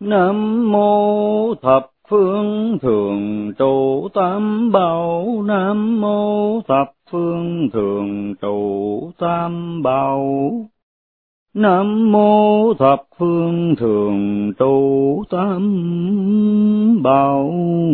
Nam mô thập phương thường trụ tam bảo. Nam mô thập phương thường trụ tam bảo. Nam mô thập phương thường trụ tam bảo.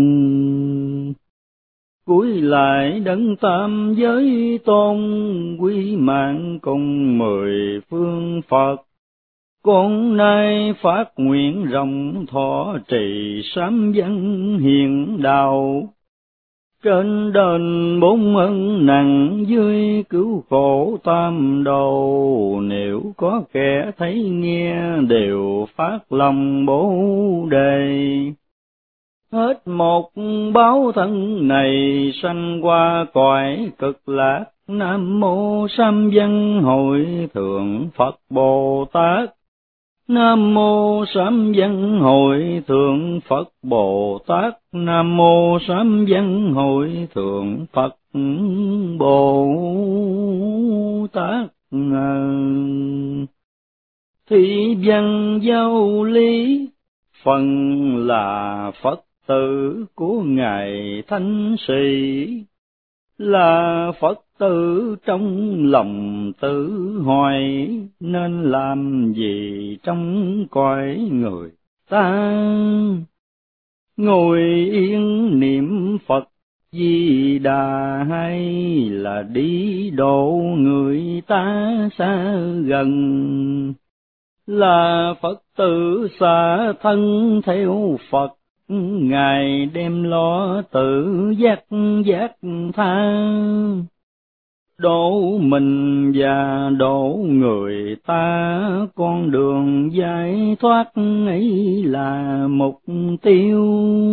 Cúi lại đấng tam giới tôn, quy mạng cùng mười phương Phật. Con nay phát nguyện rộng thọ trì sám văn hiền đạo. Trên đền bốn ân nặng, dưới cứu khổ tam đồ. Nếu có kẻ thấy nghe, đều phát lòng bố đề. Hết một báo thân này, sanh qua cõi cực lạc. Nam mô Sám Văn Hội Thượng Phật Bồ Tát. Nam mô Sám Văn Hội Thượng Phật Bồ Tát. Nam mô Sám Văn Hội Thượng Phật Bồ Tát. Thị văn giáo lý, phần là Phật tử của Ngài Thánh Sĩ, là Phật tử trong lòng tự hoài, nên làm gì trong cõi người ta. Ngồi yên niệm Phật Di Đà, hay là đi độ người ta xa gần, là Phật tử xa thân theo Phật. Ngài đem lo tự giác giác tha, độ mình và độ người ta. Con đường giải thoát ấy là mục tiêu,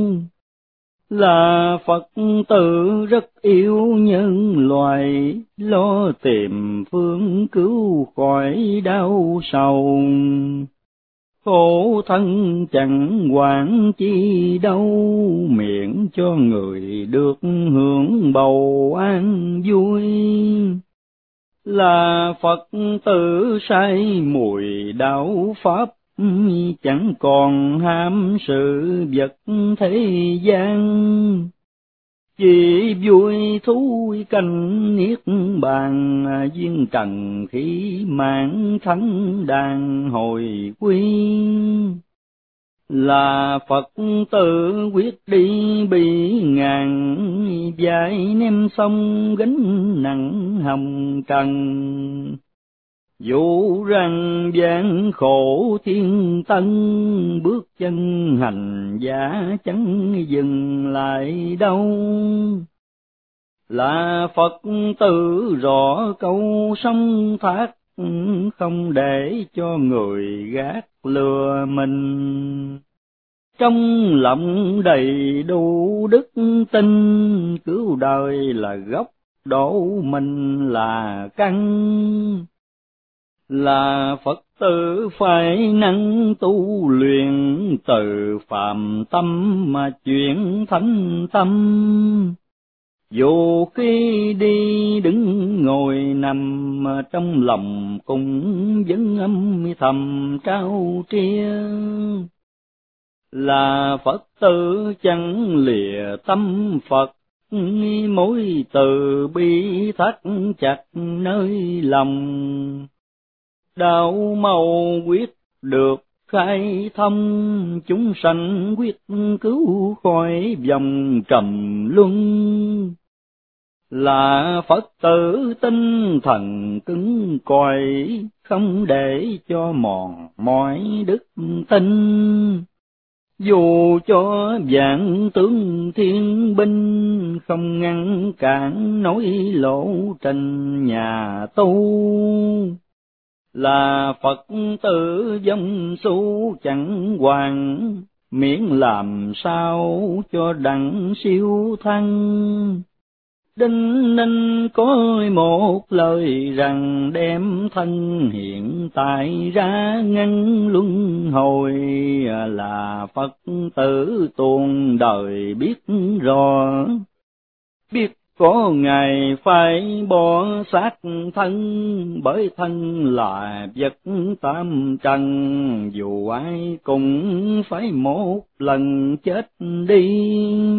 là Phật tử rất yêu nhân loài, lo tìm phương cứu khỏi đau sầu. Khổ thân chẳng quản chi đâu, miễn cho người được hưởng bầu an vui. Là Phật tử say mùi đạo pháp, chẳng còn ham sự vật thế gian. Chỉ vui thú canh niết bàn, duyên trần khí mãn thánh đàn hồi quy. Là Phật tử quyết đi bị ngàn, vài ném sông gánh nặng hồng trần. Dù rằng gian khổ thiên tân, bước chân hành giả chẳng dừng lại đâu. Là Phật tử rõ câu sông thác, không để cho người gác lừa mình. Trong lòng đầy đủ đức tin, cứu đời là gốc, độ mình là căn. Là Phật tử phải năng tu luyện, từ phàm tâm mà chuyển thánh tâm. Dù khi đi đứng ngồi nằm, trong lòng cũng vẫn âm thầm trao tria. Là Phật tử chẳng lìa tâm Phật, mối từ bi thắt chặt nơi lòng. Đạo màu quyết được khai thông, chúng sanh quyết cứu khỏi vòng trầm luân. Là Phật tử tinh thần cứng cỏi, không để cho mòn mỏi đức tin. Dù cho vạn tướng thiên binh, không ngăn cản nối lộ trình nhà tu. Là Phật tử dòng su chẳng hoàng, miễn làm sao cho đặng siêu thăng. Đinh ninh có một lời rằng, đem thân hiện tại ra ngăn luân hồi. Là Phật tử tuôn đời biết rõ, biết Có ngày phải bỏ xác thân, bởi thân là vật tam trần, dù ai cũng phải một lần chết đi.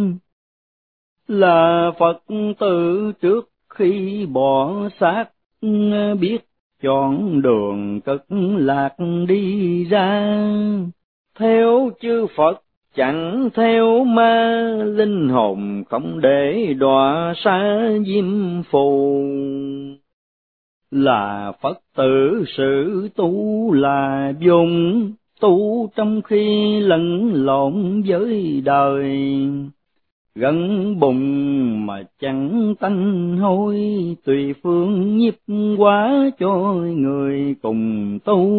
Là Phật tử trước khi bỏ xác, biết chọn đường cực lạc đi ra. Theo chư Phật chẳng theo ma, linh hồn không để đọa xa diêm phù. Là Phật tử sự tu là dùng, tu trong khi lẫn lộn với đời. Gắn bụng mà chẳng tanh hôi, tùy phương nhiếp hóa cho người cùng tu.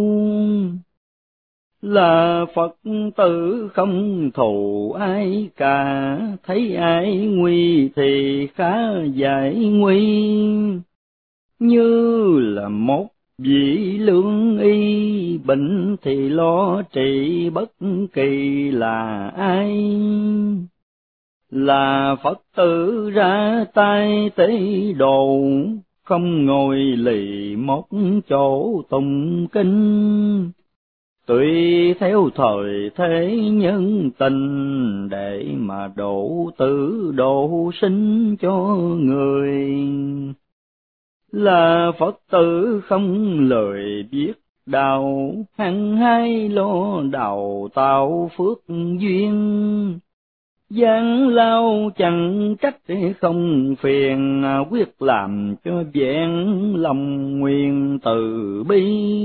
Là Phật tử không thù ai cả, thấy ai nguy thì khá giải nguy. Như là một vị lương y, bệnh thì lo trị bất kỳ là ai. Là Phật tử ra tay tế độ, không ngồi lì một chỗ tụng kinh. Tùy theo thời thế nhân tình, để mà độ tử độ sinh cho người. Là Phật tử không lời biết đạo, hăng hay lo đào tạo phước duyên. Gian lao chẳng trách không phiền, quyết làm cho vẹn lòng nguyện từ bi.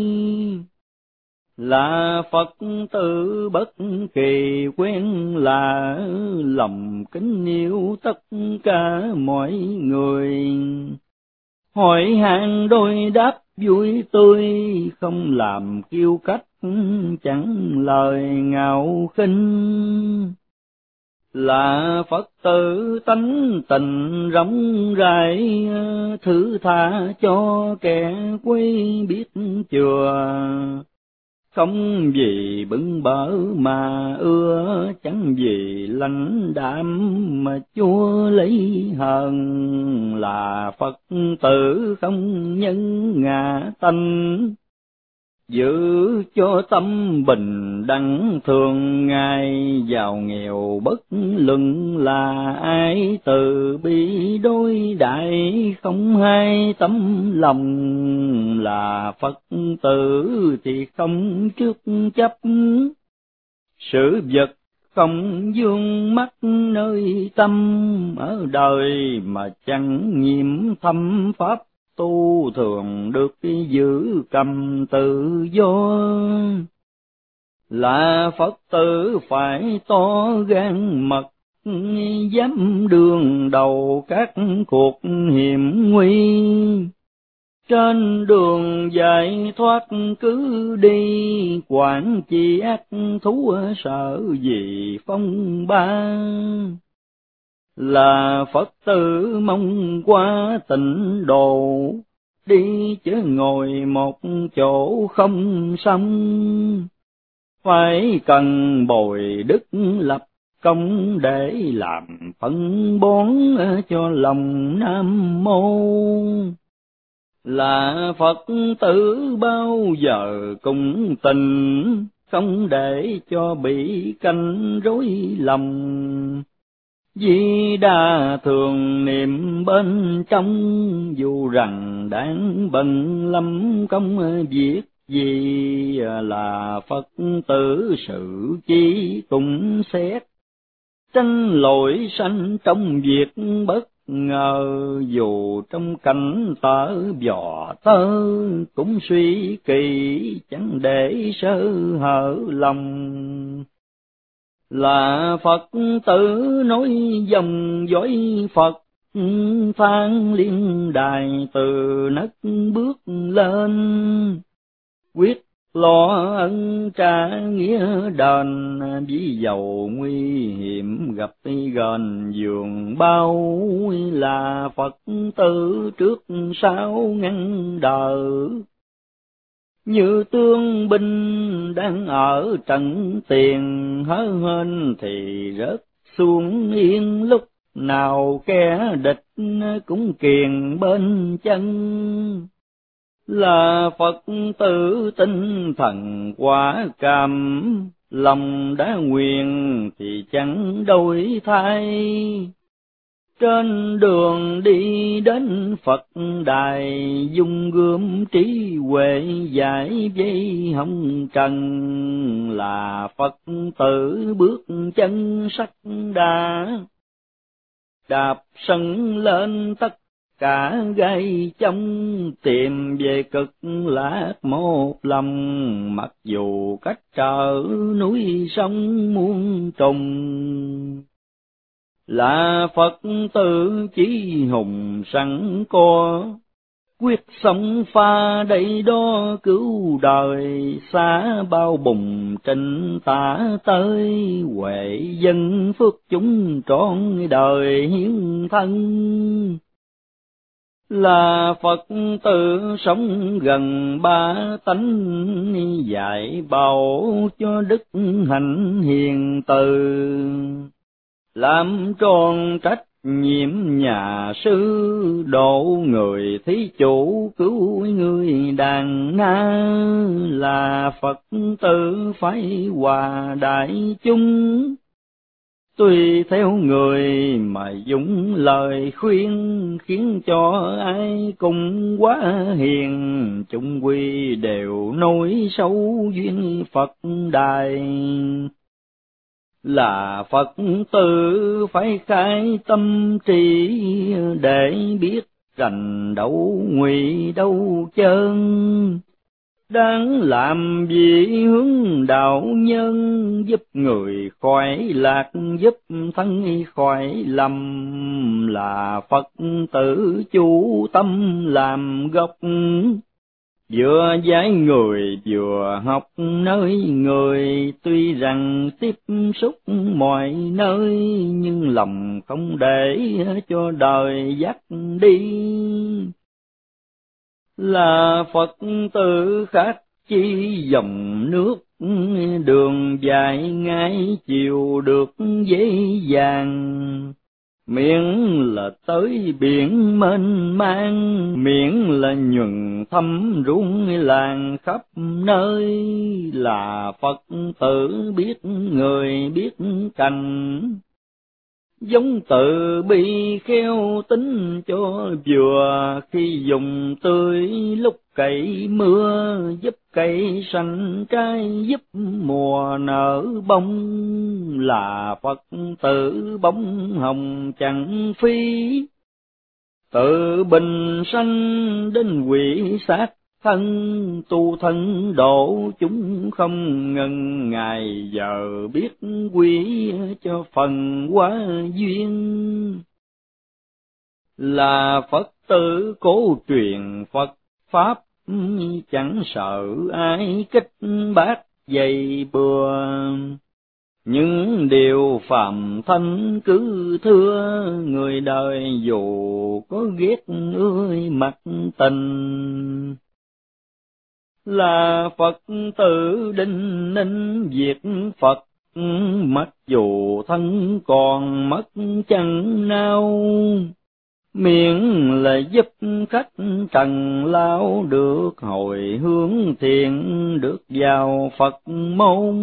Là Phật tử bất kỳ quen là, lòng kính yêu tất cả mọi người. Hỏi han đôi đáp vui tươi, không làm kiêu cách chẳng lời ngạo khinh. Là Phật tử tánh tình rộng rãi, thứ tha cho kẻ quấy biết chừa. Không vì bưng bở mà ưa, chẳng vì lãnh đạm mà chúa lấy hờn. Là Phật tử không nhân ngã tánh, giữ cho tâm bình đẳng thường ngày. Giàu nghèo bất luận là ai, từ bi đối đại không hai tấm lòng. Là Phật tử thì không trước chấp, sự vật không vương mắt nơi tâm. Ở đời mà chẳng nhiễm thâm pháp, tu thường được giữ cầm tự do. Là Phật tử phải to gan mật, dám đương đầu các cuộc hiểm nguy. Trên đường giải thoát cứ đi, quản chi ác thú sợ gì phong ba. Là Phật tử mong qua tịnh độ, đi chứ ngồi một chỗ không xong. Phải cần bồi đức lập công, để làm phân bón cho lòng Nam Mô. Là Phật tử bao giờ cũng tình, không để cho bị canh rối lòng. Di Đà thường niệm bên trong, dù rằng đang bận lắm công việc gì. Là Phật tử sự chi cũng xét, tránh lỗi sanh trong việc bất ngờ. Dù trong cảnh tở vò tơ, cũng suy kỳ chẳng để sơ hở lòng. Là Phật tử nói dòng dõi Phật, thang liên đài từ nấc bước lên. Quyết lo ân trả nghĩa đền, ví dầu nguy hiểm gặp gần giường bao. Là Phật tử trước sau ngăn đỡ, như tương binh đang ở trận tiền. Hớ hên thì rớt xuống yên lúc nào kẻ địch cũng kiền bên chân. Là Phật tử tinh thần quả cảm, lòng đã nguyện thì chẳng đổi thay. Trên đường đi đến Phật đài, dung gươm trí huệ giải dây hồng trần. Là Phật tử bước chân sắc đà, đạp sân lên tất cả gai trong, tìm về cực lạc một lòng. Mặc dù cách trở núi sông muôn trùng, là Phật tử chí hùng sẵn có, quyết sống pha đầy đó cứu đời. Xa bao bùng trình tả tới, huệ dân phước chúng trọn đời hiến thân. Là Phật tử sống gần ba tánh, dạy bảo cho đức hạnh hiền từ. Làm tròn trách nhiệm nhà sư, độ người thí chủ cứu người đàn na. Là Phật tử phải hòa đại chúng, tùy theo người mà dùng lời khuyên, khiến cho ai cùng quá hiền. Chung quy đều nối sâu duyên Phật đài. Là Phật tử phải khai tâm trí, để biết rành đâu ngụy đâu chân. Đáng làm gì hướng đạo nhân, giúp người khỏi lạc, giúp thân khỏi lầm. Là Phật tử chủ tâm làm gốc, vừa dạy người vừa học nơi người. Tuy rằng tiếp xúc mọi nơi, nhưng lòng không để cho đời dắt đi. Là Phật tử khác chi dòng nước, đường dài ngay chiều được dễ dàng. Miễn là tới biển mênh mang, miễn là nhuần thăm ruộng làng khắp nơi. Là Phật tử biết người biết cành, giống tự bi khéo tính cho vừa. Khi dùng tươi lúc cày mưa, giúp cây xanh trái, giúp mùa nở bông. Là Phật tử bóng hồng chẳng phi, tự bình sanh đến quỷ sát thân. Tu thân độ chúng không ngần, ngày giờ biết quý cho phần quá duyên. Là Phật tử cố truyền Phật Pháp, chẳng sợ ai kích bác dày bừa. Những điều phàm thân cứ thưa, người đời dù có ghét ơi mặt tình. Là Phật tử đinh ninh việc Phật, mặc dù thân còn mất chẳng nào. Miễn là giúp khách trần lao, được hồi hướng thiện, được vào Phật môn.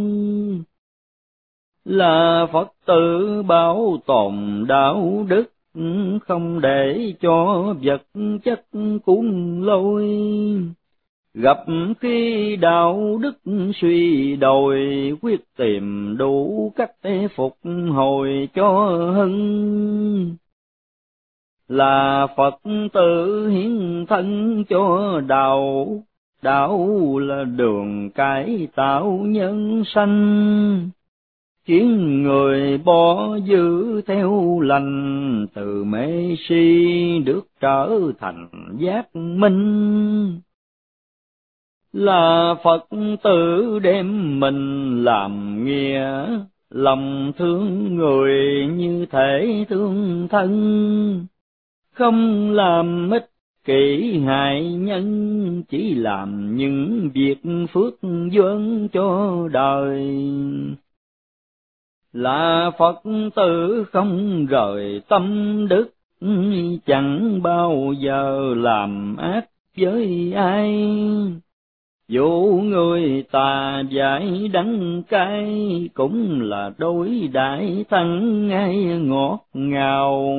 Là Phật tử bảo tồn đạo đức, không để cho vật chất cuốn lôi. Gặp khi đạo đức suy đồi, quyết tìm đủ cách phục hồi cho hưng. Là Phật tử hiến thân cho đạo, đạo là đường cải tạo nhân sanh. Khiến người bỏ giữ theo lành, từ mê si được trở thành giác minh. Là Phật tử đem mình làm nghĩa, lòng thương người như thể thương thân. Không làm ích kỷ hại nhân, chỉ làm những việc phước duyên cho đời. Là Phật tử không rời tâm đức, chẳng bao giờ làm ác với ai. Dù người ta giải đắng cay, cũng là đối đãi thân ngay ngọt ngào.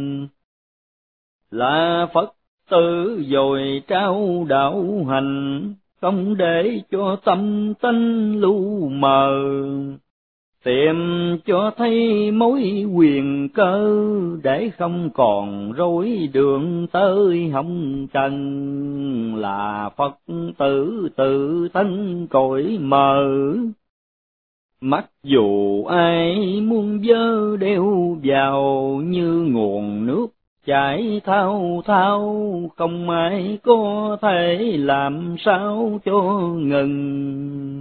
Là Phật tử dồi trao đạo hành, không để cho tâm tánh lu mờ, tìm cho thấy mối quyền cơ, để không còn rối đường tới hồng trần. Là Phật tử tự thân cội mờ, mặc dù ai muốn vơ đeo vào, như nguồn nước chảy thao thao, không ai có thể làm sao cho ngừng.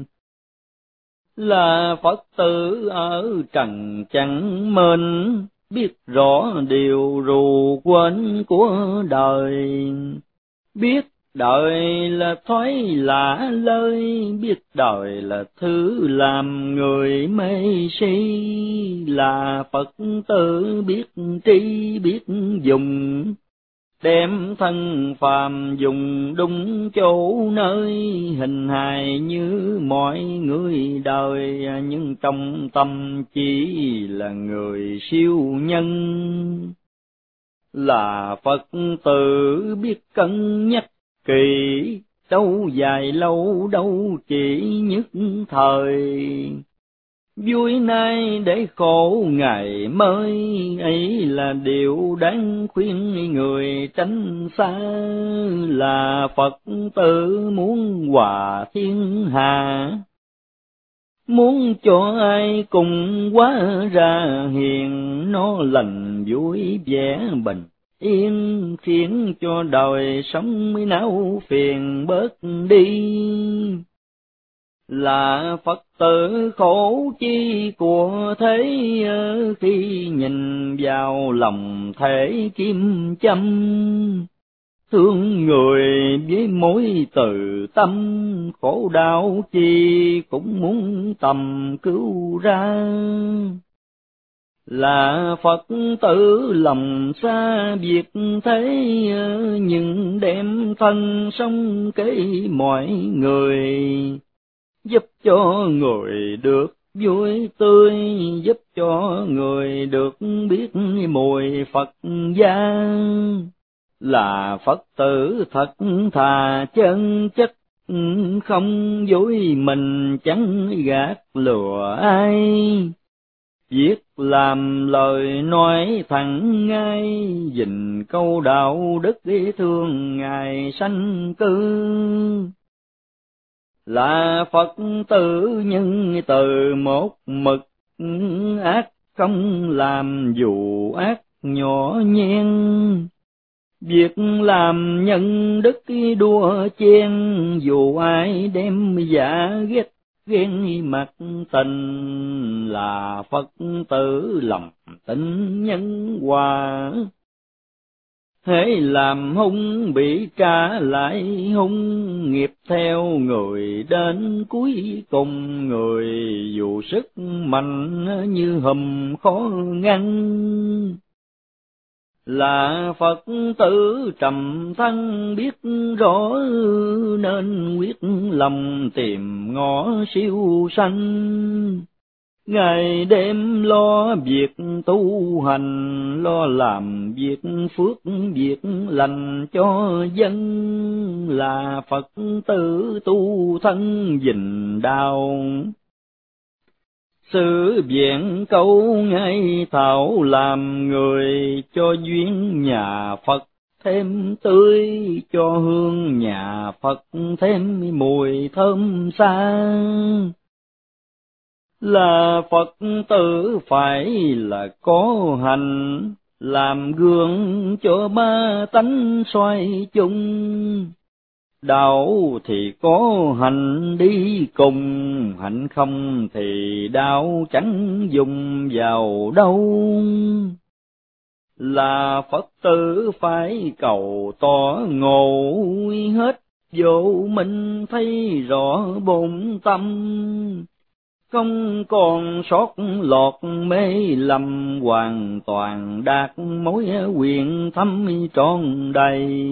Là Phật tử ở trần chẳng mên, biết rõ điều rù quên của đời. Biết đời là thói lạ lơi, biết đời là thứ làm người mê si. Là Phật tử biết tri biết dùng, đem thân phàm dùng đúng chỗ nơi, hình hài như mọi người đời, nhưng trong tâm chỉ là người siêu nhân. Là Phật tử biết cân nhắc kỳ, đâu dài lâu đâu chỉ nhất thời. Vui nay để khổ ngày mới, ấy là điều đáng khuyên người tránh xa. Là Phật tử muốn hòa thiên hạ, muốn cho ai cùng hóa ra hiền, nó lành vui vẻ bình yên, khiến cho đời sống mới não phiền bớt đi. Là Phật tử khổ chi của thế, khi nhìn vào lòng thể kim châm. Thương người với mối từ tâm, khổ đau chi cũng muốn tầm cứu ra. Là Phật tử lòng xa việc thế, nhưng đem thân sống kế mọi người. Giúp cho người được vui tươi, giúp cho người được biết mùi Phật gia. Là Phật tử thật thà chân chất, không dối mình chẳng gạt lừa ai. Việc làm lời nói thẳng ngay, gìn câu đạo đức thương Ngài sanh cư. Là Phật tử nhân từ một mực, ác không làm dù ác nhỏ nhen. Việc làm nhân đức đua chen, dù ai đem giả ghét ghen mặt tình. Là Phật tử lòng tin nhân hòa, hễ làm hung bị trả lại hung. Nghiệp theo người đến cuối cùng, người dù sức mạnh như hùm khó ngăn. Là Phật tử trầm thân biết rõ, nên quyết lòng tìm ngõ siêu sanh. Ngày đêm lo việc tu hành, lo làm việc phước việc lành cho dân. Là Phật tử tu thân gìn đạo, sự viện câu ngay thảo làm người. Cho duyên nhà Phật thêm tươi, cho hương nhà Phật thêm mùi thơm xa. Là Phật tử phải là có hành, làm gương cho ba tánh soi chung. Đạo thì có hành đi cùng, hạnh không thì đạo chẳng dùng vào đâu. Là Phật tử phải cầu tỏ ngộ hết, vô minh thấy rõ bổn tâm. không còn sót lọt mê lầm, hoàn toàn đạt mối quyền thâm trọn đầy.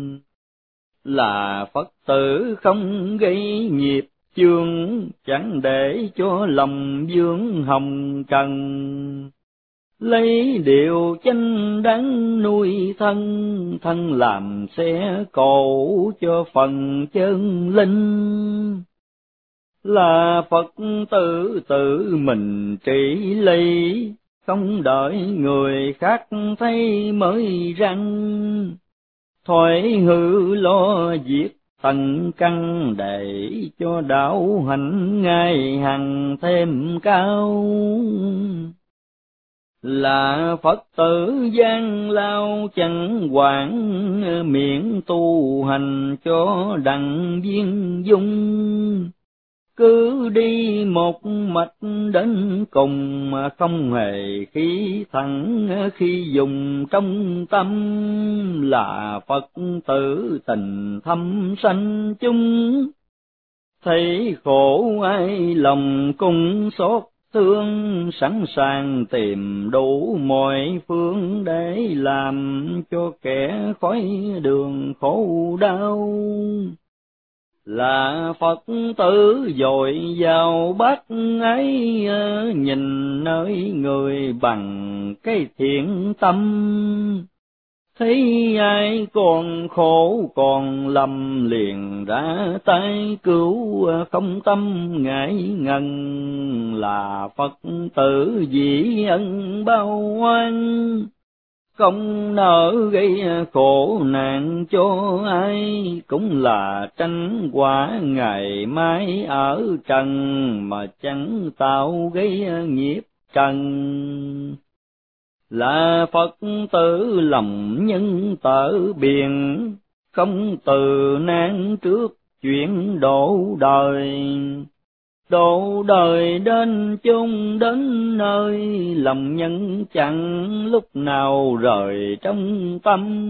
Là Phật tử không gây nghiệp chướng, chẳng để cho lòng vương hồng trần. Lấy điều chánh đáng nuôi thân, thân làm xe cộ cho phần chân linh. Là Phật tử tự mình trị lý, không đợi người khác thấy mới răng. Thoái hư lo việc tận căn, để cho đạo hạnh ngày hằng thêm cao. Là Phật tử gian lao chẳng quản, miệng tu hành cho đặng viên dung. Cứ đi một mạch đến cùng, mà không hề khí thẳng khi dùng trong tâm. Là Phật tử tình thâm sanh chung, thấy khổ ai lòng cùng xót thương, sẵn sàng tìm đủ mọi phương để làm cho kẻ khỏi đường khổ đau. Là Phật tử dồi vào bát ấy, nhìn nơi người bằng cái thiện tâm. Thấy ai còn khổ còn lầm, liền ra tay cứu, không tâm ngại ngần. Là Phật tử vĩ ân bao oan, không nỡ gây khổ nạn cho ai. Cũng là tranh quả ngày mai ở trần, mà chẳng tạo gây nghiệp trần. Là Phật tử lòng nhân tử biển, không từ nan trước chuyện độ đời. Độ đời đến chung đến nơi, lòng nhân chẳng lúc nào rời trong tâm.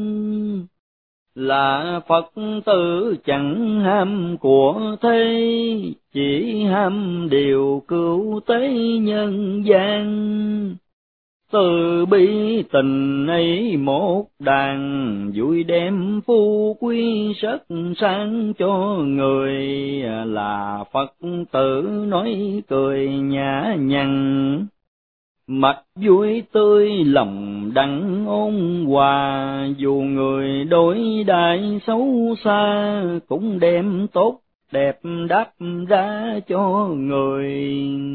Là Phật tử chẳng ham của thế, chỉ ham điều cứu tế nhân gian. Từ bi tình ấy một đàn, vui đem phú quý rất sang cho người. Là Phật tử nói cười nhã nhặn, mặt vui tươi lòng đặng ôn hòa. Dù người đối đãi xấu xa, cũng đem tốt đẹp đáp ra cho người.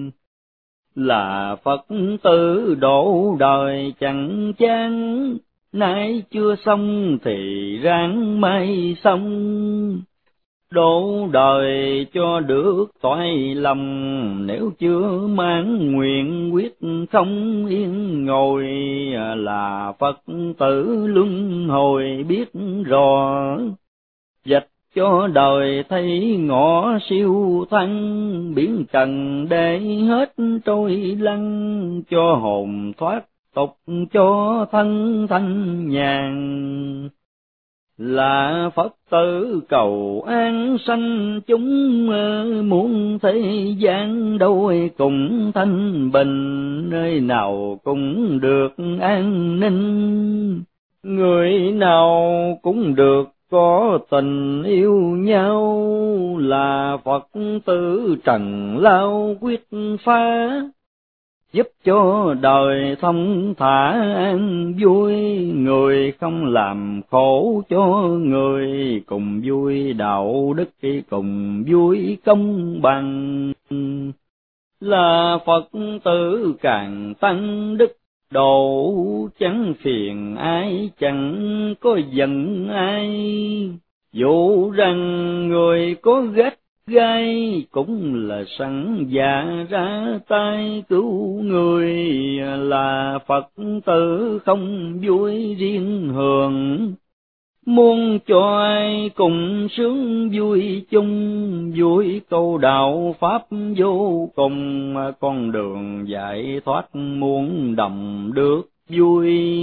Là Phật tử độ đời chẳng chán, nay chưa xong thì ráng mai xong. Độ đời cho được toại lòng, nếu chưa mãn nguyện quyết không yên ngồi. Là Phật tử luân hồi biết rõ, dạch cho đời thấy ngõ siêu thăng. Biến trần để hết trôi lăn, cho hồn thoát tục cho thân thanh nhàn. Là Phật tử cầu an sanh chúng, muốn thế gian đôi cùng thanh bình. Nơi nào cũng được an ninh, người nào cũng được có tình yêu nhau. Là Phật tử trần lao quyết phá, giúp cho đời thông thả an vui. Người không làm khổ cho người, cùng vui đạo đức cùng vui công bằng. Là Phật tử càng tăng đức độ, chẳng phiền ai chẳng có giận ai. Dù rằng người có ghét gai, cũng là sẵn dạ ra tay cứu người. Là Phật tử không vui riêng hưởng, muốn cho ai cùng sướng vui chung. Vui câu đạo pháp vô cùng, con đường giải thoát muôn đồng được vui.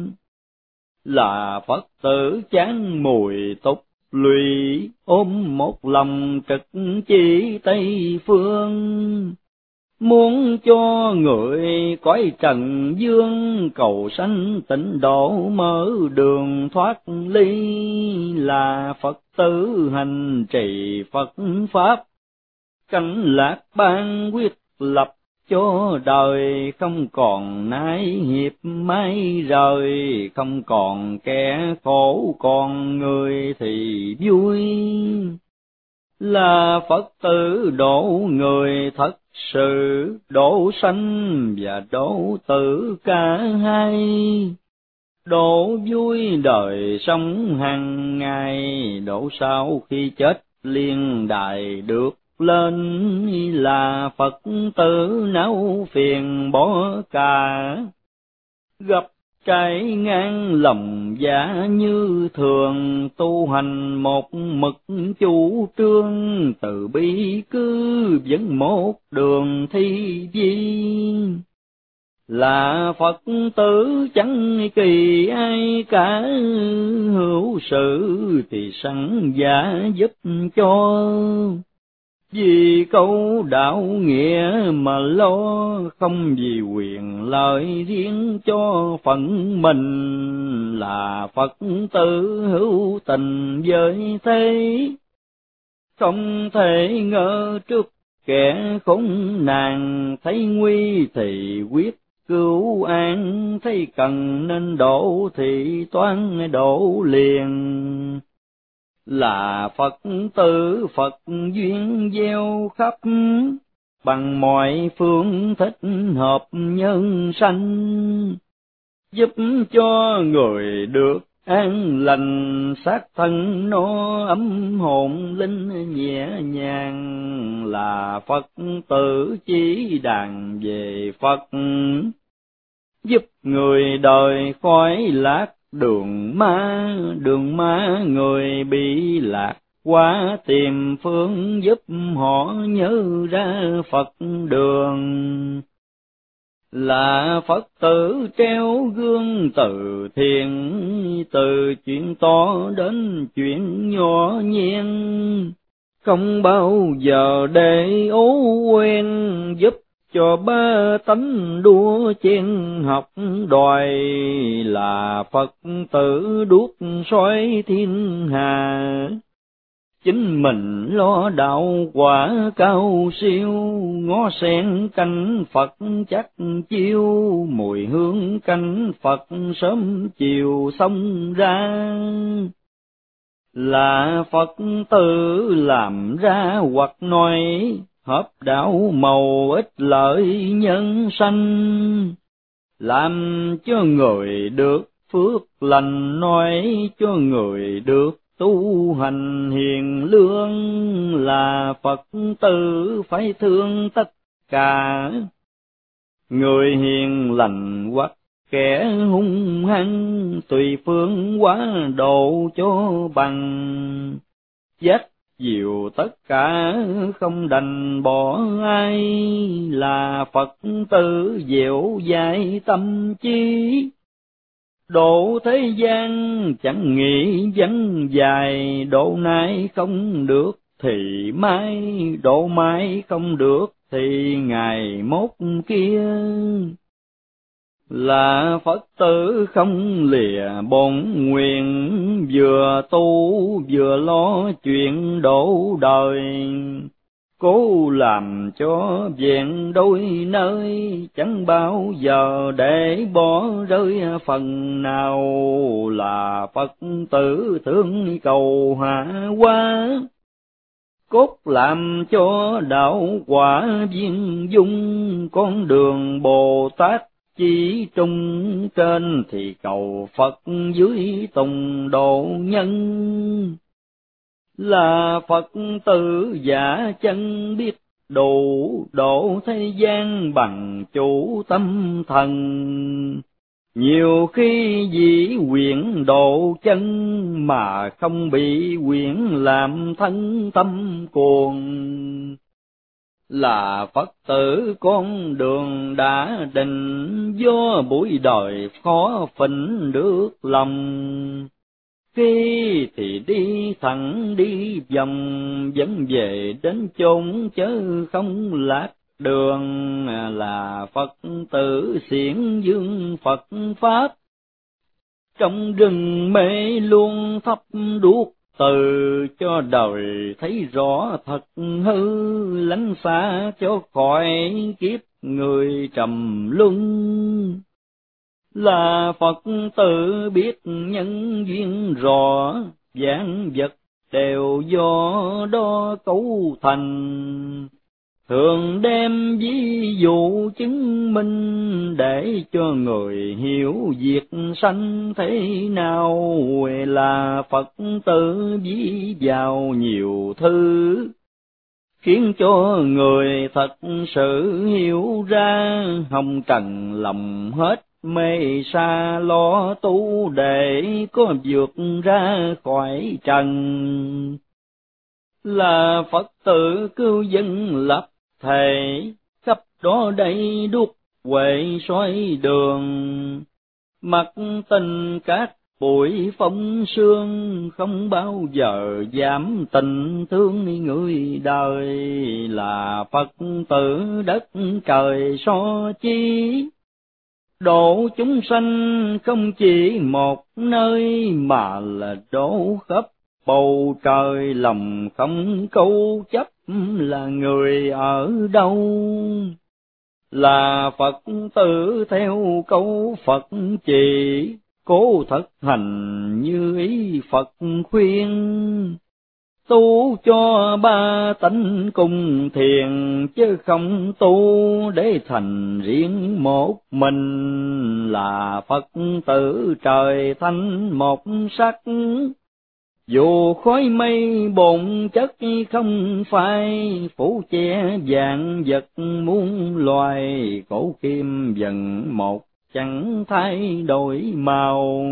Là Phật tử chán mùi tục lụy, ôm một lòng trực chỉ Tây phương. Muốn cho người cõi trần dương cầu sanh tịnh độ mở đường thoát ly, là Phật tử hành trì Phật pháp, cảnh lạc ban quyết lập cho đời, không còn nái hiệp mái rời, không còn kẻ khổ còn người thì vui. Là Phật tử độ người thật sự, độ sanh và độ tử cả hai, độ vui đời sống hàng ngày, độ sau khi chết liên đài được lên, là Phật tử não phiền bỏ cả, gặp trái ngang lòng dạ như thường, tu hành một mực chủ trương, từ bi cứ vẫn một đường thi vi. Là Phật tử chẳng kỳ ai cả, hữu sự thì sẵn dạ giúp cho, vì câu đạo nghĩa mà lo, không vì quyền lợi riêng cho phận mình. Là Phật tử hữu tình với thế, không thể ngờ trước kẻ khốn nạn, thấy nguy thì quyết cứu an, thấy cần nên độ thì toán độ liền. Là Phật tử Phật duyên gieo khắp, bằng mọi phương thích hợp nhân sanh, giúp cho người được an lành, xác thân nó ấm hồn linh nhẹ nhàng. Là Phật tử chỉ đàn về Phật, giúp người đời khỏi lạc đường ma người bị lạc quá tìm phương, giúp họ nhớ ra Phật đường. Là Phật tử treo gương từ thiện, từ chuyện to đến chuyện nhỏ nhen, không bao giờ để ố quen, giúp cho ba tánh đua chen học đòi. Là Phật tử đuốc soi thiên hà, chính mình lo đạo quả cao siêu, ngó sen canh Phật chắc chiêu, mùi hương canh Phật sớm chiều xông ra. Là Phật tử làm ra hoặc nói, hợp đạo màu ích lợi nhân sanh, làm cho người được phước lành, nói cho người được tu hành hiền lương. Là Phật tử phải thương tất cả người hiền lành hoặc kẻ hung hăng, tùy phương hóa độ cho bằng, dắt dìu tất cả không đành bỏ ai. Là Phật tử dẻo dai tâm trí, độ thế gian chẳng nghĩ vắng dài, độ nay không được thì mai, độ mai không được thì ngày mốt kia. Là Phật tử không lìa bổn nguyện, vừa tu vừa lo chuyện độ đời, cố làm cho vẹn đôi nơi, chẳng bao giờ để bỏ rơi phần nào. Là Phật tử thương cầu hạ hóa, cốt làm cho đạo quả viên dung, con đường Bồ Tát chỉ trung, trên thì cầu Phật dưới tùng độ nhân. Là Phật tử giả chân biết đủ, độ thế gian bằng chủ tâm thần, nhiều khi dĩ quyển độ chân, mà không bị quyển làm thân tâm cuồng. Là Phật tử con đường đã định, do buổi đời khó phỉnh được lòng, khi thì đi thẳng đi vòng, vẫn về đến chốn chớ không lạc đường, là Phật tử xiển dương Phật Pháp. Trong rừng mê luôn thắp đuốc từ, cho đời thấy rõ thật hư, lánh xa cho khỏi kiếp người trầm luân. Là Phật tử biết nhân duyên rõ, vạn vật đều do đó cấu thành. Thường đem ví dụ chứng minh, để cho người hiểu việc sanh thế nào. Là Phật tử ví vào nhiều thứ, khiến cho người thật sự hiểu ra. Hồng trần lòng hết mê sa lo tu, để có vượt ra khỏi trần. Là Phật tử cứu dân lập thể, khắp đó đây đuốc huệ soi đường. Mặc tình các bụi phong sương, không bao giờ giảm tình thương người đời. Là Phật tử đất trời so chi, độ chúng sanh không chỉ một nơi, mà là độ khắp bầu trời. Lòng không câu chấp là người ở đâu. Là Phật tử theo câu Phật chỉ, cố thực hành như ý Phật khuyên. Tu cho ba tánh cùng thiền, chứ không tu để thành riêng một mình. Là Phật tử trời thanh một sắc, dù khói mây bộn chất không phai. Phủ che vạn vật muôn loài, cổ kim dần một chẳng thay đổi màu.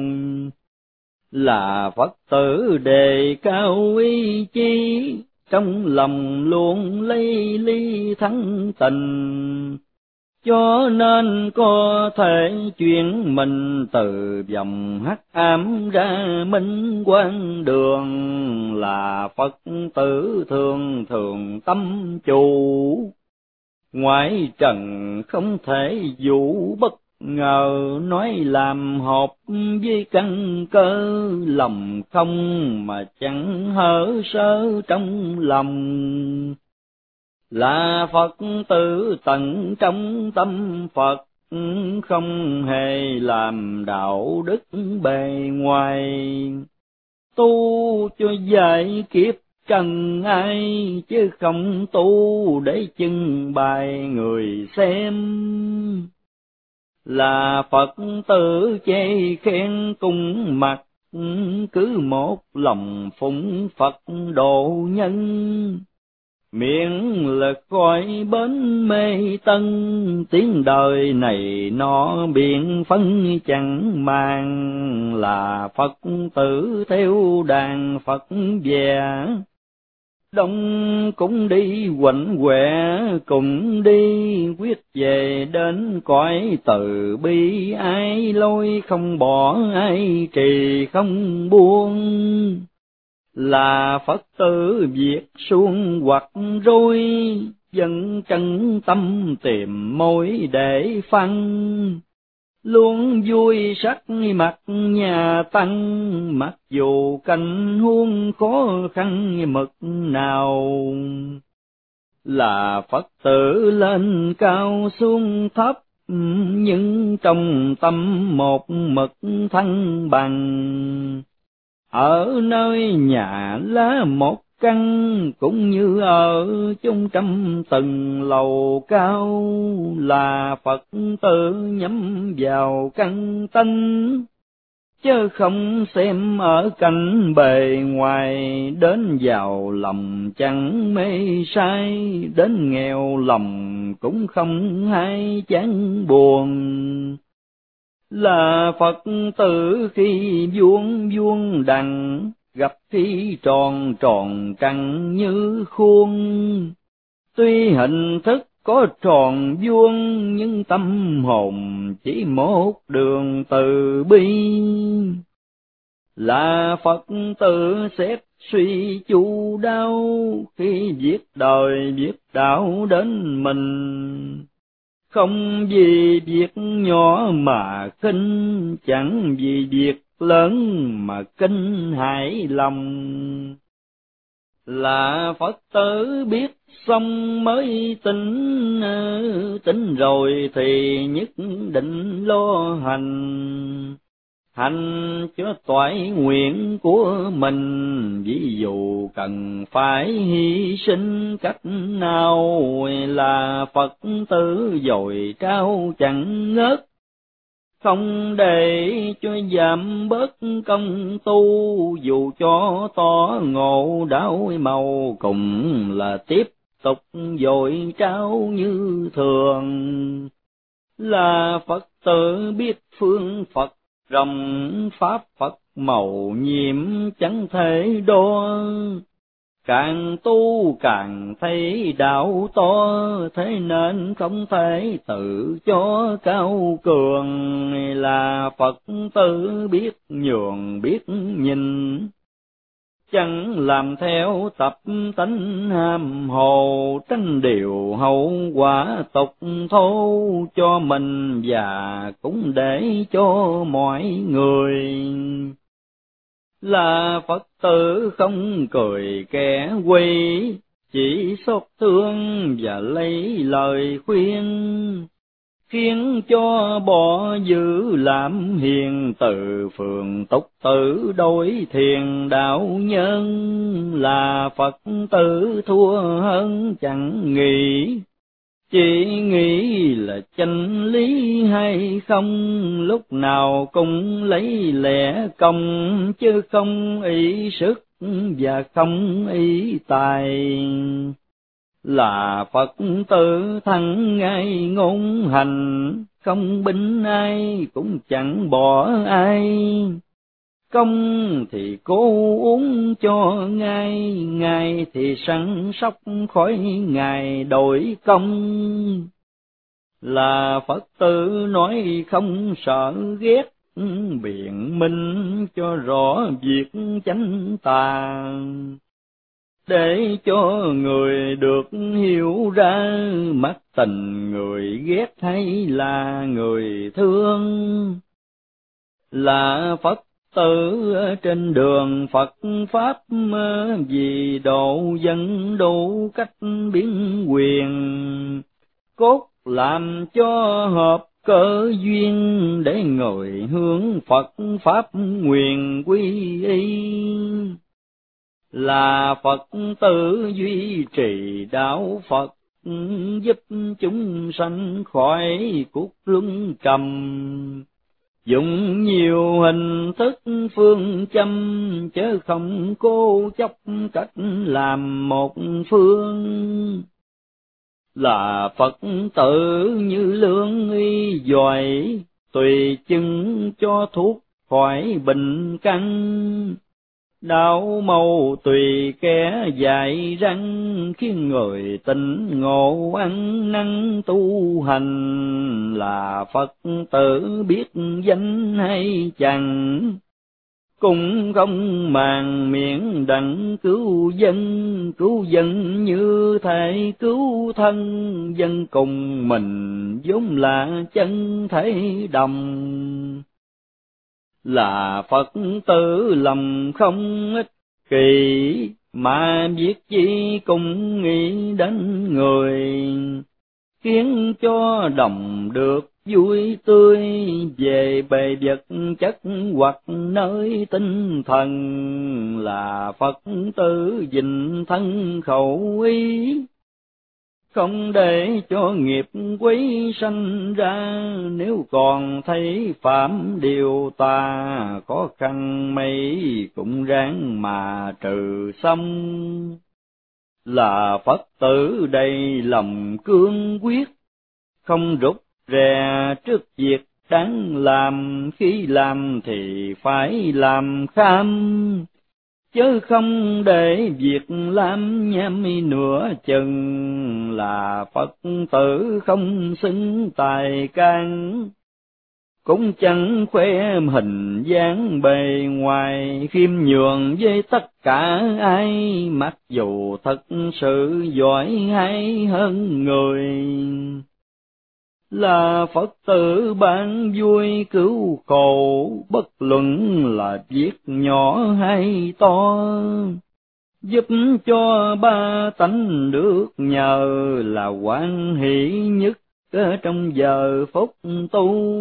Là Phật tử đề cao ý chí, trong lòng luôn lấy ly thắng tình. Cho nên có thể chuyển mình từ vòng hắc ám ra minh quang đường. Là Phật tử thường thường tâm chủ, ngoại trần không thể dụ bất ngờ. Nói làm hợp với căn cơ, lòng không mà chẳng hở sơ trong lòng. Là Phật tử tận trong tâm Phật, không hề làm đạo đức bề ngoài. Tu cho giải kiếp trần ai, chứ không tu để trưng bày người xem. Là Phật tử chê khen cung mặt, cứ một lòng phụng Phật độ nhân. Miệng là coi bến mê tân, tiếng đời này nó biển phân chẳng mang. Là Phật tử theo đàn Phật về, đông cũng đi quạnh quẹ cùng đi. Quyết về đến cõi từ bi, ai lôi không bỏ, ai trì không buông. Là Phật tử việc suông hoặc rối, dân chân tâm tìm mối để phân. Luôn vui sắc mặt nhà tăng, mặc dù cảnh huống khó khăn mực nào. Là Phật tử lên cao xuống thấp, nhưng trong tâm một mực thăng bằng. Ở nơi nhà lá một căn, cũng như ở chung trăm tầng lầu cao. Là Phật tử nhắm vào căn tánh, chứ không xem ở cảnh bề ngoài. Đến giàu lòng chẳng mê say, đến nghèo lòng cũng không hay chán buồn. Là Phật tử khi vuông vuông đằng, gặp khi tròn tròn trăng như khuôn. Tuy hình thức có tròn vuông, nhưng tâm hồn chỉ một đường từ bi. Là Phật tử xét suy chu đáo, khi viết đời viết đạo đến mình. Không vì việc nhỏ mà khinh, chẳng vì việc lớn mà kinh hãi lòng. Là Phật tử biết xong mới tin rồi thì nhất định lo hành. Hành cho toại nguyện của mình, ví dụ cần phải hy sinh cách nào. Là Phật tử dồi trao chẳng ngớt, không để cho giảm bớt công tu. Dù cho tỏ ngộ đạo màu, cùng là tiếp tục dồi trao như thường. Là Phật tử biết phương Phật rộng, pháp Phật màu nhiệm chẳng thể đo. Càng tu càng thấy đạo to, thế nên không thể tự cho cao cường. Là Phật tử biết nhường biết nhìn, chẳng làm theo tập tánh ham hồ. Tránh điều hậu quả tục thô cho mình, và cũng để cho mọi người. Là Phật tử không cười kẻ quỳ, chỉ xót thương và lấy lời khuyên, khiến cho bỏ dữ làm hiền. Từ phường tục tử đổi thiền đạo nhân, là Phật tử thua hơn chẳng nghĩ. Chỉ nghĩ là chân lý hay không, lúc nào cũng lấy lẽ công, chứ không ý sức và không ý tài. Là Phật tử thắng ngay ngôn hành, không binh ai cũng chẳng bỏ ai. Công thì cố uống cho ngay, ngày thì săn sóc khỏi ngày đổi công. Là Phật tử nói không sợ ghét, biện minh cho rõ việc chánh tà. Để cho người được hiểu ra, mắt tình người ghét hay là người thương. Là Phật tử trên đường Phật Pháp, vì độ dân đủ cách biến quyền. Cốt làm cho hợp cơ duyên, để người hướng Phật Pháp nguyện quy y. Là Phật tử duy trì đạo Phật, giúp chúng sanh khỏi cuộc luân trầm. Dùng nhiều hình thức phương châm, chớ không cố chấp cách làm một phương. Là Phật tử như lương y giỏi, tùy chừng cho thuốc khỏi bệnh căn. Đạo màu tùy kẻ dạy răng, khiến người tỉnh ngộ ăn năn tu hành. Là Phật tử biết danh hay chẳng, cũng không màng miệng đặng cứu dân như thể cứu thân. Dân cùng mình vốn là chân thể đồng. Là Phật tử lòng không ích kỷ, mà việc chi cũng nghĩ đến người. Khiến cho đồng được vui tươi, về bề vật chất hoặc nơi tinh thần. Là Phật tử gìn thân khẩu ý, không để cho nghiệp quấy sanh ra. Nếu còn thấy phạm điều tà, khó khăn mấy cũng ráng mà trừ xong. Là Phật tử đầy lòng cương quyết, không rụt rè trước việc đáng làm. Khi làm thì phải làm kham, chớ không để việc làm nhảm nửa chừng. Là Phật tử không xưng tài can, cũng chẳng khoe hình dáng bề ngoài khiêm nhường với tất cả ai, mặc dù thật sự giỏi hay hơn người. Là Phật tử ban vui cứu khổ, bất luận là việc nhỏ hay to, giúp cho ba tánh được nhờ, là hoan hỷ nhất ở trong giờ phút tu.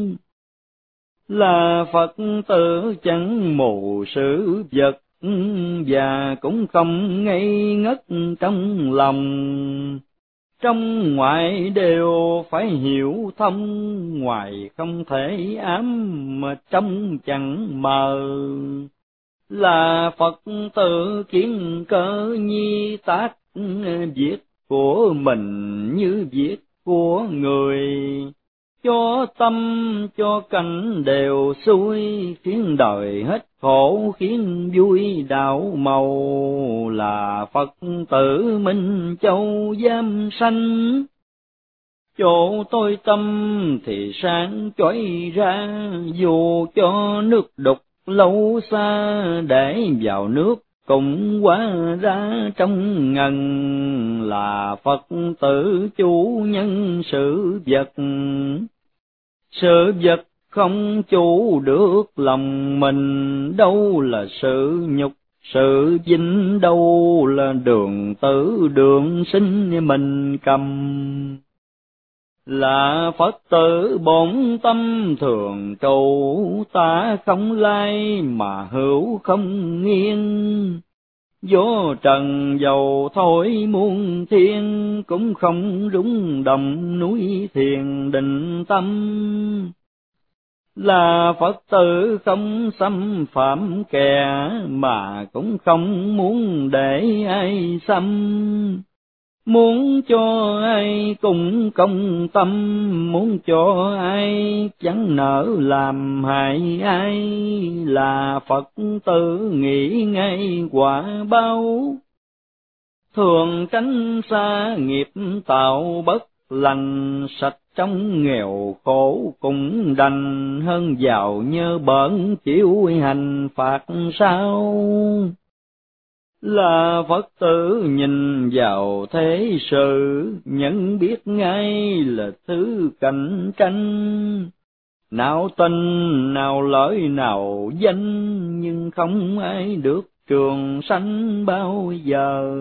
Là Phật tử chẳng mù sự vật, và cũng không ngây ngất trong lòng, trong ngoài đều phải hiểu thâm, ngoài không thể ám mà trong chẳng mờ. Là Phật tử kiến cơ nhi tác, việc của mình như việc của người, cho tâm cho cảnh đều xuôi, khiến đời hết khổ khiến vui đạo màu. Là Phật tử Minh Châu giam sanh, chỗ tôi tâm thì sáng chói ra, dù cho nước đục lâu xa, để vào nước cũng hóa ra trong ngần. Là Phật tử chủ nhân sự vật, sự vật không chủ được lòng mình, đâu là sự nhục sự vinh, đâu là đường tử đường sinh mình cầm. Là Phật tử bổn tâm thường trụ, ta không lai mà hữu không nghiêng, gió trần dầu thổi muôn thiên, cũng không rung động núi thiền định tâm. Là Phật tử không xâm phạm kẻ, mà cũng không muốn để ai xâm, muốn cho ai cùng công tâm, muốn cho ai chẳng nỡ làm hại ai. Là Phật tử nghĩ ngay quả báo, thường tránh xa nghiệp tạo bất lành, sạch trong nghèo khổ cũng đành, hơn giàu nhơ bẩn chịu hành phạt sao. Là Phật tử nhìn vào thế sự, nhận biết ngay là thứ cạnh tranh, nào tình nào lợi nào danh, nhưng không ai được trường sanh bao giờ.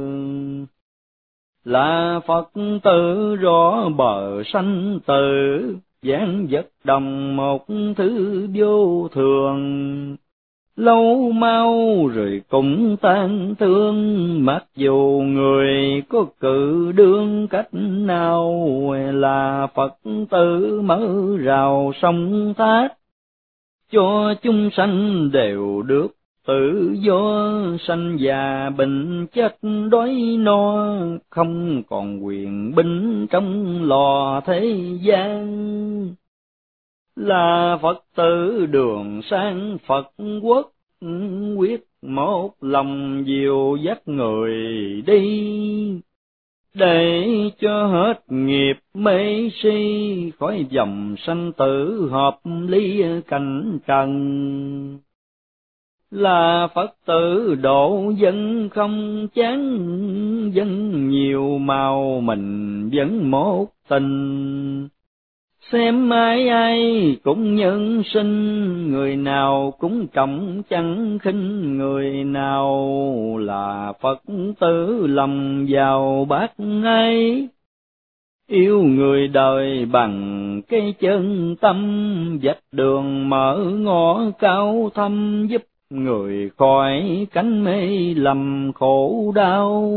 Là Phật tử rõ bờ sanh tử, vạn vật đồng một thứ vô thường, lâu mau rồi cũng tan thương, mặc dù người có cự đương cách nào. Là Phật tử mở rào sông thác, cho chúng sanh đều được tự do, sanh già bệnh chết đói no, không còn quyền binh trong lò thế gian. Là Phật tử đường sang Phật quốc, quyết một lòng dìu dắt người đi, để cho hết nghiệp mê si, khỏi dòng sanh tử hợp lý cảnh trần. Là Phật tử độ dân không chán, dân nhiều màu mình vẫn một tình, xem ai ai cũng nhân sinh, người nào cũng trọng chẳng khinh người nào. Là Phật tử lòng vào bát ai, yêu người đời bằng cái chân tâm, vạch đường mở ngõ cao thâm, giúp người khỏi cánh mê lầm khổ đau.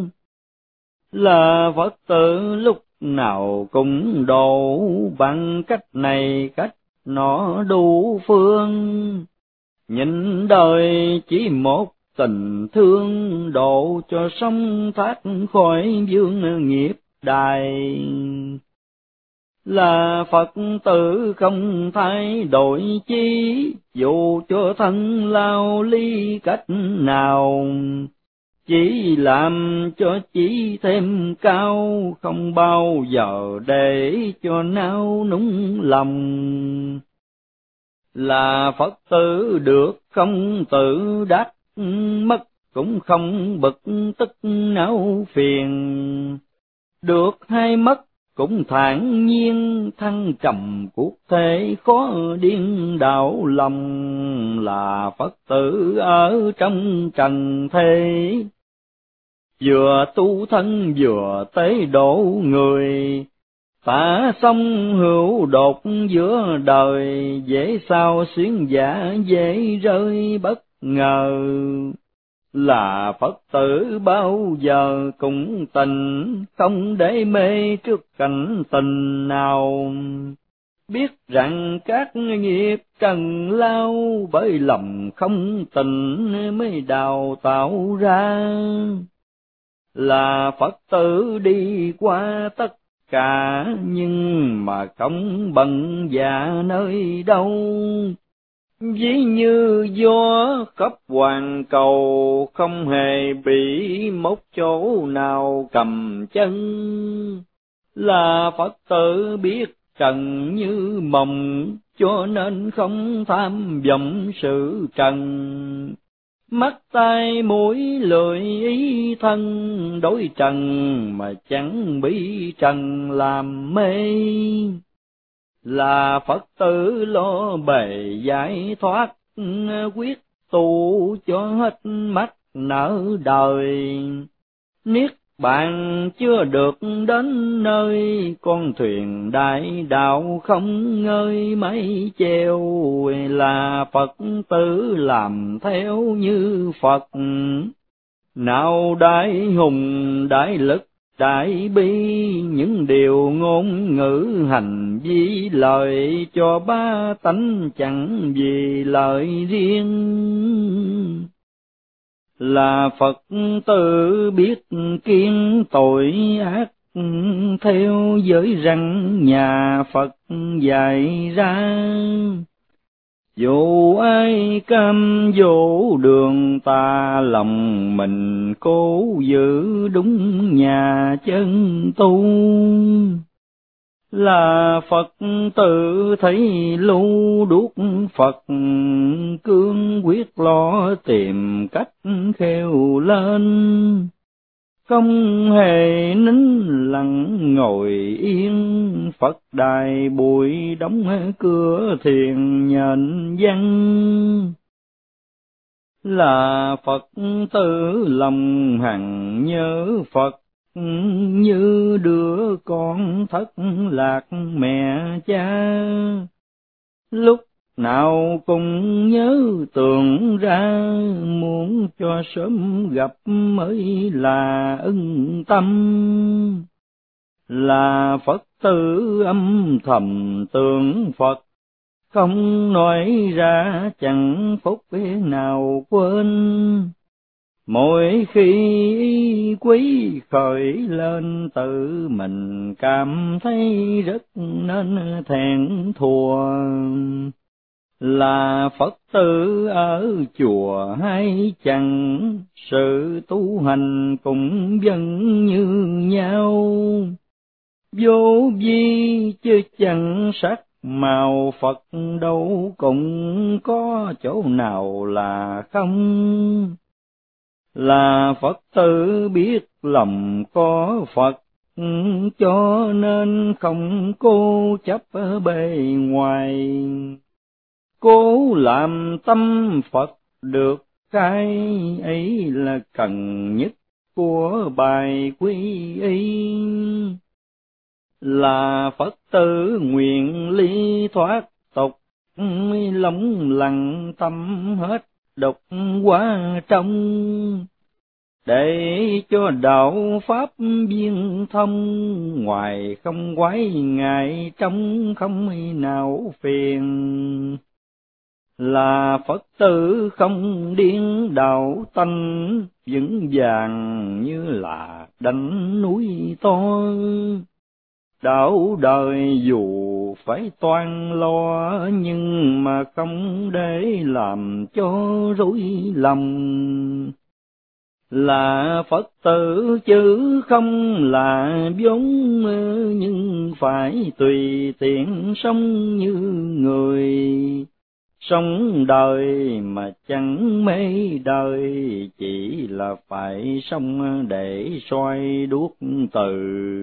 Là Phật tử lúc nào cũng độ, bằng cách này cách nọ đủ phương, nhìn đời chỉ một tình thương, độ cho sông thoát khỏi vương nghiệp đài. Là Phật tử không thay đổi chi, dù cho thân lao ly cách nào, chỉ làm cho chỉ thêm cao, không bao giờ để cho nao núng lòng. Là Phật tử được không tự đắc, mất cũng không bực tức não phiền. Được hay mất cũng thản nhiên, thăng trầm cuộc thế khó điên đảo lòng. Là Phật tử ở trong trần thế, vừa tu thân vừa tế độ người. Tả xong hữu đột giữa đời, dễ sao xuyến giả dễ rơi bất ngờ. Là Phật tử bao giờ cũng tình, không để mê trước cảnh tình nào. Biết rằng các nghiệp trần lao, bởi lòng không tình mới đào tạo ra. Là Phật tử đi qua tất cả, nhưng mà không bận dạ nơi đâu. Ví như gió khắp hoàn cầu, không hề bị một chỗ nào cầm chân. Là Phật tử biết trần như mộng, cho nên không tham vọng sự trần. Mắt tai mũi lưỡi ý thân, đối trần mà chẳng bị trần làm mê. Là Phật tử lo bề giải thoát, quyết tu cho hết mắt nở đời. Niết bàn chưa được đến nơi, con thuyền đại đạo không ngơi máy chèo. Là Phật tử làm theo như Phật, nào đại hùng đại lực đại bi, những điều ngôn ngữ hành vi lời, cho ba tánh chẳng vì lợi riêng. Là Phật tử biết kiêng tội ác, theo giới răn nhà Phật dạy ra. Dù ai cam dỗ đường ta, lòng mình cố giữ đúng nhà chân tu. Là Phật tử thấy lưu đuốc Phật, cương quyết lo tìm cách khêu lên. Không hề nín lặng ngồi yên, Phật đài bụi đóng cửa thiền nhện văn. Là Phật tử lòng hằng nhớ Phật, như đứa con thất lạc mẹ cha. Lúc nào cũng nhớ tưởng ra, muốn cho sớm gặp mới là ưng tâm. Là Phật tử âm thầm tưởng Phật, không nói ra chẳng phút nào quên. Mỗi khi quý khởi lên, tự mình cảm thấy rất nên thẹn thùa. Là Phật tử ở chùa hay chẳng, sự tu hành cũng vẫn như nhau. Vô vi chứ chẳng sắc màu, Phật đâu cũng có chỗ nào là không. Là Phật tử biết lòng có Phật, cho nên không cố chấp ở bề ngoài. Cố làm tâm Phật được cái ấy, là cần nhất của bài quy y. Là Phật tử nguyện ly thoát tục, lòng lặng tâm hết độc quá trong. Để cho đạo pháp viên thông, ngoài không quái ngại, trong không nào phiền. Là Phật tử không điên đạo tánh, vững vàng như là đỉnh núi to. Đạo đời dù phải toan lo, nhưng mà không để làm cho rối lòng. Là Phật tử chứ không là vốn, nhưng phải tùy tiện sống như người. Sống đời mà chẳng mê đời, chỉ là phải sống để soi đuốc từ.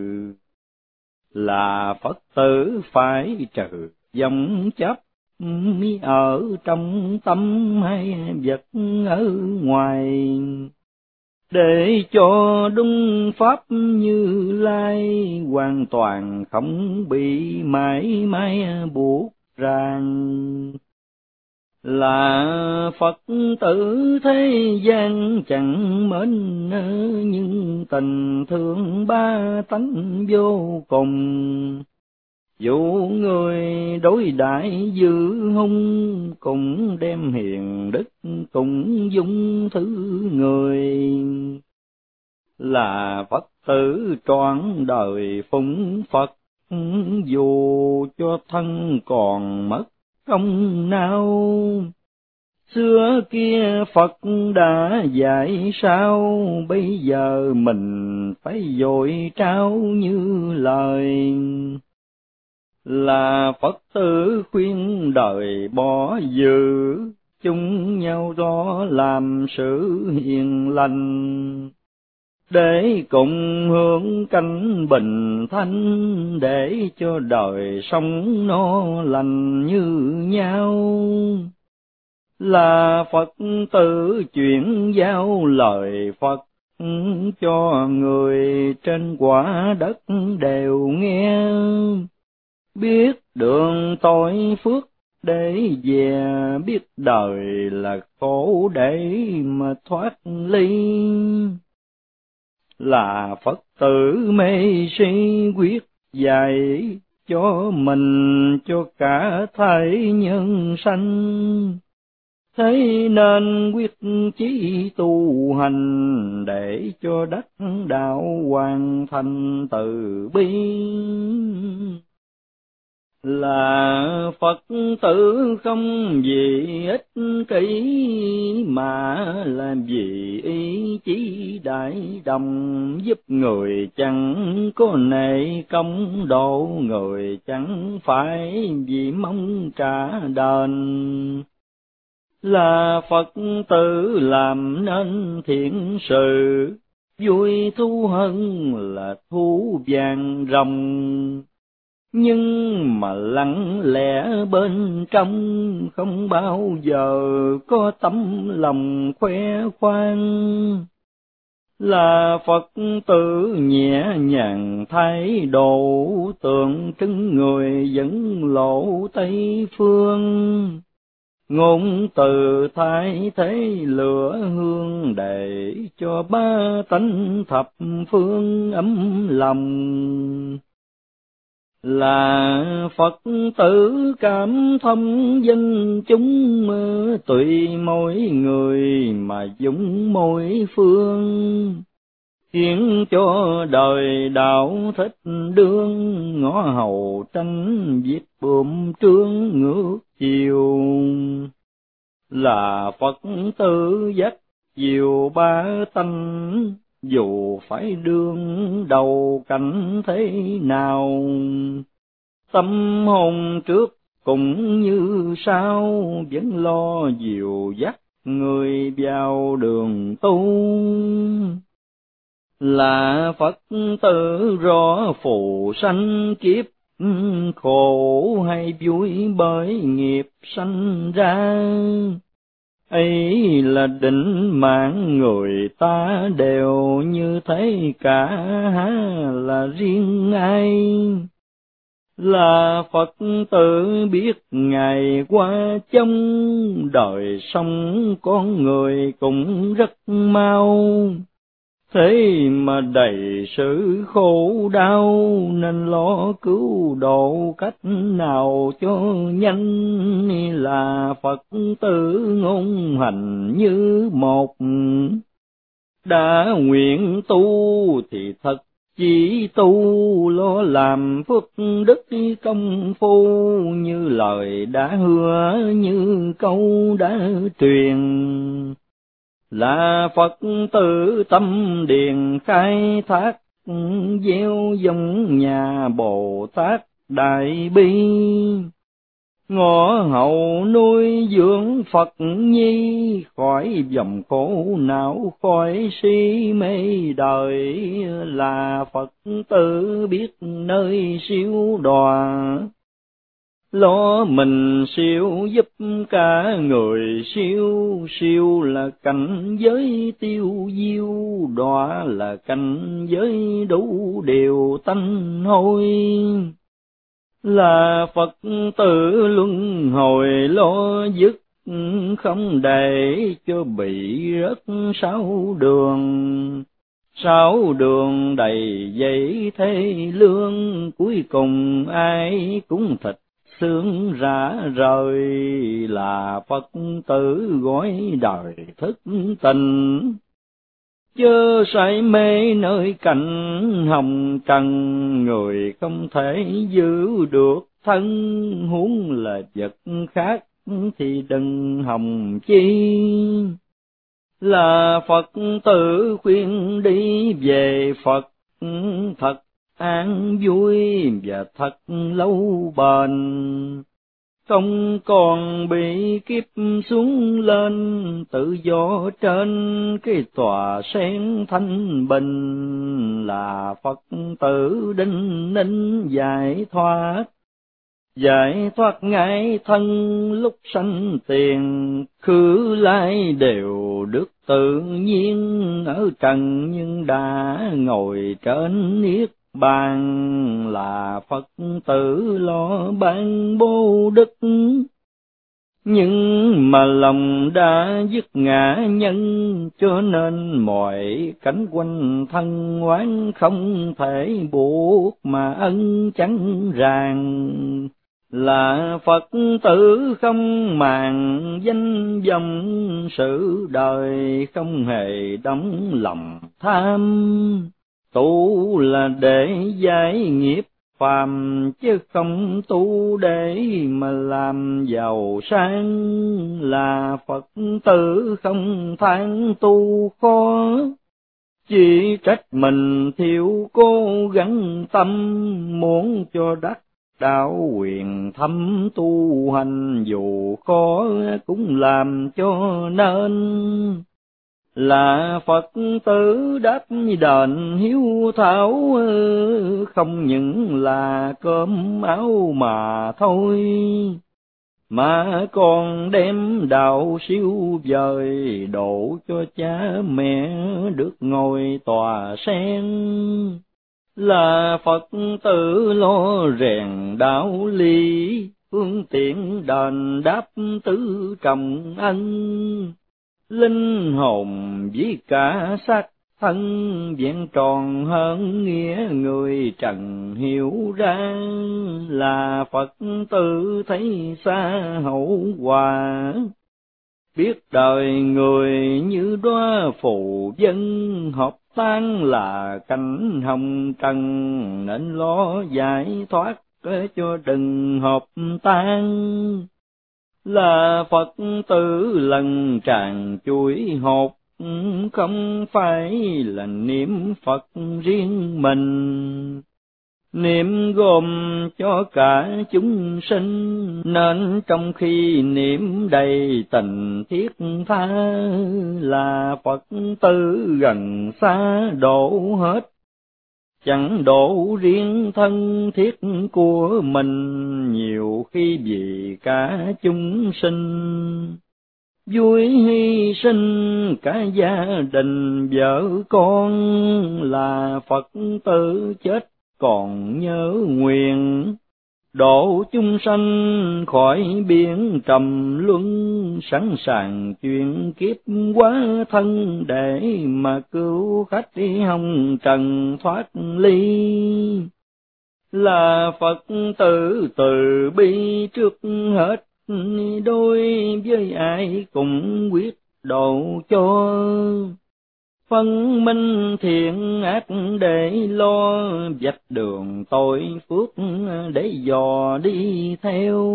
Là Phật tử phải trừ vọng chấp, ở trong tâm hay vật ở ngoài, để cho đúng pháp Như Lai hoàn toàn không bị mãi mãi buộc ràng. Là Phật tử thế gian chẳng mến, nhưng tình thương ba tánh vô cùng. Dù người đối đãi dữ hung, cũng đem hiền đức cũng dung thứ người. Là Phật tử trọn đời phụng Phật, dù cho thân còn mất công nào. Xưa kia Phật đã dạy sao, bây giờ mình phải vội trao như lời. Là Phật tử khuyên đời bỏ dữ, chung nhau đó làm sự hiền lành, để cùng hướng canh bình thanh, để cho đời sống nó lành như nhau. Là Phật tử chuyển giao lời Phật, cho người trên quả đất đều nghe, biết đường tội phước để về, biết đời là khổ để mà thoát ly. Là Phật tử mê si quyết dạy, cho mình cho cả thảy nhân sanh, thế nên quyết chí tu hành, để cho đắc đạo hoàn thành từ bi. Là Phật tử không vì ích kỷ, mà làm vì ý chí đại đồng, giúp người chẳng có nể công, độ người chẳng phải vì mong trả đền. Là Phật tử làm nên thiện sự, vui thú hơn là thú vàng rồng, nhưng mà lặng lẽ bên trong, không bao giờ có tấm lòng khoe khoang. Là Phật tử nhẹ nhàng thái độ, tượng trưng người dẫn lộ Tây phương, ngôn từ thay thế lửa hương, để cho ba tánh thập phương ấm lòng. Là Phật tử cảm thông dân chúng, tùy mỗi người mà dũng mỗi phương, khiến cho đời đạo thích đương, ngõ hầu tranh viết bướm trương ngược chiều. Là Phật tử dắt diệu ba tánh, dù phải đương đầu cảnh thế nào, tâm hồn trước cũng như sau, vẫn lo dìu dắt người vào đường tu. Là Phật tử rõ phù sanh kiếp, khổ hay vui bởi nghiệp sanh ra, ấy là định mạng người ta đều như thế cả, há là riêng ai. Là Phật tử biết ngày qua trong, đời sống con người cũng rất mau, thế mà đầy sự khổ đau, nên lo cứu độ cách nào cho nhanh. Là Phật tử ngôn hành như một, đã nguyện tu thì thật chỉ tu, lo làm phước đức công phu, như lời đã hứa như câu đã truyền. Là Phật tử tâm điền khai thác, gieo giống nhà Bồ Tát đại bi, ngõ hậu nuôi dưỡng Phật nhi, khỏi dòng khổ não khỏi si mê đời, là Phật tử biết nơi siêu đọa. Lo mình siêu giúp cả người siêu, siêu là cảnh giới tiêu diêu, đọa là cảnh giới đủ điều tanh hôi. Là Phật tử luân hồi lo dứt, không để cho bị rớt sáu đường. Sáu đường đầy dây thế lương, cuối cùng ai cũng thịt xương rã rời. Là Phật tử gói đời thức tình, chớ say mê nơi cảnh hồng trần. Người không thể giữ được thân, huống là vật khác thì đừng hòng chi. Là Phật tử khuyên đi về Phật, thật an vui và thật lâu bền. Không còn bị kiếp xuống lên, tự do trên cái tòa sen thanh bình. Là Phật tử đinh ninh giải thoát, giải thoát ngay thân lúc sanh tiền. Khứ lai đều được tự nhiên ở trần, nhưng đã ngồi trên niết bàn. Là Phật tử lo ban bố đức, nhưng mà lòng đã dứt ngã nhân. Cho nên mọi cảnh quanh thân oán không thể buộc, mà ân chẳng ràng. Là Phật tử không màng danh vọng, sự đời không hề đắm lòng tham. Tu là để giải nghiệp phàm, chứ không tu để mà làm giàu sang. Là Phật tử không than tu khó, chỉ trách mình thiếu cố gắng tâm. Muốn cho đắc đạo quyền thâm tu hành, dù khó cũng làm cho nên. Là Phật tử đáp đền hiếu thảo, không những là cơm áo mà thôi, mà còn đem đạo siêu vời độ cho cha mẹ được ngồi tòa sen. Là Phật tử lo rèn đạo lý, phương tiện đền đáp tứ trọng ân. Linh hồn với cả xác thân, vẹn tròn hơn nghĩa người trần hiểu ra. Là Phật tử thấy xa hậu quả, biết đời người như đóa phù vân. Hợp tan là cảnh hồng trần, nên lo giải thoát cho đừng hợp tan. Là Phật tử lần tràn chuỗi hột, không phải là niệm Phật riêng mình. Niệm gồm cho cả chúng sinh, nên trong khi niệm đầy tình thiết tha. Là Phật tử gần xa độ hết, chẳng độ riêng thân thiết của mình. Nhiều khi vì cả chúng sinh, vui hy sinh cả gia đình vợ con. Là Phật tử chết còn nhớ nguyện, độ chúng sanh khỏi biển trầm luân. Sẵn sàng chuyển kiếp hóa thân, để mà cứu khách hồng trần thoát ly. Là Phật tử từ bi trước hết, đối với ai cũng quyết độ cho. Phân minh thiện ác để lo, vạch đường tội phước để dò đi theo.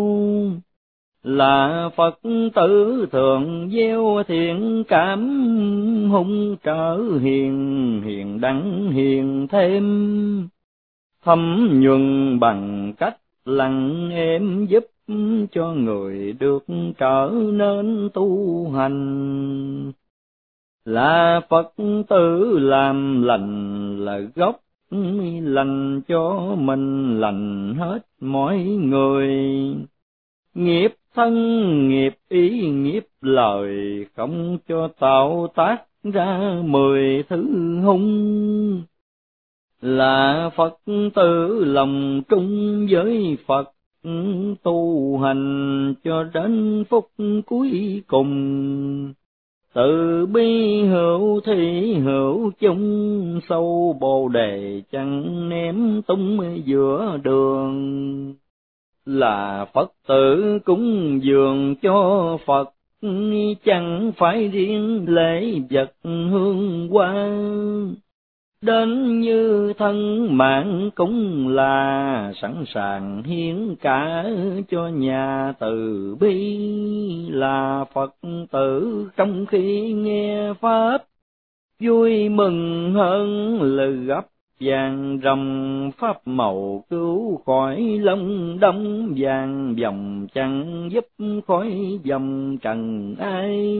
Là Phật tử thường gieo thiện cảm, hung trở hiền, hiền đặng hiền thêm. Thấm nhuần bằng cách lặng êm giúp cho người được trở nên tu hành. Là Phật tử làm lành là gốc, lành cho mình lành hết mọi người. Nghiệp thân nghiệp ý nghiệp lời, không cho tạo tác ra 10 thứ hung. Là Phật tử lòng trung với Phật, tu hành cho đến phút cuối cùng. Từ bi hữu thị hữu chung, sâu bồ đề chẳng ném tung giữa đường. Là Phật tử cúng dường cho Phật, chẳng phải riêng lễ vật hương hoa. Đến như thân mạng cũng là sẵn sàng hiến cả cho nhà từ bi. Là Phật tử trong khi nghe Pháp, vui mừng hơn là gấp vàng rồng. Pháp màu cứu khỏi lâm đông, vàng dòng chẳng giúp khỏi dòng trần ai.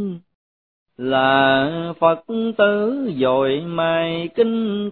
Là Phật tử dội mai kinh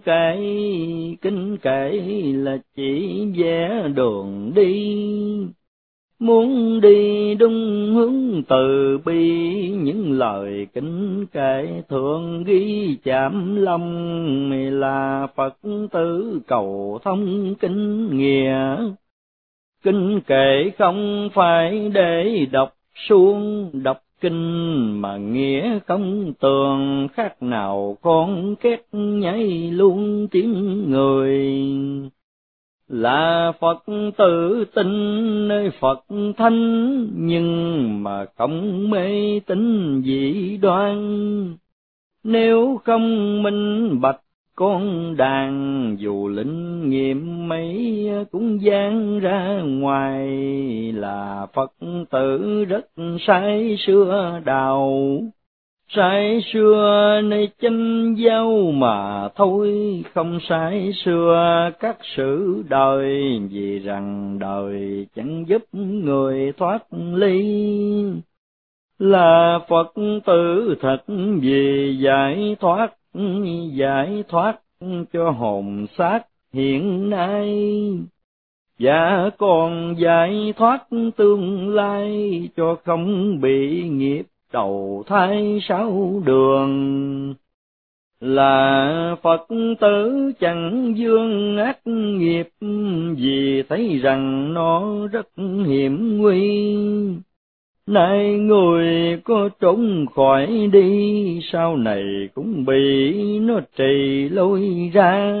kệ là chỉ vẽ đường đi. Muốn đi đúng hướng từ bi, những lời kinh kệ thường ghi chạm lòng. Là Phật tử cầu thông kinh nghĩa, kinh kệ không phải để đọc suông, đọc kinh mà nghĩa không tường, khác nào con két nhảy luôn tiếng người. Là Phật tử tin nơi Phật thánh, nhưng mà không mê tín dị đoan. Nếu không minh bạch con đàn, dù linh nghiệm mấy cũng giang ra ngoài. Là Phật tử rất say xưa đào, say xưa nơi chánh giáo mà thôi, không say xưa các sự đời. Vì rằng đời chẳng giúp người thoát ly. Là Phật tử thật vì giải thoát cho hồn xác hiện nay, và còn giải thoát tương lai cho không bị nghiệp đầu thai sáu đường. Là Phật tử chẳng vương ác nghiệp, vì thấy rằng nó rất hiểm nguy. Nay người có trốn khỏi đi, sau này cũng bị nó trì lôi ra.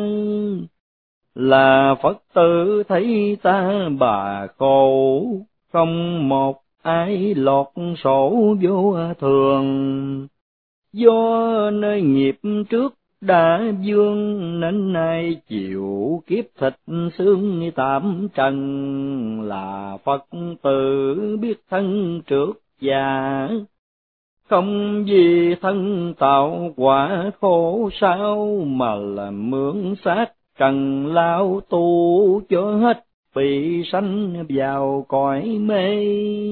Là Phật tử thấy ta bà khổ, không một ai lọt sổ vô thường. Do nơi nghiệp trước đã vương, nên nay chịu kiếp thịt xương tạm trần. Là Phật tử biết thân trước già, không vì thân tạo quả khổ sao, mà là mượn xác trần lao tu cho hết bị sanh vào cõi mê.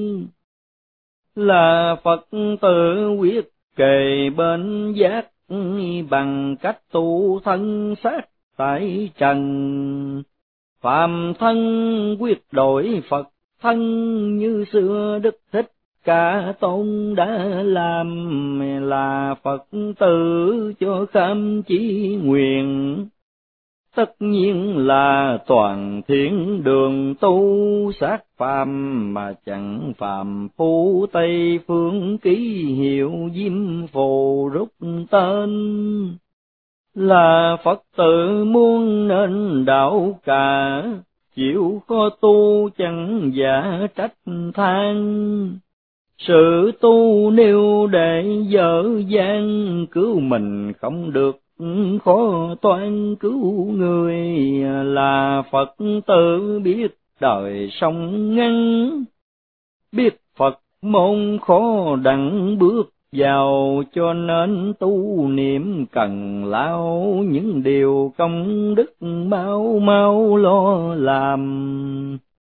Là Phật tử quyết kề bên giác, bằng cách tu thân xác tại trần. Phàm thân quyết đổi Phật thân, như xưa Đức Thích Ca Tôn đã làm. Là Phật tử cho kham chí nguyện, tất nhiên là toàn thiện đường tu. Xác phàm mà chẳng phàm phu, Tây phương ký hiệu diêm phù rút tên. Là Phật tử muốn nên đạo cả, chịu khó tu chẳng giả trách than. Sự tu nếu để dở dang, cứu mình không được khó toan cứu người. Là Phật tử biết đời sống ngắn, biết Phật môn khó đặng bước vào, cho nên tu niệm cần lao, những điều công đức mau mau lo làm.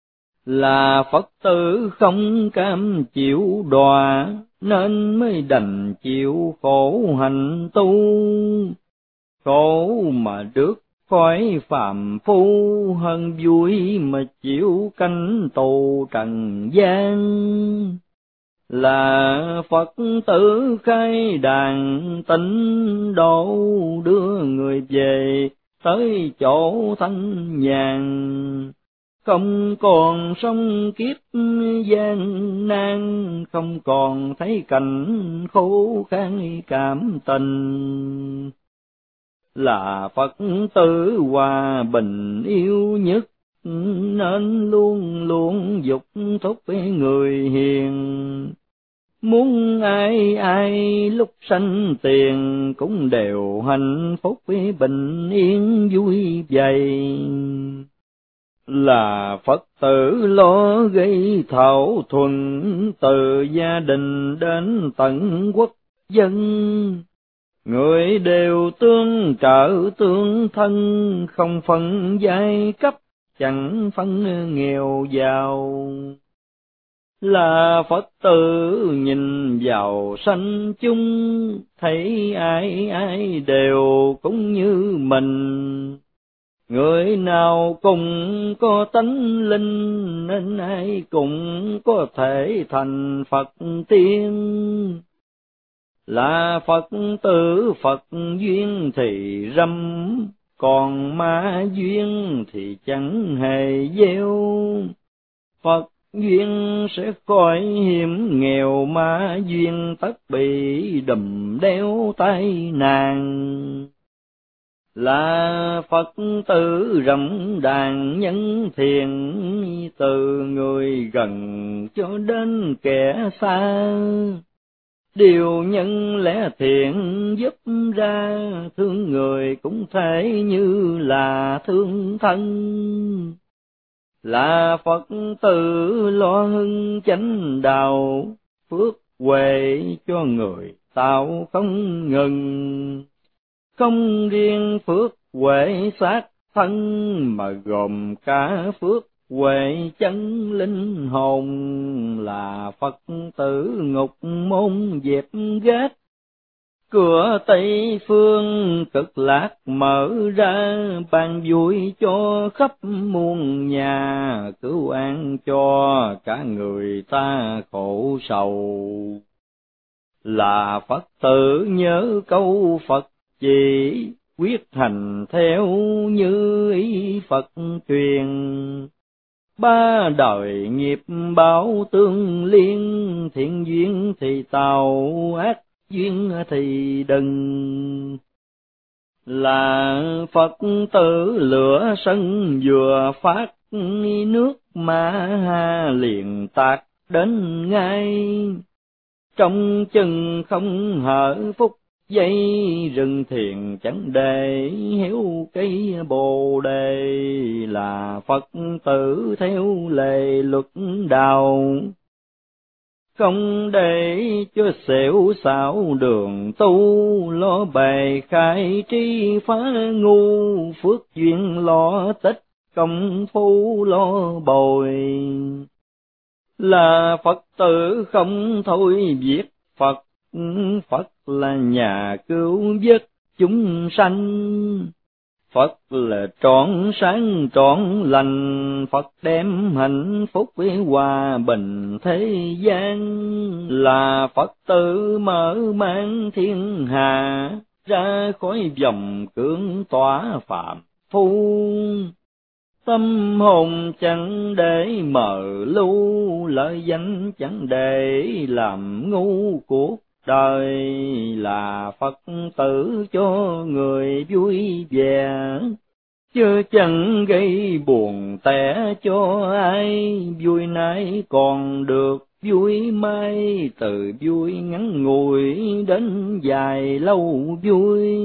Là Phật tử không cam chịu đọa, nên mới đành chịu khổ hành tu. Khổ mà được khỏi phàm phu, hơn vui mà chịu canh tù trần gian. Là Phật tử khai đàn tịnh độ, đưa người về tới chỗ thanh nhàn. Không còn sống kiếp gian nan, không còn thấy cảnh khổ khan cảm tình. Là Phật tử hòa bình yêu nhất, nên luôn luôn dục thúc người hiền. Muốn ai ai lúc sanh tiền, cũng đều hạnh phúc bình yên vui vầy. Là Phật tử lo gây thảo thuận, từ gia đình đến tận quốc dân. Người đều tương trợ tương thân, không phân giai cấp, chẳng phân nghèo giàu. Là Phật tử nhìn vào sanh chung, thấy ai ai đều cũng như mình. Người nào cũng có tánh linh, nên ai cũng có thể thành Phật tiên. Là Phật tử Phật duyên thì râm, còn ma duyên thì chẳng hề gieo. Phật duyên sẽ khỏi hiểm nghèo, ma duyên tất bị đùm đeo tai nạn. Là Phật tử rộng đàn nhân thiện, từ người gần cho đến kẻ xa. Điều nhân lẽ thiện giúp ra, thương người cũng thể như là thương thân. Là Phật tử lo hưng chánh đạo, phước huệ cho người tạo không ngừng. Không riêng phước huệ xác thân, mà gồm cả phước huệ chân linh hồn. Là Phật tử ngục môn dẹp gác, cửa Tây phương cực lạc mở ra, ban vui cho khắp muôn nhà, cứu an cho cả người ta khổ sầu. Là Phật tử nhớ câu Phật chỉ, quyết hành theo như ý Phật truyền. Ba đời nghiệp báo tương liên, thiện duyên thì tạo, ác duyên thì đừng. Là Phật tử lửa sân vừa phát, nước ma ha liền tạt đến ngay. Trong chừng không hở phút giây, rừng thiền chẳng để héo cây bồ đề. Là Phật tử theo lệ luật đạo, không để cho xẻo xảo đường tu. Lo bày khai trí phá ngu, phước duyên lo tích, công phu lo bồi. Là Phật tử không thôi việc Phật, Phật là nhà cứu vớt chúng sanh. Phật là trọn sáng trọn lành, Phật đem hạnh phúc với hòa bình thế gian. Là Phật tử mở mang thiên hà, ra khỏi vòng cưỡng tỏa phạm phu. Tâm hồn chẳng để mờ lu, lợi danh chẳng để làm ngu cuộc đời. Là Phật tử cho người vui vẻ, chứ chẳng gây buồn tẻ cho ai. Vui nay còn được vui mai, từ vui ngắn ngủi đến dài lâu vui.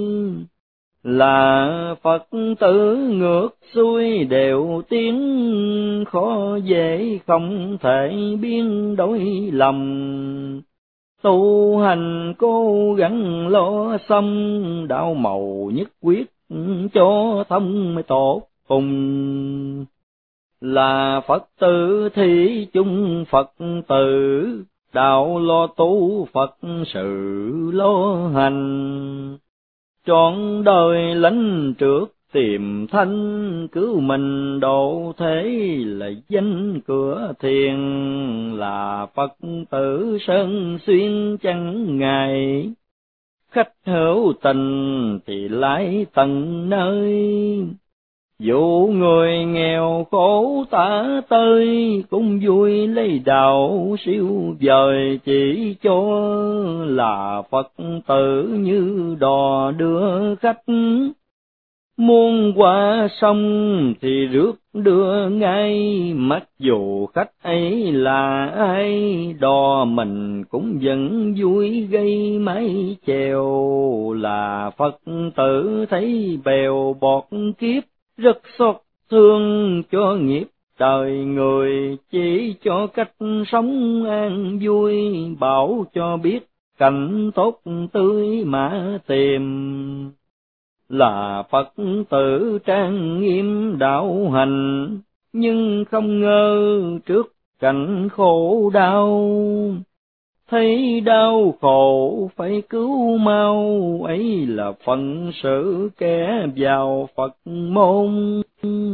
Là Phật tử ngược xuôi đều tiếng, khó dễ không thể biến đổi lầm. Tu hành cố gắng lo xong, đạo màu nhất quyết cho thông mới tốt cùng. là Phật tử thị chung Phật tử, đạo lo tu Phật sự lo hành, trọn đời lánh trước tìm thanh, cứu mình độ thế là danh cửa thiền, là Phật tử sơn xuyên chẳng ngại, khách hữu tình thì lái tận nơi, dù người nghèo khổ tả tơi, cũng vui lấy đạo siêu vời chỉ cho, là Phật tử như đò đưa khách, muôn qua sông thì rước đưa ngay, mặc dù khách ấy là ai, đò mình cũng vẫn vui gây mái chèo, là Phật tử thấy bèo bọt kiếp, rất xót thương cho nghiệp đời người, chỉ cho cách sống an vui, bảo cho biết cảnh tốt tươi mà tìm, là Phật tử trang nghiêm đạo hành, nhưng không ngờ trước cảnh khổ đau, thấy đau khổ phải cứu mau, ấy là phận sự kẻ vào Phật môn,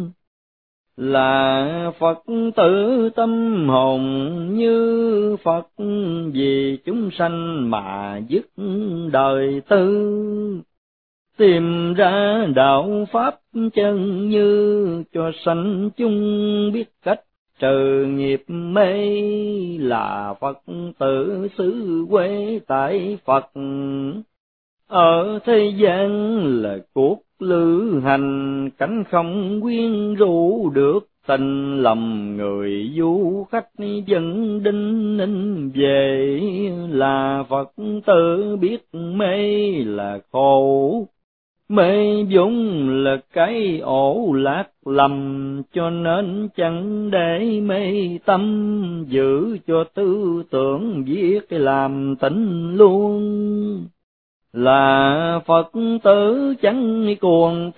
là Phật tử tâm hồn như Phật, vì chúng sanh mà dứt đời tư, tìm ra đạo pháp chân như, cho sanh chung biết cách trừ nghiệp mê, là Phật tử xứ quê tại Phật, ở thế gian là cuộc lữ hành, cảnh không quyến rũ được tình, lầm người du khách dân đinh ninh về, là Phật tử biết mê là khổ, mê vốn là cái ổ lạc lầm, cho nên chẳng để mê tâm, giữ cho tư tưởng viết làm tỉnh luôn, là Phật tử chẳng cuồng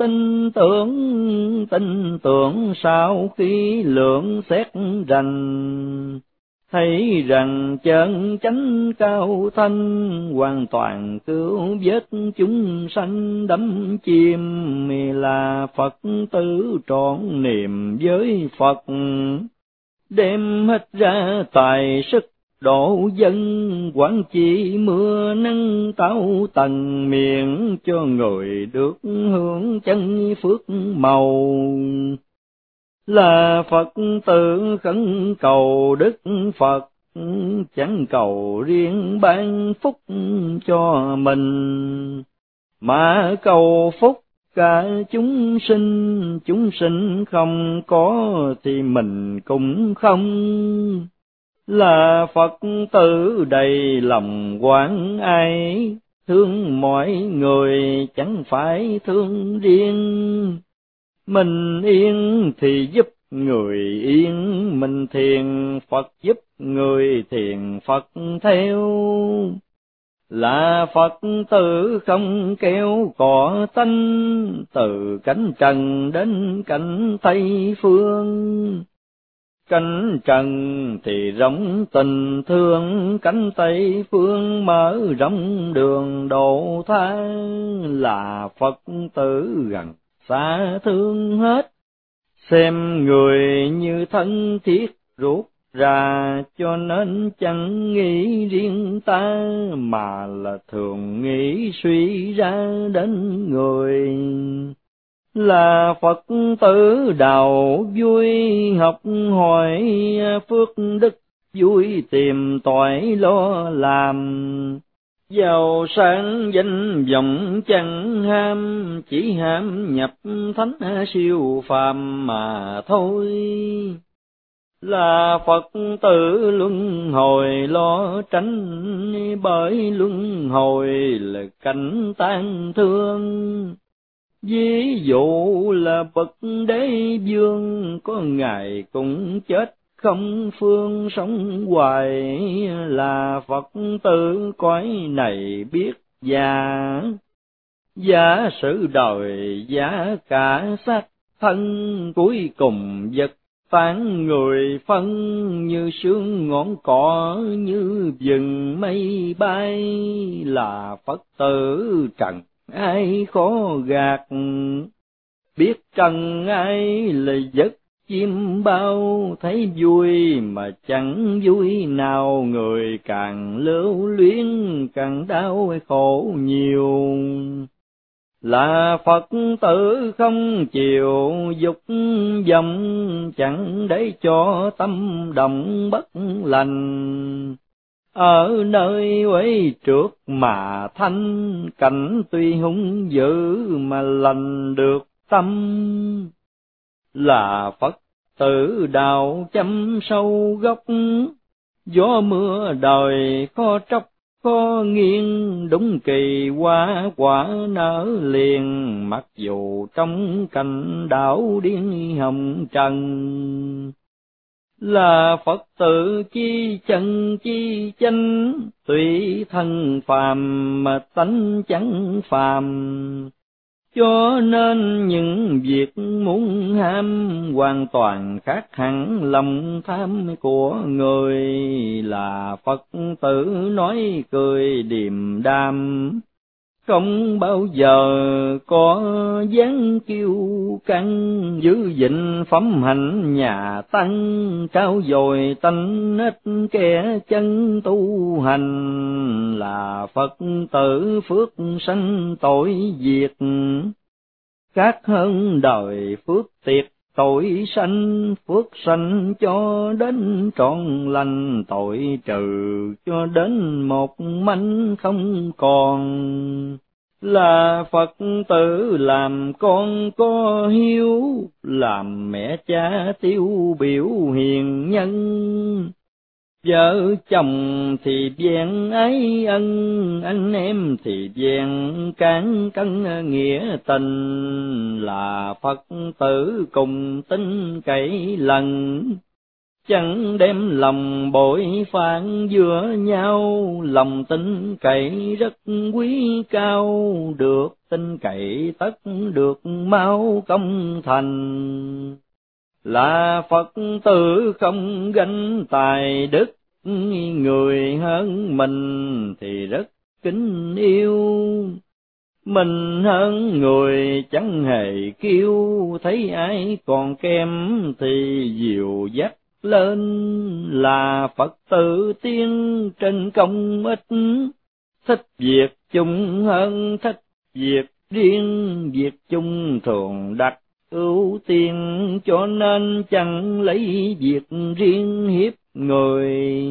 tin tưởng sau khi lượng xét rành, thấy rằng chân chánh cao thanh, hoàn toàn cứu vớt chúng sanh đắm chìm, là Phật tử trọn niềm với Phật, đem hết ra tài sức độ dân, quán chỉ mưa nắng táo tầng miệng, cho người được hưởng chân phước màu, là Phật tử khẩn cầu Đức Phật, chẳng cầu riêng ban phúc cho mình, mà cầu phúc cả chúng sinh không có thì mình cũng không, là Phật tử đầy lòng quán ai, thương mọi người chẳng phải thương riêng, mình yên thì giúp người yên, mình thiền Phật giúp người thiền Phật theo, là Phật tử không keo cọ tánh, từ cánh trần đến cánh Tây phương, cánh trần thì rộng tình thương, cánh Tây phương mở rộng đường độ tha, là Phật tử gần xa thương hết, xem người như thân thiết ruột ra, cho nên chẳng nghĩ riêng ta, mà là thường nghĩ suy ra đến người, là Phật tử đạo vui học hỏi phước đức, vui tìm tỏi lo làm, giàu sang danh vọng chẳng ham, chỉ ham nhập thánh siêu phàm mà thôi, là Phật tử luân hồi lo tránh, bởi luân hồi là cảnh tan thương, ví dụ là bậc đế vương, có ngày cũng chết không phương sống hoài, là Phật tử cõi này biết già, giả sử đời giá cả xác thân, cuối cùng vật tán người phân như sương ngọn cỏ, như vừng mây bay, là Phật tử trần ai khó gạt. Biết trần ai là giấc chim bao, thấy vui mà chẳng vui nào, người càng lưu luyến càng đau khổ nhiều. Là Phật tử không chịu dục vọng, chẳng để cho tâm động bất lành. Ở nơi quấy trượt mà thanh, cảnh tuy hung dữ mà lành được tâm. Là Phật tử đạo chăm sâu gốc, gió mưa đời khó tróc khó nghiêng, đúng kỳ hoa quả nở liền, mặc dù trong cảnh đảo điên hồng trần. Là Phật tử chi chân chi chánh, tùy thân phàm mà tánh chẳng phàm. Cho nên những việc muốn ham hoàn toàn khác hẳn lòng tham của người. Là Phật tử nói cười điềm đạm, không bao giờ có dáng kiêu căng, giữ gìn phẩm hạnh nhà tăng, trao dồi tánh nết kẻ chân tu hành. Là Phật tử phước sanh tội diệt, khác hơn đời phước tiệt tội sanh. Phước sanh cho đến trọn lành, tội trừ cho đến một mảnh không còn. Là Phật tử làm con có hiếu, làm mẹ cha tiêu biểu hiền nhân. Vợ chồng thì vẹn ái ân, anh em thì vẹn cán cân nghĩa tình. Là Phật tử cùng tin cậy lần, chẳng đem lòng bội phản giữa nhau. Lòng tin cậy rất quý cao, được tin cậy tất được mau công thành. Là Phật tử không ganh tài đức, người hơn mình thì rất kính yêu. Mình hơn người chẳng hề kiêu, thấy ai còn kém thì dìu dắt lên. Là Phật tử tiên trên công ích, thích việc chung hơn thích việc riêng. Việc chung thường đặt ưu tiên, cho nên chẳng lấy việc riêng hiếp người.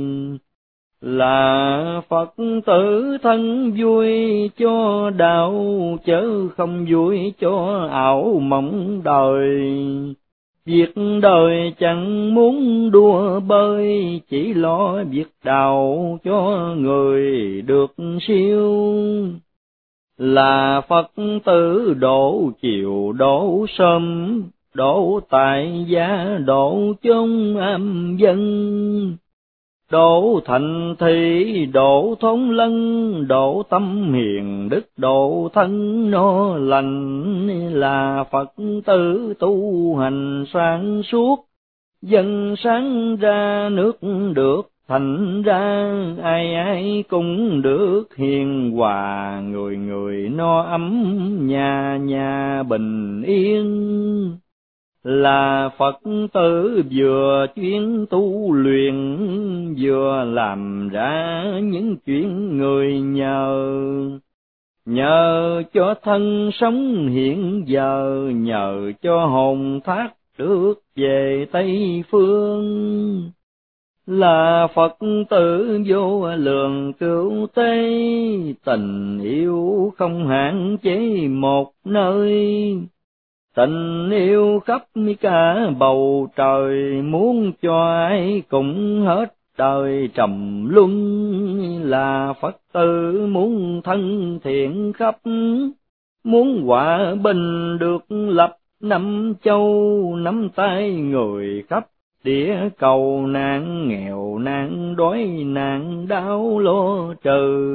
Là Phật tử thân vui cho đạo, chớ không vui cho ảo mộng đời. Việc đời chẳng muốn đua bơi, chỉ lo việc đạo cho người được siêu. Là Phật tử độ chiều độ sớm, độ tại gia độ chốn am dân. Độ thành thị độ thốn lân, độ tâm hiền đức độ thân no lành. Là Phật tử tu hành sáng suốt, dân sáng ra nước được thành ra. Ai ai cũng được hiền hòa, người người no ấm, nhà nhà bình yên. Là Phật tử vừa chuyên tu luyện, vừa làm ra những chuyện người nhờ. Nhờ cho thân sống hiện giờ, nhờ cho hồn thác được về Tây Phương. Là Phật tử vô lượng cứu tế, tình yêu không hạn chế một nơi. Tình yêu khắp cả bầu trời, muốn cho ai cũng hết đời trầm luân. Là Phật tử muốn thân thiện khắp, muốn hòa bình được lập năm châu. Nắm tay người khắp địa cầu, nạn nghèo nạn đói nạn đau lo trừ.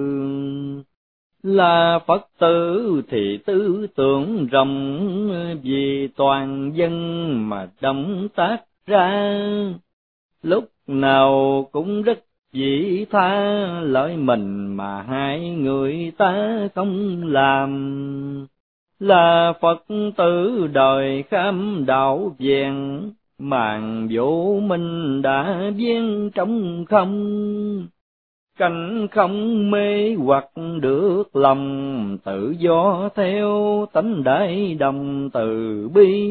Là Phật tử thì tư tưởng rộng, vì toàn dân mà động tác ra, lúc nào cũng rất dĩ tha, lợi mình mà hai người ta không làm. Là Phật tử đời kham đạo vẹn, màn vô minh đã viên trong không. Cảnh không mê hoặc được lòng, tự do theo tánh đại đồng từ bi.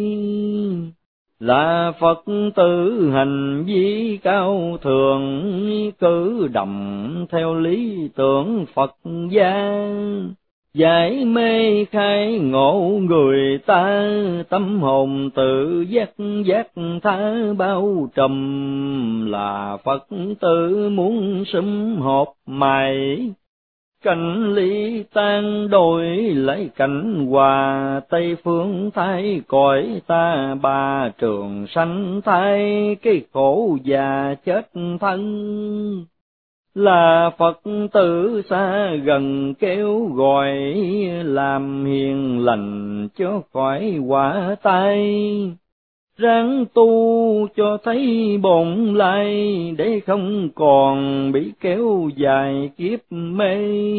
Là Phật tử hành vi cao thượng, cử động theo lý tưởng Phật gia. Giải mê khai ngộ người ta, tâm hồn tự giác giác tha bao trùm. Là Phật tử muốn sum họp mày, cảnh ly tan đổi lấy cảnh hòa. Tây phương thái cõi ta, ba trường sanh thái, cái khổ già chết thân. Là Phật tử xa gần kêu gọi, làm hiền lành cho khỏi quả tai. Ráng tu cho thấy bổn lai, để không còn bị kéo dài kiếp mê.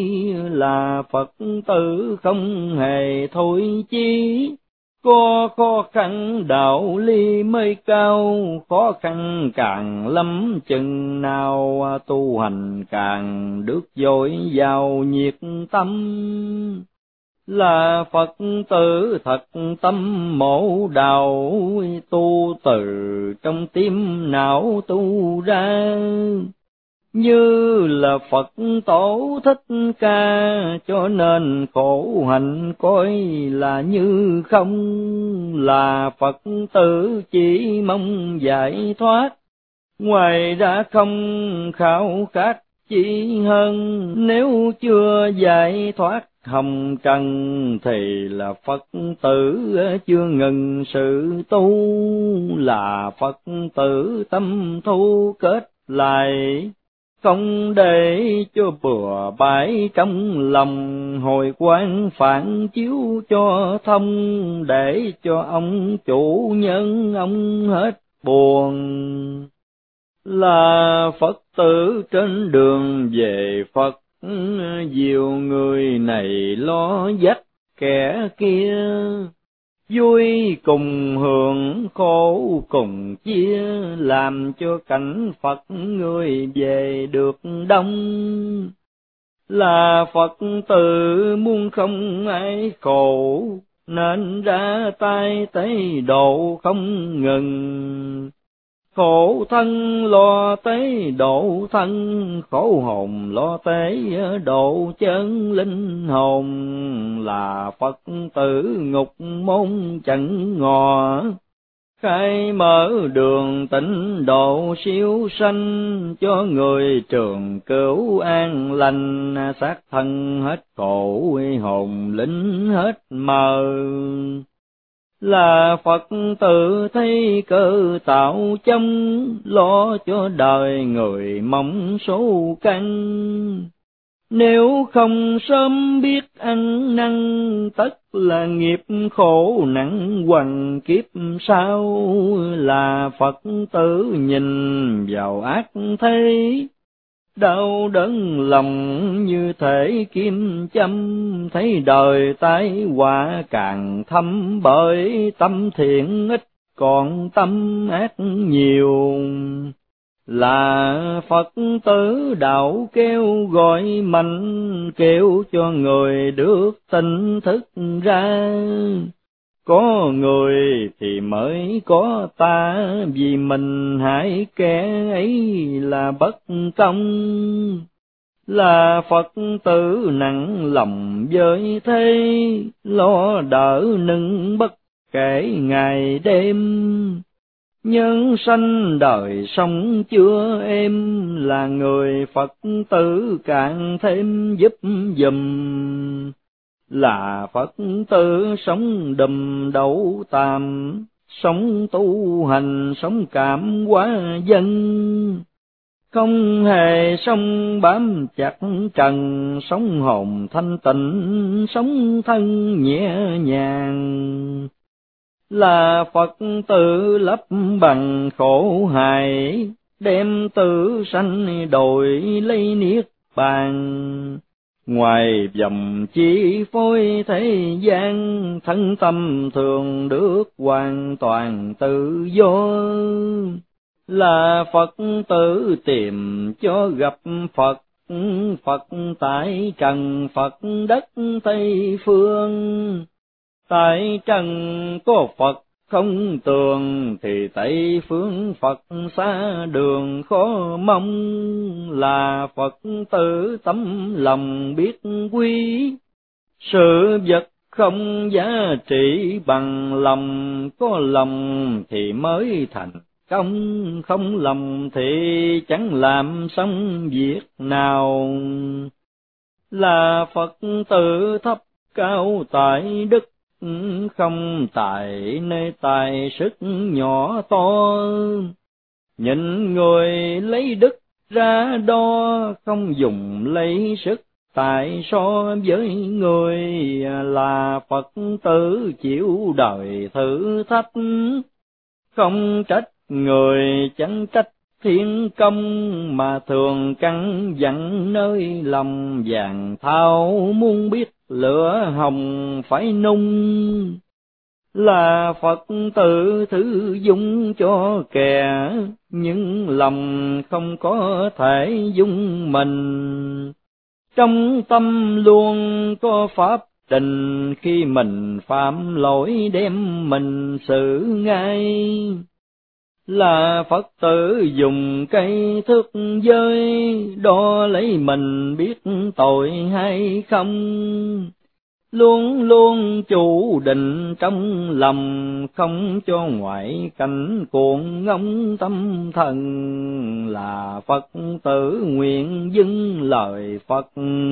Là Phật tử không hề thôi chí, có khó khăn đạo ly mới cao. Khó khăn càng lắm chừng nào, tu hành càng được dồi dào nhiệt tâm. Là Phật tử thật tâm mộ đạo, tu từ trong tim não tu ra. Như là Phật tổ Thích Ca, cho nên khổ hạnh coi là như không. Là Phật tử chỉ mong giải thoát, ngoài ra không khao khát chi hơn. Nếu chưa giải thoát hồng trần, thì là Phật tử chưa ngừng sự tu. Là Phật tử tâm thu kết lại, không để cho bừa bãi trong lòng. Hồi quán phản chiếu cho thông, để cho ông chủ nhân ông hết buồn. Là Phật tử trên đường về Phật, nhiều người này lo dắt kẻ kia. Vui cùng hưởng, khổ cùng chia, làm cho cảnh Phật người về được đông. Là Phật tử muốn không ai khổ, nên ra tay tế độ không ngừng. Khổ thân lo tế độ thân, khổ hồn lo tế độ chân linh hồn. Là Phật tử ngục môn chẳng ngò, khai mở đường tịnh độ siêu sanh. Cho người trường cửu an lành, xác thân hết khổ, hồn linh hết mờ. Là Phật tử thấy cơ tạo trong, lo cho đời người mong số căn. Nếu không sớm biết ăn năn, tất là nghiệp khổ nặng hoằng kiếp sau. Là Phật tử nhìn vào ác thế, đau đớn lòng như thể kim châm. Thấy đời tai họa càng thâm, bởi tâm thiện ít còn tâm ác nhiều. Là Phật tử đạo kêu gọi mạnh, kêu cho người được tỉnh thức ra. Có người thì mới có ta, vì mình hại kẻ ấy là bất công. Là Phật tử nặng lòng với thế, lo đỡ nâng bất kể ngày đêm. Nhân sanh đời sống chưa êm, là người Phật tử càng thêm giúp giùm. Là Phật tử sống đùm đậu tàm, sống tu hành, sống cảm hóa dân. Không hề sống bám chặt trần, sống hồn thanh tịnh, sống thân nhẹ nhàng. là Phật tự lấp bằng khổ hại, đem tử sanh đổi lấy niết bàn. Ngoài vòng chi phối thế gian, thân tâm thường được hoàn toàn tự do. Là Phật tử tìm cho gặp Phật, Phật tại trần Phật đất Tây phương. Tại trần có Phật không tường, thì Tây phương Phật xa đường khó mong. Là Phật tử tấm lòng biết quý, sự vật không giá trị bằng lòng. Có lòng thì mới thành công, không lòng thì chẳng làm xong việc nào. Là Phật tử thấp cao tại đức, không tài nơi tài sức nhỏ to. Nhìn người lấy đức ra đo, không dùng lấy sức tại so với người. Là Phật tử chịu đời thử thách, không trách người chẳng trách thiên công. Mà thường căn dặn nơi lòng vàng thao, muốn biết lửa hồng phải nung. Là Phật tử thứ dung cho kẻ, nhưng lòng không có thể dung mình. Trong tâm luôn có pháp định, khi mình phạm lỗi đem mình xử ngay. Là Phật tử dùng cây thước giới, đo lấy mình biết tội hay không. Luôn luôn chủ định trong lòng, không cho ngoại cảnh cuồng ngóng tâm thần. Là Phật tử nguyện dâng lời Phật,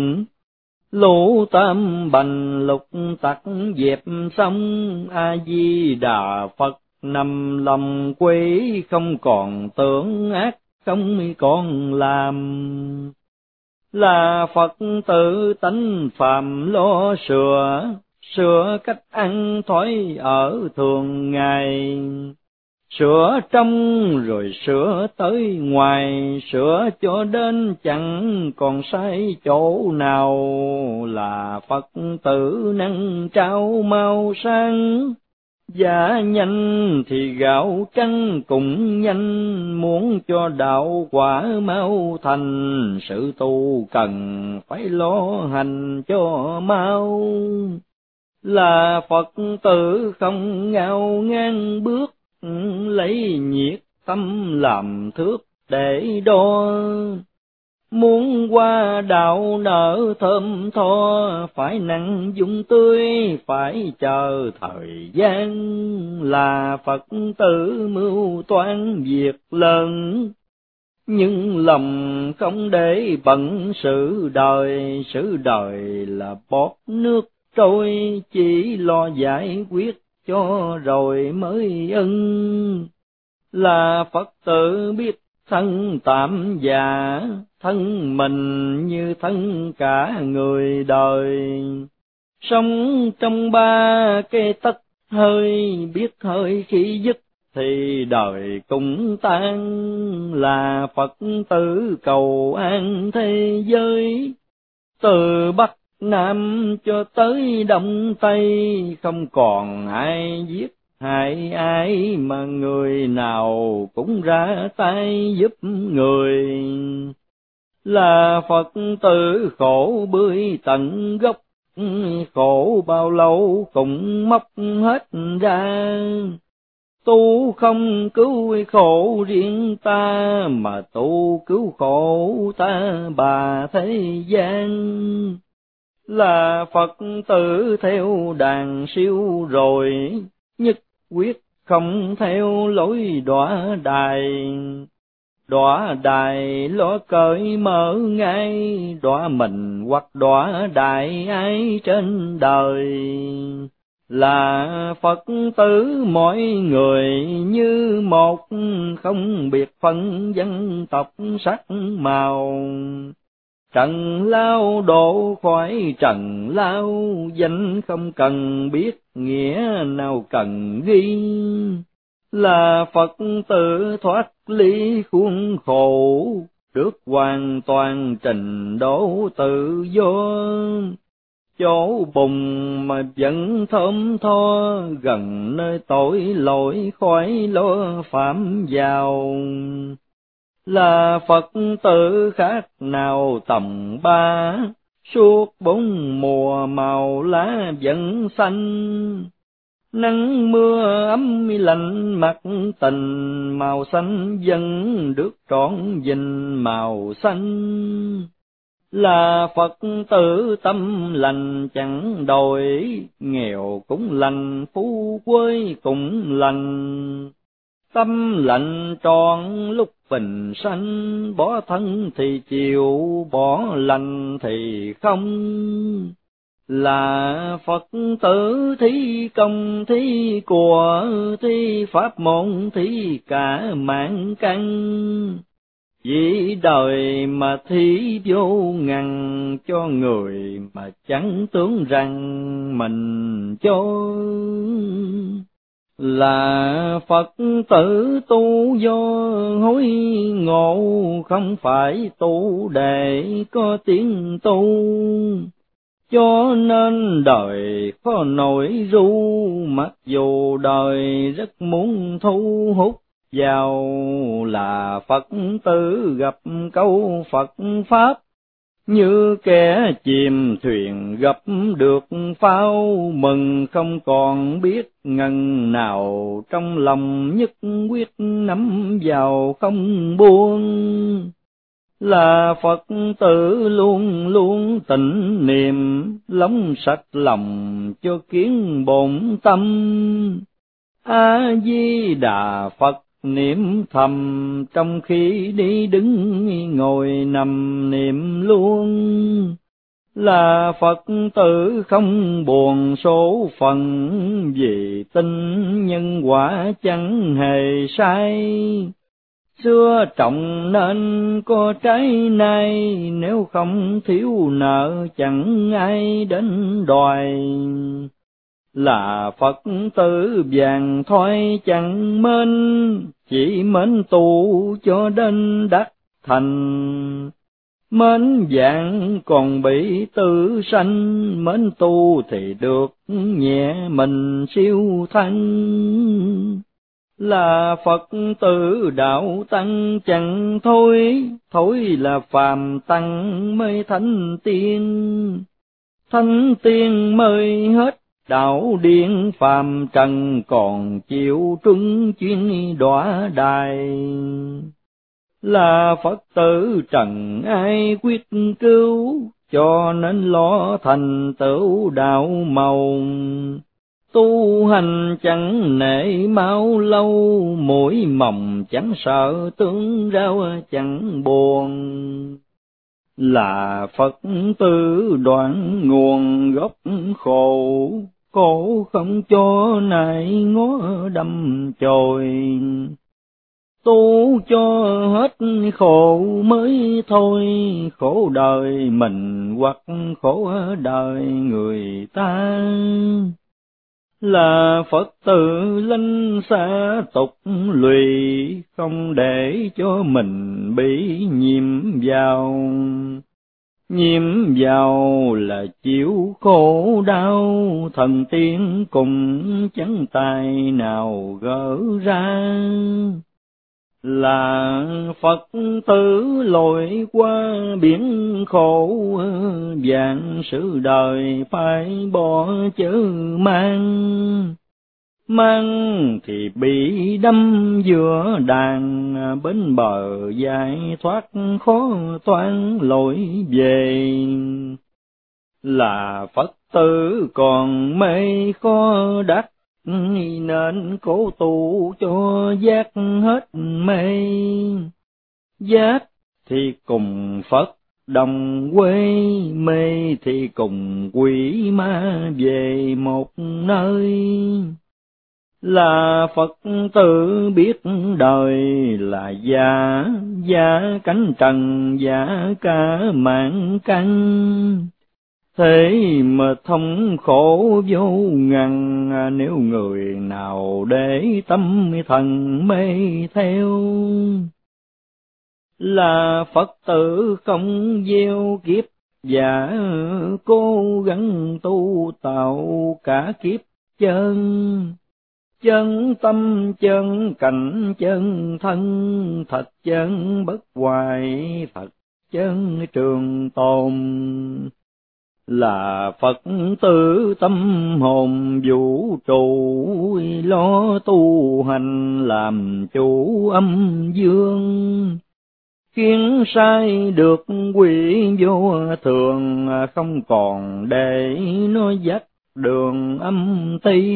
lũ tam bành lục tặc dẹp xong. A Di Đà Phật nằm lòng quỷ, không còn tưởng ác, không còn làm. Là Phật tử tánh phàm lo sửa, sửa cách ăn thói ở thường ngày. Sửa trong rồi sửa tới ngoài, sửa cho đến chẳng còn sai chỗ nào. Là Phật tử năng trao mau sang, dạ nhanh thì gạo trắng cũng nhanh. Muốn cho đạo quả mau thành, sự tu cần phải lo hành cho mau. Là Phật tử không ngao ngang bước, lấy nhiệt tâm làm thước để đo. Muốn qua đạo nở thơm tho, phải nặng dung tươi, phải chờ thời gian. Là Phật tử mưu toan việc lớn, nhưng lòng không để bận sự đời là bọt nước trôi, chỉ lo giải quyết cho rồi mới ưng. Là Phật tử biết thân tạm già, thân mình như thân cả người đời. Sống trong ba cái tấc hơi, biết hơi khi dứt thì đời cũng tan. Là Phật tử cầu an thế giới, từ Bắc Nam cho tới Đông Tây, không còn ai giết hại ai, mà người nào cũng ra tay giúp người. Là Phật tử khổ bươi tận gốc, khổ bao lâu cũng móc hết ra. Tu không cứu khổ riêng ta, mà tu cứu khổ ta bà thế gian. Là Phật tử theo đàn siêu rồi, nhất quyết không theo lối đọa đài. Đọa đài lo cởi mở ngay, đọa mình hoặc đọa đại ai trên đời. Là Phật tử mọi người như một, không biệt phân dân tộc sắc màu. Trần lao độ khỏi trần lao, danh không cần biết nghĩa nào cần ghi. Là Phật tự thoát ly khuôn khổ, được hoàn toàn trình độ tự do. Chỗ bùng mà vẫn thơm tho, gần nơi tội lỗi khỏi lo phạm vào. Là Phật tử khác nào tầm ba, suốt bốn mùa màu lá vẫn xanh. Nắng mưa ấm lạnh mặt tình, màu xanh vẫn được trọn vinh màu xanh. Là Phật tử tâm lành chẳng đổi, nghèo cũng lành, phú quý cũng lành. Tâm lành tròn lúc bình sanh, bỏ thân thì chịu, bỏ lành thì không. Là Phật tử thí công thí của, thí pháp môn thí cả mạng căn. Vì đời mà thí vô ngần, cho người mà chẳng tưởng rằng mình cho. Là Phật tử tu do hối ngộ, không phải tu để có tiếng tu. Cho nên đời khó nổi ru, mặc dù đời rất muốn thu hút vào. Là Phật tử gặp câu Phật Pháp, như kẻ chìm thuyền gặp được phao. Mừng không còn biết ngần nào, trong lòng nhất quyết nắm vào không buông. Là Phật tử luôn luôn tịnh niệm, lóng sạch lòng cho kiến bổn tâm. A Di Đà Phật niệm thầm, trong khi đi đứng ngồi nằm niệm luôn. Là Phật tử không buồn số phận, vì tin nhân quả chẳng hề sai. Xưa trồng nên có trái nay, nếu không thiếu nợ chẳng ai đến đòi. Là Phật tử vàng thoái chẳng mến, chỉ mến tu cho đến đắc thành. Mến vàng còn bị tự sanh, mến tu thì được nhẹ mình siêu thanh. Là Phật tử đạo tăng chẳng thôi, thôi là phàm tăng mới thánh tiên. Thánh tiên mới hết đạo điển, phàm trần còn chịu truân chuyên đọa đài. Là Phật tử trần ai quyết cứu, cho nên lo thành tựu đạo màu. Tu hành chẳng nể máu lâu, mũi mồng chẳng sợ tướng rau chẳng buồn. Là Phật tử đoạn nguồn gốc khổ, khổ không cho nại ngó đâm chồi. Tu cho hết khổ mới thôi, khổ đời mình hoặc khổ đời người ta. Là Phật tử lánh xa tục lụy, không để cho mình bị nhiễm vào. Nhiễm vào là chịu khổ đau, thần tiên cùng chẳng tài nào gỡ ra. Là Phật tử lội qua biển khổ, vạn sự đời phải bỏ chớ mang. Mang thì bị đâm giữa đàn, bên bờ giải thoát khó toan lội về. Là Phật tử còn mê khó đắc, nên cố tu cho giác hết mê. Giác thì cùng Phật đồng quê, mê thì cùng quỷ ma về một nơi. Là Phật tử biết đời là giả cánh trần, giả cả mạng căn. Thế mà thống khổ vô ngần, nếu người nào để tâm thần mê theo. Là Phật tử không gieo kiếp giả, cố gắng tu tạo cả kiếp chân. Chân tâm chân cảnh chân thân, thật chân bất hoại, Phật chân trường tồn. Là Phật tử tâm hồn vũ trụ, lo tu hành làm chủ âm dương. Khiến sai được quỷ vô thường, không còn để nó dắt đường âm ti.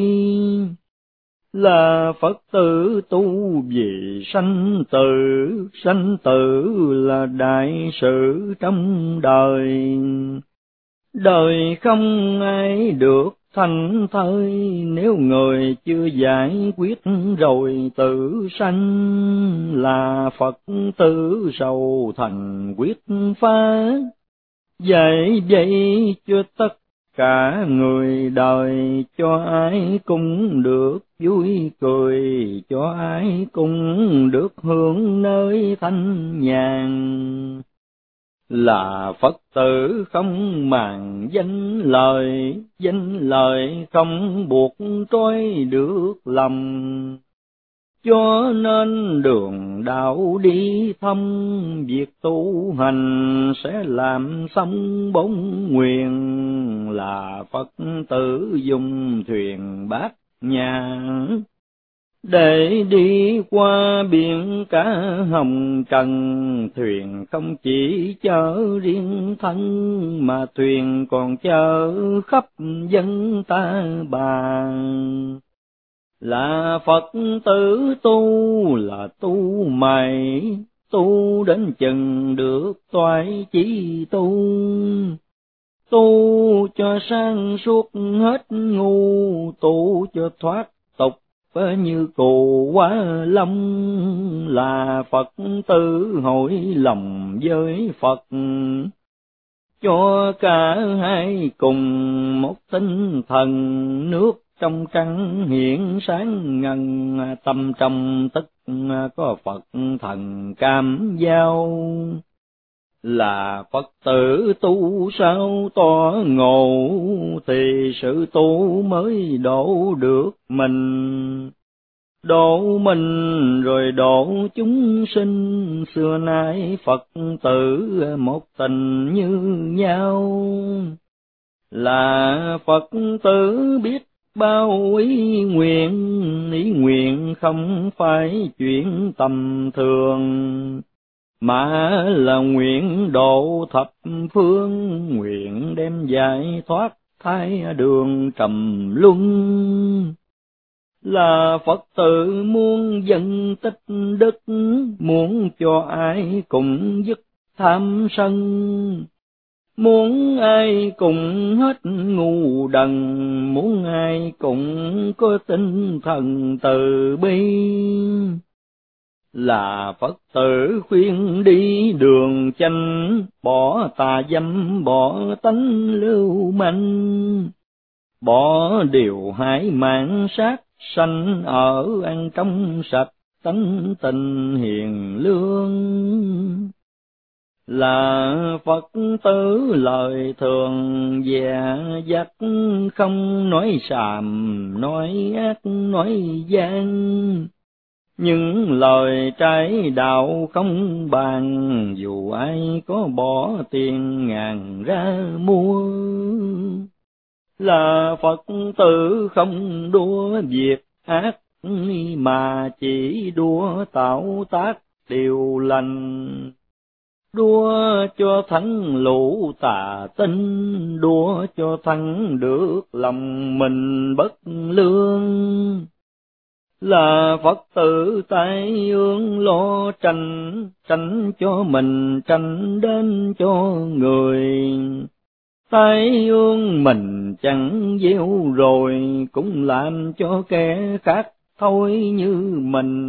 Là Phật tử tu vì sanh tử là đại sự trong đời. Đời không ai được thành thơi, nếu người chưa giải quyết rồi tự sanh. Là Phật tử sầu thành quyết phá, dạy vậy cho tất cả người đời, cho ai cũng được vui cười, cho ai cũng được hưởng nơi thanh nhàn. Là Phật tử không màng danh lời không buộc trói được lòng. Cho nên đường đạo đi thông, việc tu hành sẽ làm xong bốn nguyện. Là Phật tử dùng thuyền bát nhã, để đi qua biển cả hồng trần. Thuyền không chỉ chở riêng thân, mà thuyền còn chở khắp dân ta bà. Là Phật tử tu là tu mày, tu đến chừng được toại chí tu. Tu cho sáng suốt hết ngu, tu cho thoát tục như cù quá long. Là Phật tử hội lòng với Phật, cho cả hai cùng một tinh thần. Nước trong trắng hiện sáng ngần, tâm trong tức có Phật thần cam giao. Là Phật tử tu sao tỏ ngộ, thì sự tu mới độ được mình. Độ mình rồi độ chúng sinh, xưa nay Phật tử một tình như nhau. Là Phật tử biết bao ý nguyện không phải chuyện tầm thường, mà là nguyện độ thập phương, nguyện đem giải thoát thái đường trầm luân. Là Phật tử muốn dân tích đức, muốn cho ai cũng dứt tham sân. Muốn ai cũng hết ngu đần, muốn ai cũng có tinh thần từ bi. Là Phật tử khuyên đi đường chánh, bỏ tà dâm bỏ tánh lưu manh. Bỏ điều hại mạng sát sanh, ở ăn trong sạch tánh tình hiền lương. Là Phật tử lời thường dè dặt, không nói xàm nói ác nói gian. Những lời trái đạo không bàn, dù ai có bỏ tiền ngàn ra mua. Là Phật tử không đua việc ác, mà chỉ đua tạo tác điều lành. Đua cho thắng lũ tà tinh, đua cho thắng được lòng mình bất lương. Là Phật tử tai ương lo tranh cho mình, tranh đến cho người. Tai ương mình chẳng gieo rồi, cũng làm cho kẻ khác thôi như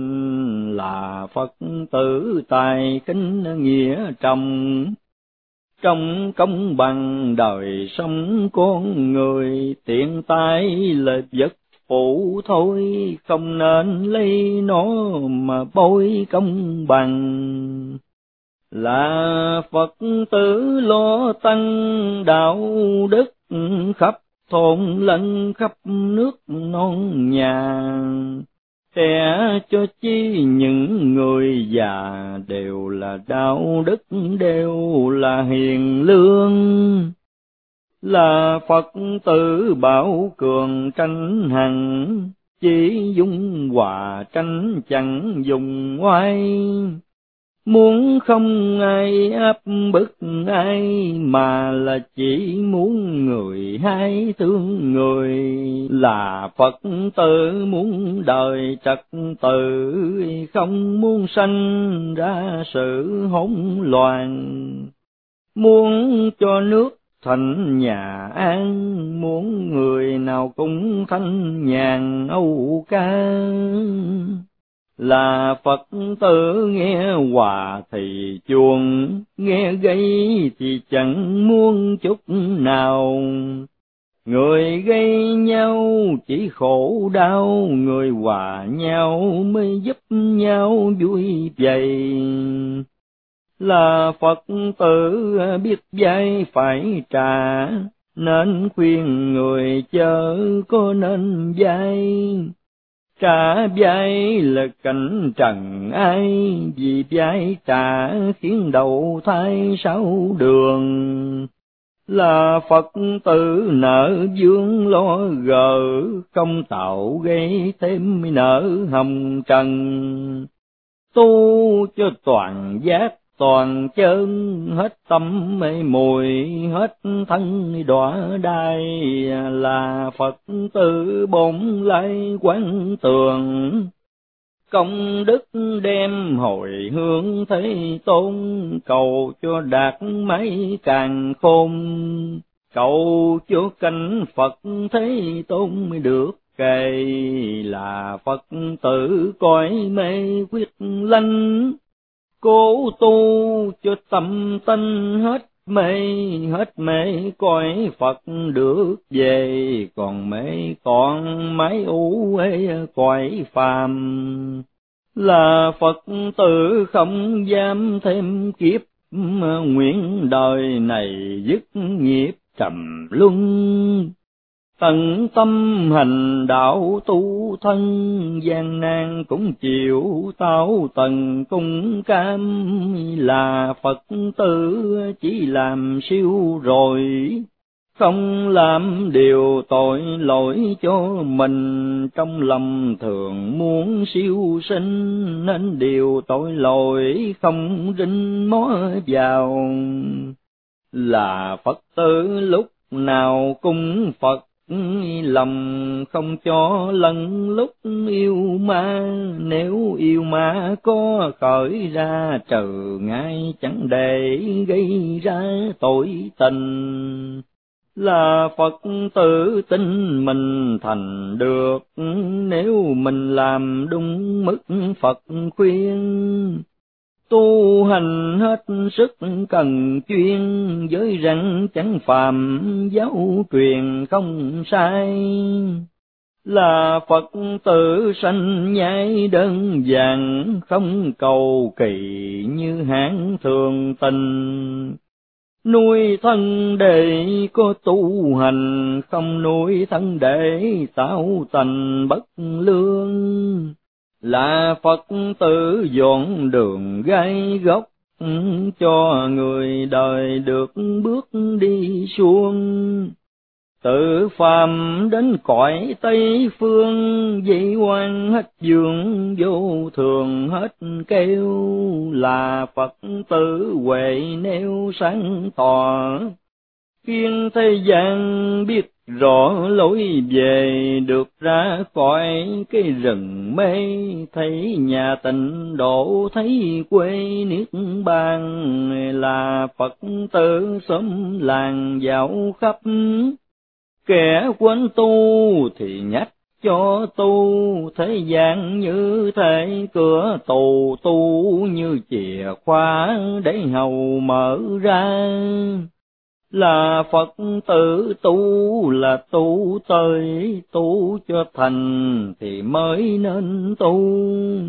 mình. Là Phật tử tài kính nghĩa trọng, trong công bằng đời sống con người, tiện tay là vật phụ thôi, không nên lấy nó mà bôi công bằng. Là Phật tử lo tăng đạo đức, khắp thôn lẫn khắp nước non nhà, trẻ cho chi những người già đều là đạo đức, đều là hiền lương. Là Phật tử bảo cường tranh hằng, chỉ dung hòa tranh chẳng dùng oai. Muốn không ai áp bức ai, mà là chỉ muốn người hay thương người. Là Phật tử muốn đời trật tự, không muốn sanh ra sự hỗn loạn. Muốn cho nước thành nhà an, muốn người nào cũng thanh nhàn âu ca. Là Phật tử nghe hòa thì chuông, nghe gây thì chẳng muốn chút nào. Người gây nhau chỉ khổ đau, người hòa nhau mới giúp nhau vui vầy. Là Phật tử biết vay phải trả, nên khuyên người chớ có nên vay. Trả vay là cảnh trần ai, vì vay trả khiến đầu thai sáu đường. Là Phật tử nợ vương lo gờ, không tạo gây thêm nợ hồng trần. Tu cho toàn giác toàn chân, hết tâm mê muội hết thân đọa đai. Là Phật tử bổn lai quán tường, công đức đem hồi hướng Thế Tôn. Cầu cho đạt mái càng khôn, cầu cho cánh Phật Thế Tôn mới được kề. Là Phật tử cõi mê quyết lanh, cố tu cho tâm tinh hết mê cõi Phật được về. Còn mê còn mái ủ ê cõi phàm. Là Phật tử không dám thêm kiếp, nguyện đời này dứt nghiệp trầm luân. Tận tâm hành đạo tu thân, gian nan cũng chịu tao tần cung cam. Là Phật tử chỉ làm siêu rồi, không làm điều tội lỗi cho mình. Trong lòng thường muốn siêu sinh, nên điều tội lỗi không rinh mó vào. Là Phật tử lúc nào cung Phật, lòng không cho lẫn lúc yêu ma. Nếu yêu ma có khởi ra, trừ ngay chẳng để gây ra tội tình. Là Phật tử tin mình thành được, nếu mình làm đúng mức Phật khuyên. Tu hành hết sức cần chuyên, với rằng chẳng phàm giáo truyền không sai. Là Phật tử sanh nhai đơn giản, không cầu kỳ như hạng thường tình. Nuôi thân để có tu hành, không nuôi thân để tạo thành bất lương. Là Phật tử dọn đường gai góc, cho người đời được bước đi suông. Tự phàm đến cõi Tây phương, dĩ oan hết dương vô thường hết kêu. Là Phật tử huệ nêu sáng tỏ, khiến thế gian biết rõ lối về. Được ra khỏi cái rừng mê, thấy nhà tịnh độ thấy quê niết bàn. Là Phật tử xóm làng dạo khắp, kẻ quên tu thì nhắc cho tu. Thế gian như thế cửa tù, tu như chìa khóa để hầu mở ra. Là Phật tử tu là tu tới, tu cho thành thì mới nên tu.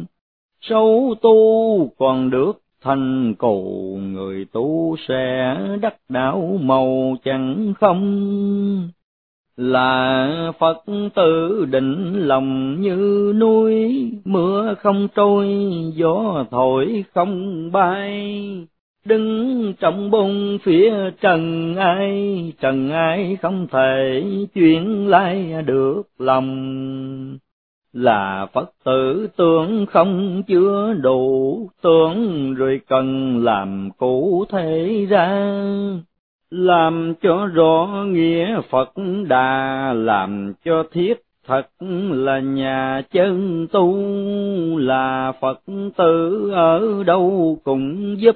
Sâu tu còn được thành cù, người tu sẽ đắc đạo màu chẳng không. Là Phật tử định lòng như núi, mưa không trôi, gió thổi không bay. Đứng trong bông phía trần ai không thể chuyển lại được lòng. Là Phật tử tưởng không chưa đủ, tưởng rồi cần làm cụ thể ra. Làm cho rõ nghĩa Phật Đà, làm cho thiết thật là nhà chân tu. Là Phật tử ở đâu cũng giúp,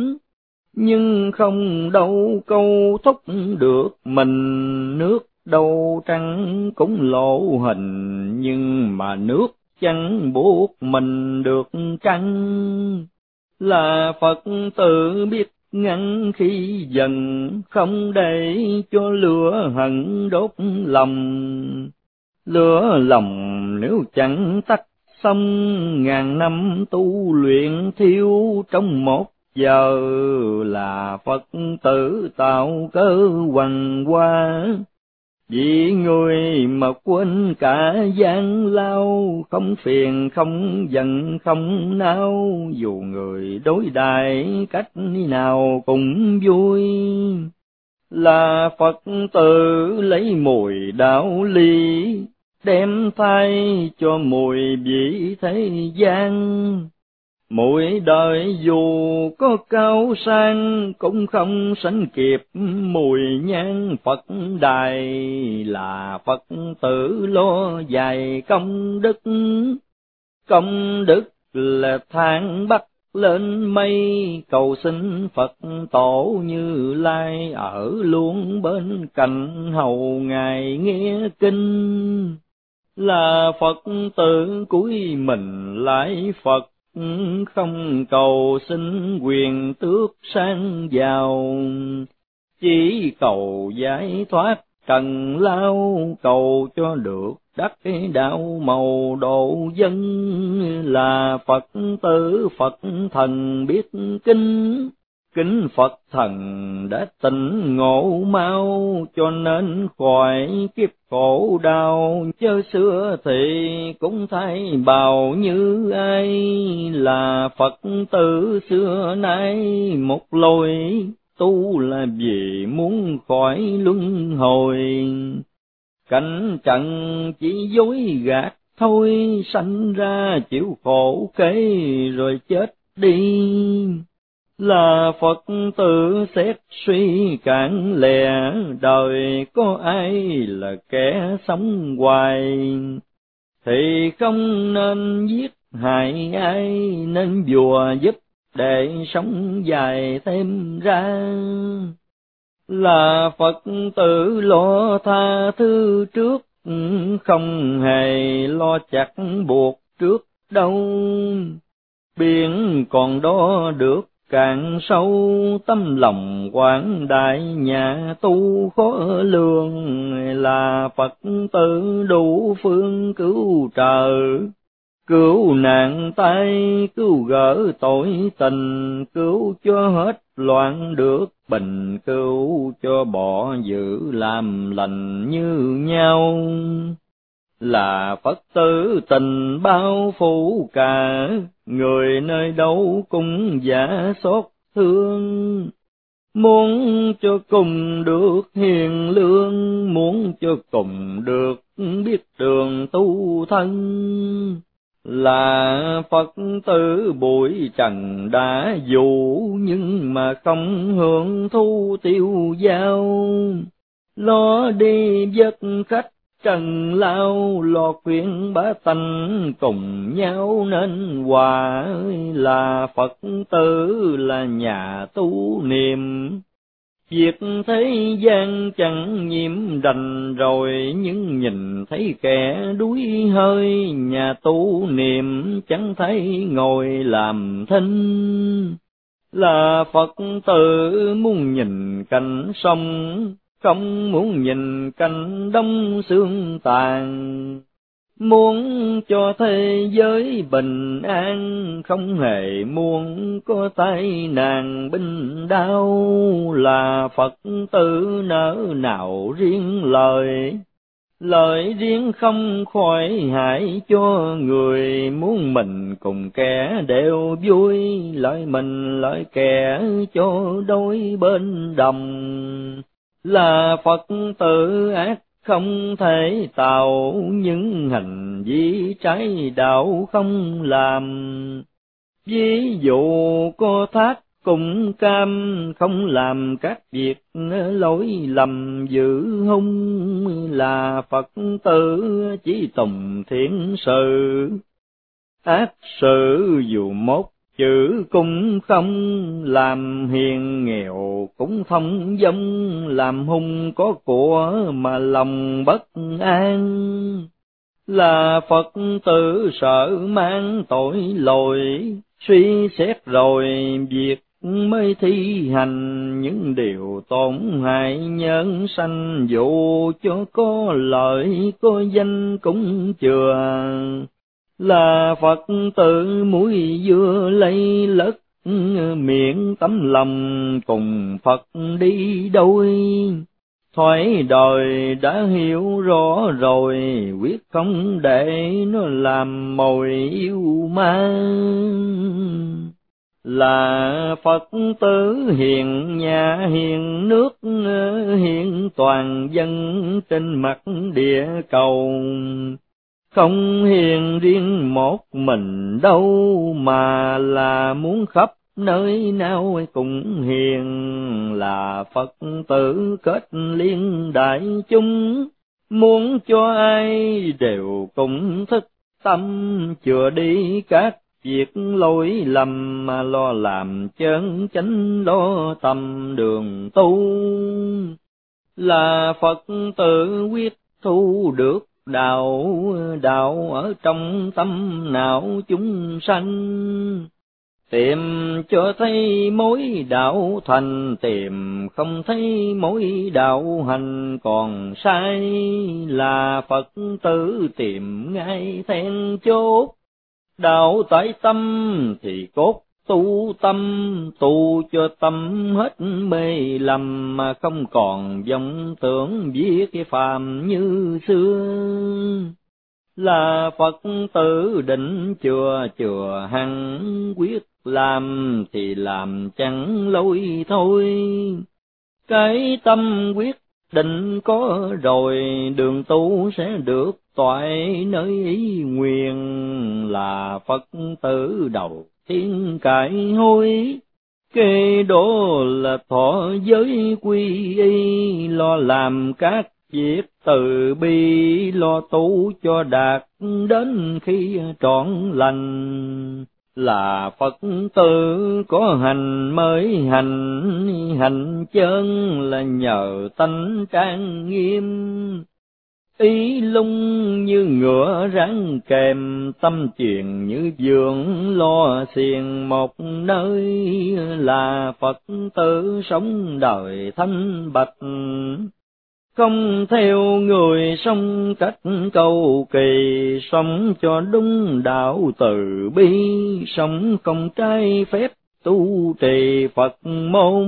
nhưng không đâu câu thúc được mình. Nước đâu trăng cũng lộ hình, nhưng mà nước chẳng buộc mình được trăng. Là Phật tử biết ngăn khi dần, không để cho lửa hận đốt lòng. Lửa lòng nếu chẳng tắt xong, ngàn năm tu luyện thiêu trong một giờ. Là Phật tử tạo cơ hoằng hoa, vì người mà quên cả gian lao. Không phiền không giận không nao, dù người đối đãi cách nào cũng vui. Là Phật tử lấy mùi đạo lý, đem thay cho mùi vị thế gian. Mỗi đời dù có cao sang, cũng không sánh kịp mùi nhang Phật đài. Là Phật tử lo dày công đức, công đức là thang bắt lên mây. Cầu xin Phật tổ Như Lai ở luôn bên cạnh, hầu ngài nghe kinh. Là Phật tử cúi mình lại Phật, không cầu xin quyền tước sang giàu. Chỉ cầu giải thoát trần lao, cầu cho được đắc đạo màu độ dân. Là Phật tử Phật thần biết kính, kính Phật thần đã tỉnh ngộ mau. Cho nên khỏi kiếp khổ đau, chớ xưa thì cũng thay bào như ai. Là Phật tử xưa nay một lối tu, là vì muốn khỏi luân hồi. Cảnh trận chỉ dối gạt thôi, sanh ra chịu khổ kế rồi chết đi. Là Phật tử xét suy cạn lẽ, đời có ai là kẻ sống hoài. Thì không nên giết hại ai, nên vùa giúp để sống dài thêm ra. Là Phật tử lo tha thứ trước, không hề lo chặt buộc trước đâu. Biển còn đo được càng sâu, tâm lòng quảng đại nhà tu khó lường. Là Phật tử đủ phương cứu trợ, cứu nạn tay, cứu gỡ tội tình, cứu cho hết loạn được bình, cứu cho bỏ dữ làm lành như nhau. Là Phật tử tình bao phủ cả, người nơi đâu cũng giả xót thương. Muốn cho cùng được hiền lương, muốn cho cùng được biết đường tu thân. Là Phật tử bụi trần đã dụ, nhưng mà không hưởng thu tiêu dao. Lo đi vất khách trần lao, lo khuyên bá tánh cùng nhau nên hòa. Là Phật tử là nhà tu niệm, Việc thế gian chẳng nhiễm đành rồi, nhưng nhìn thấy kẻ đuối hơi, nhà tu niệm chẳng thấy ngồi làm thinh. Là Phật tử muốn nhìn cảnh sông, không muốn nhìn cảnh đông xương tàn. Muốn cho thế giới bình an, không hề muốn có tai nạn binh đau. Là Phật tử nỡ nào riêng lời, lời riêng không khỏi hại cho người. Muốn mình cùng kẻ đều vui, lợi mình lợi kẻ cho đôi bên đồng. Là Phật tử ác không thể tạo, những hành vi trái đạo không làm. Ví dụ có thác cùng cam, không làm các việc lỗi lầm dữ hung. Là Phật tử chỉ tùng thiện sự, ác sự dù một chữ cũng không. Làm hiền nghèo cũng thông dong, làm hung có của mà lòng bất an. Là Phật tử sợ mang tội lỗi, suy xét rồi việc mới thi hành. Những điều tổn hại nhân sanh, dù cho có lợi có danh cũng chừa. Là Phật tử muối dưa lấy lất, miệng tấm lòng cùng Phật đi đôi. Thoái đời đã hiểu rõ rồi, quyết không để nó làm mồi yêu ma. Là Phật tử hiền nhà hiền nước, hiền toàn dân trên mặt địa cầu. Không hiền riêng một mình đâu, mà là muốn khắp nơi nào cũng hiền. Là Phật tử kết liên đại chúng, muốn cho ai đều cùng thức tâm. Chừa đi các việc lỗi lầm, mà lo làm chân chánh, lo tầm đường tu. Là Phật tử quyết thu được đạo, đạo ở trong tâm não chúng sanh. Tìm cho thấy mối đạo thành, tìm không thấy mối đạo hành còn sai. Là Phật tử tìm ngay then chốt, đạo tại tâm thì cốt tu tâm. Tu cho tâm hết mê lầm, mà không còn vọng tưởng viết cái phàm như xưa. Là Phật tử định chừa hằng quyết, làm thì làm chẳng lối thôi. Cái tâm quyết định có rồi, đường tu sẽ được toại nơi ý nguyện. Là Phật tử đầu tiên cải hối, kế đó là thọ giới quy y. Lo làm các việc từ bi, lo tu cho đạt đến khi trọn lành. Là Phật tử có hành mới hành, hành chân là nhờ tánh trang nghiêm. Ý lung như ngựa ráng kèm, tâm truyền như vườn lo xiềng một nơi. Là Phật tử sống đời thanh bạch, không theo người sống cách cầu kỳ. Sống cho đúng đạo từ bi, sống không trái phép tu trì Phật môn.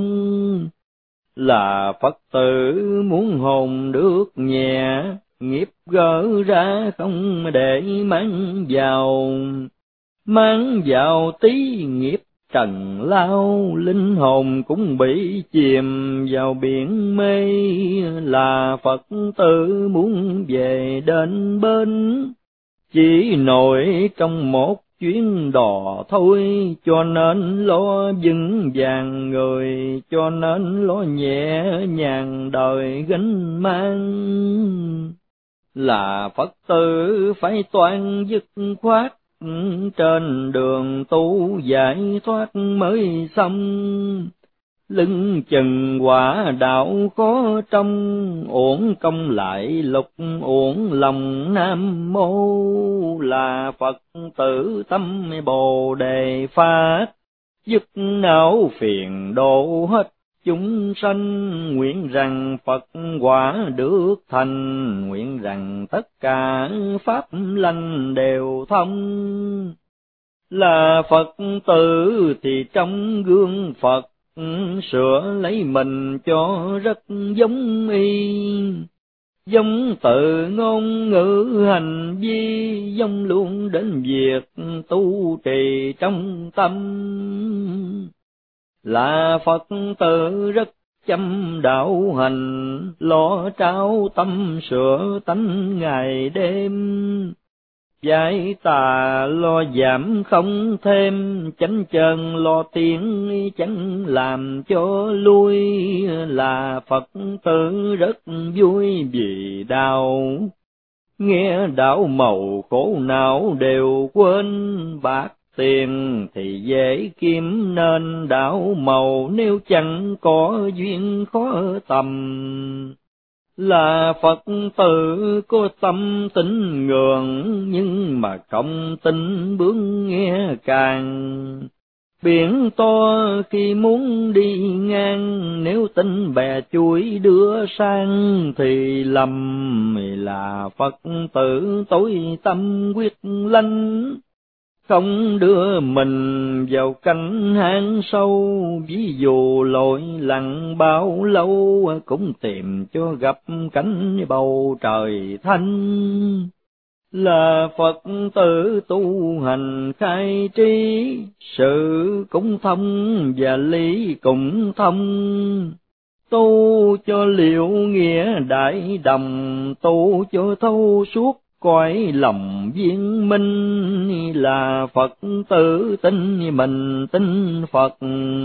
Là Phật tử muốn hồn được nhẹ, nghiệp gỡ ra không để mang vào. Mang vào tí nghiệp trần lao, linh hồn cũng bị chìm vào biển mê. Là Phật tử muốn về đến bên, chỉ nổi trong một chuyến đò thôi. Cho nên lo vững vàng người, cho nên lo nhẹ nhàng đời gánh mang. Là Phật tử phải toan dứt khoát, trên đường tu giải thoát mới xong. lưng chừng quả đạo khó trong, uổng công lại lục uổng lòng. Nam mô là Phật tử tâm Bồ Đề phát, dứt não phiền độ hết chúng sanh. Nguyện rằng Phật quả được thành, nguyện rằng tất cả pháp lành đều thông. Là Phật tử thì trong gương Phật, sửa lấy mình cho rất giống y. Giống tự ngôn ngữ hành vi, giống luôn đến việc tu trì trong tâm. Là Phật tử rất chăm đạo hành, lo trao tâm sửa tánh ngày đêm. Giải tà lo giảm không thêm, chánh chân lo tiến chánh làm cho lui. Là Phật tử rất vui vì đạo, nghe đạo màu khổ não đều quên. Bạc tiền thì dễ kiếm nên đạo màu, nếu chẳng có duyên khó tầm. Là Phật tử có tâm tín ngưỡng, nhưng mà không tin bướng nghe càng. Biển to khi muốn đi ngang, nếu tin bè chuối đưa sang thì lầm. Là Phật tử tối tâm quyết lanh, không đưa mình vào cảnh hang sâu. Ví dụ lội lặn bao lâu, cũng tìm cho gặp cảnh bầu trời thanh. Là Phật tử tu hành khai trí, sự cũng thông và lý cũng thông. Tu cho liệu nghĩa đại đồng, tu cho thấu suốt cõi lòng viên minh. Là Phật tử tin mình tin Phật,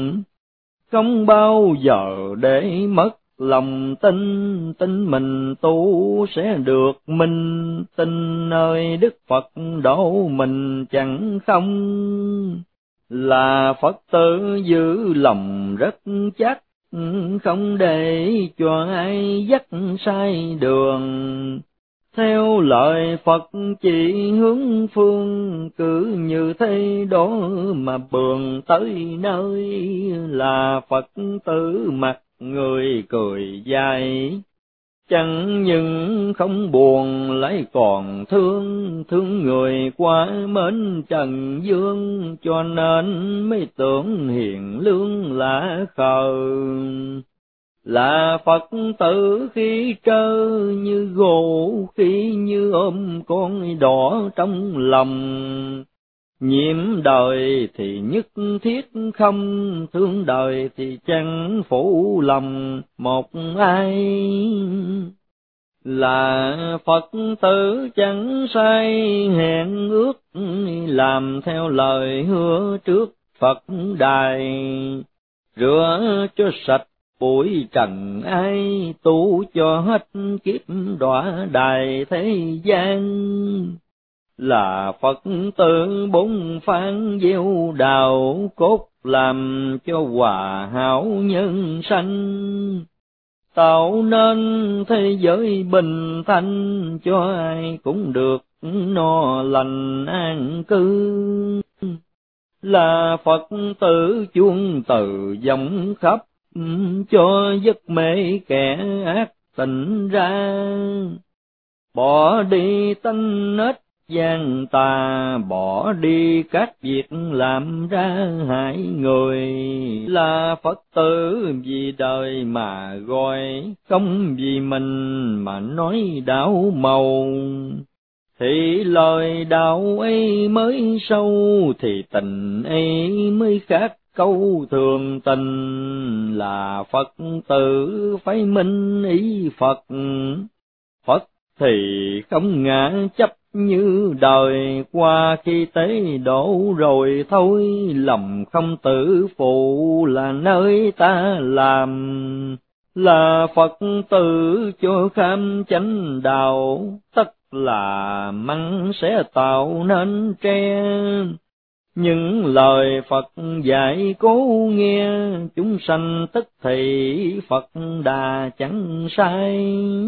không bao giờ để mất lòng tin. Tin mình tu sẽ được minh, tin nơi Đức Phật độ mình chẳng không. Là Phật tử giữ lòng rất chắc, không để cho ai dắt sai đường. Theo lời Phật chỉ hướng phương, cứ như thế đó mà bường tới nơi. Là Phật tử mặt người cười dài, chẳng những không buồn lại còn thương. Thương người quá mến trần dương, cho nên mới tưởng hiền lương lạ khờ. Là Phật tử khi trơ như gỗ, khi như ôm con đỏ trong lòng. Nhiễm đời thì nhất thiết không, thương đời thì chẳng phụ lòng một ai. Là Phật tử chẳng sai hẹn ước, làm theo lời hứa trước Phật đài. Rửa cho sạch bụi trần ai, tu cho hết kiếp đọa đài thế gian. Là Phật tử bốn phán gieo đạo, cốt làm cho hòa hảo nhân sanh. Tạo nên thế giới bình thanh, cho ai cũng được no lành an cư. Là Phật tử chuông từ vọng khắp, cho giấc mê kẻ ác tỉnh ra. Bỏ đi tánh nết gian tà, bỏ đi các việc làm ra hại người. Là Phật tử vì đời mà gọi, không vì mình mà nói đạo màu. Thì lời đạo ấy mới sâu, thì tình ấy mới khác câu thường tình. Là Phật tử phải minh ý Phật, Phật thì không ngã chấp như đời. Qua khi tế độ rồi thôi, lòng không tự phụ là nơi ta làm. Là Phật tử cho kham chánh đạo, tất là măng sẽ tạo nên tre. những lời Phật dạy cố nghe, chúng sanh tức thì Phật đà chẳng sai.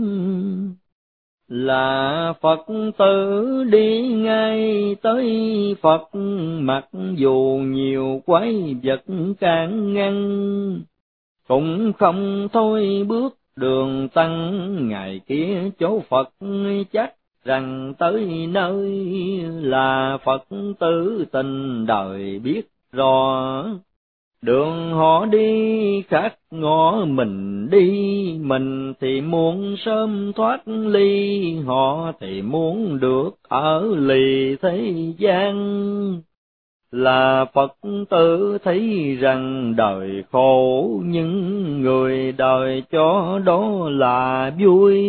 Là Phật tử đi ngay tới Phật, mặc dù nhiều quái vật can ngăn, cũng không thôi bước đường tăng. Ngày kia chỗ Phật chắc rằng tới nơi, là Phật tử tình đời biết rõ. Đường họ đi khác ngõ mình đi, mình thì muốn sớm thoát ly, họ thì muốn được ở lì thế gian. Là Phật tử thấy rằng đời khổ, nhưng người đời cho đó là vui.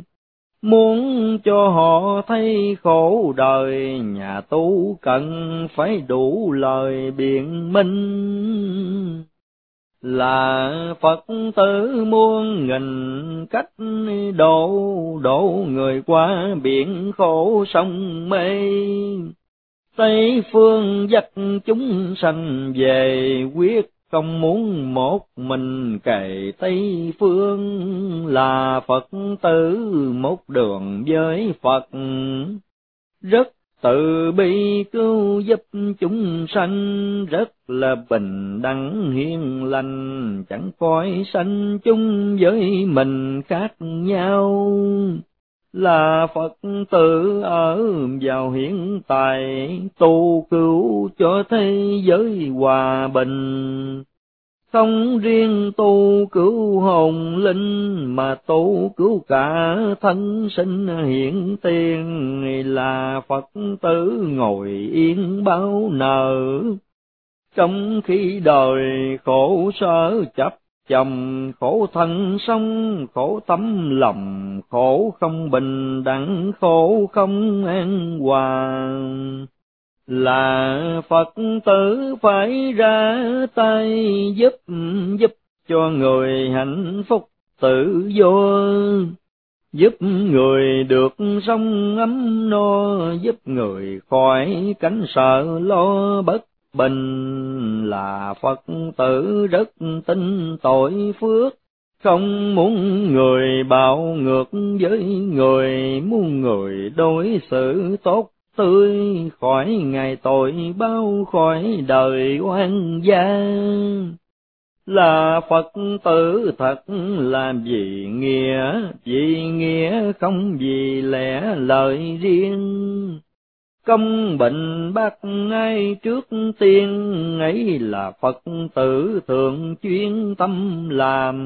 Muốn cho họ thấy khổ đời, nhà tu cần phải đủ lời biện minh. Là Phật tử muôn nghìn cách độ người qua biển khổ sông mê. Tây phương dắt chúng sanh về, quyết không muốn một mình cày Tây phương. Là Phật tử một đường với Phật, rất từ bi cứu giúp chúng sanh, rất là bình đẳng hiền lành, chẳng coi sanh chung với mình khác nhau. Là Phật tử ở vào hiện tại, tu cứu cho thế giới hòa bình. Không riêng tu cứu hồn linh, mà tu cứu cả thân sinh hiện tiền. Là Phật tử ngồi yên bao nở, trong khi đời khổ sở chấp chồng, khổ thân sống, khổ tấm lòng, khổ không bình đẳng, khổ không an hòa. Là Phật tử phải ra tay giúp cho người hạnh phúc tự do, giúp người được sống ấm no, giúp người khỏi cảnh sợ lo bất bình. Là Phật tử rất tin tội phước, không muốn người bạo ngược với người, muốn người đối xử tốt tươi, khỏi ngày tội báo, khỏi đời oan gia. Là Phật tử thật làm vì nghĩa không vì lẽ lời riêng. Công bệnh bác ngay trước tiên, ấy là Phật tử thường chuyên tâm làm.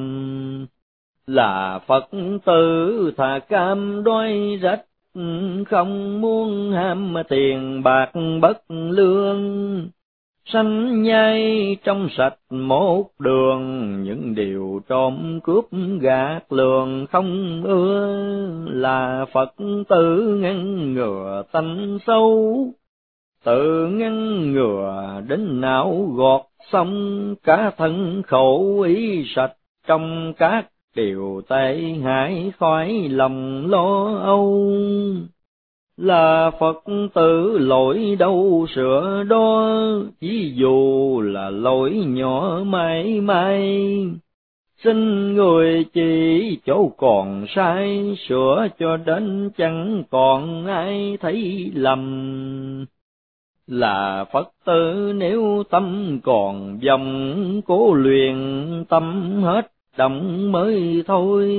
Là Phật tử thà cam đoan rách, không muốn ham tiền bạc bất lương. Sanh nhai trong sạch một đường, những điều trộm cướp gạt lường không ưa. Là Phật tử ngăn ngừa tánh xấu, tự ngăn ngừa đến não gọt xong. Cả thân khẩu ý sạch trong các điều tệ hại, khỏi lòng lo âu. Là Phật tử lỗi đâu sửa đó, ví dụ là lỗi nhỏ mãi mãi. Xin người chỉ chỗ còn sai, sửa cho đến chẳng còn ai thấy lầm. Là Phật tử nếu tâm còn vọng, cố luyện tâm hết động mới thôi.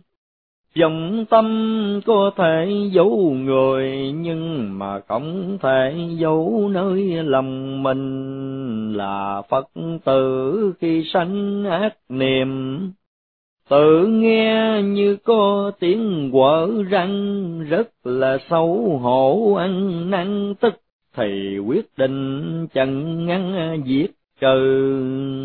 Vọng tâm có thể giấu người, nhưng mà không thể giấu nơi lòng mình. Là Phật tử khi sanh ác niệm, tự nghe như có tiếng quở răng, rất là xấu hổ ăn năn, tức thì quyết định chẳng ngăn giết trừ.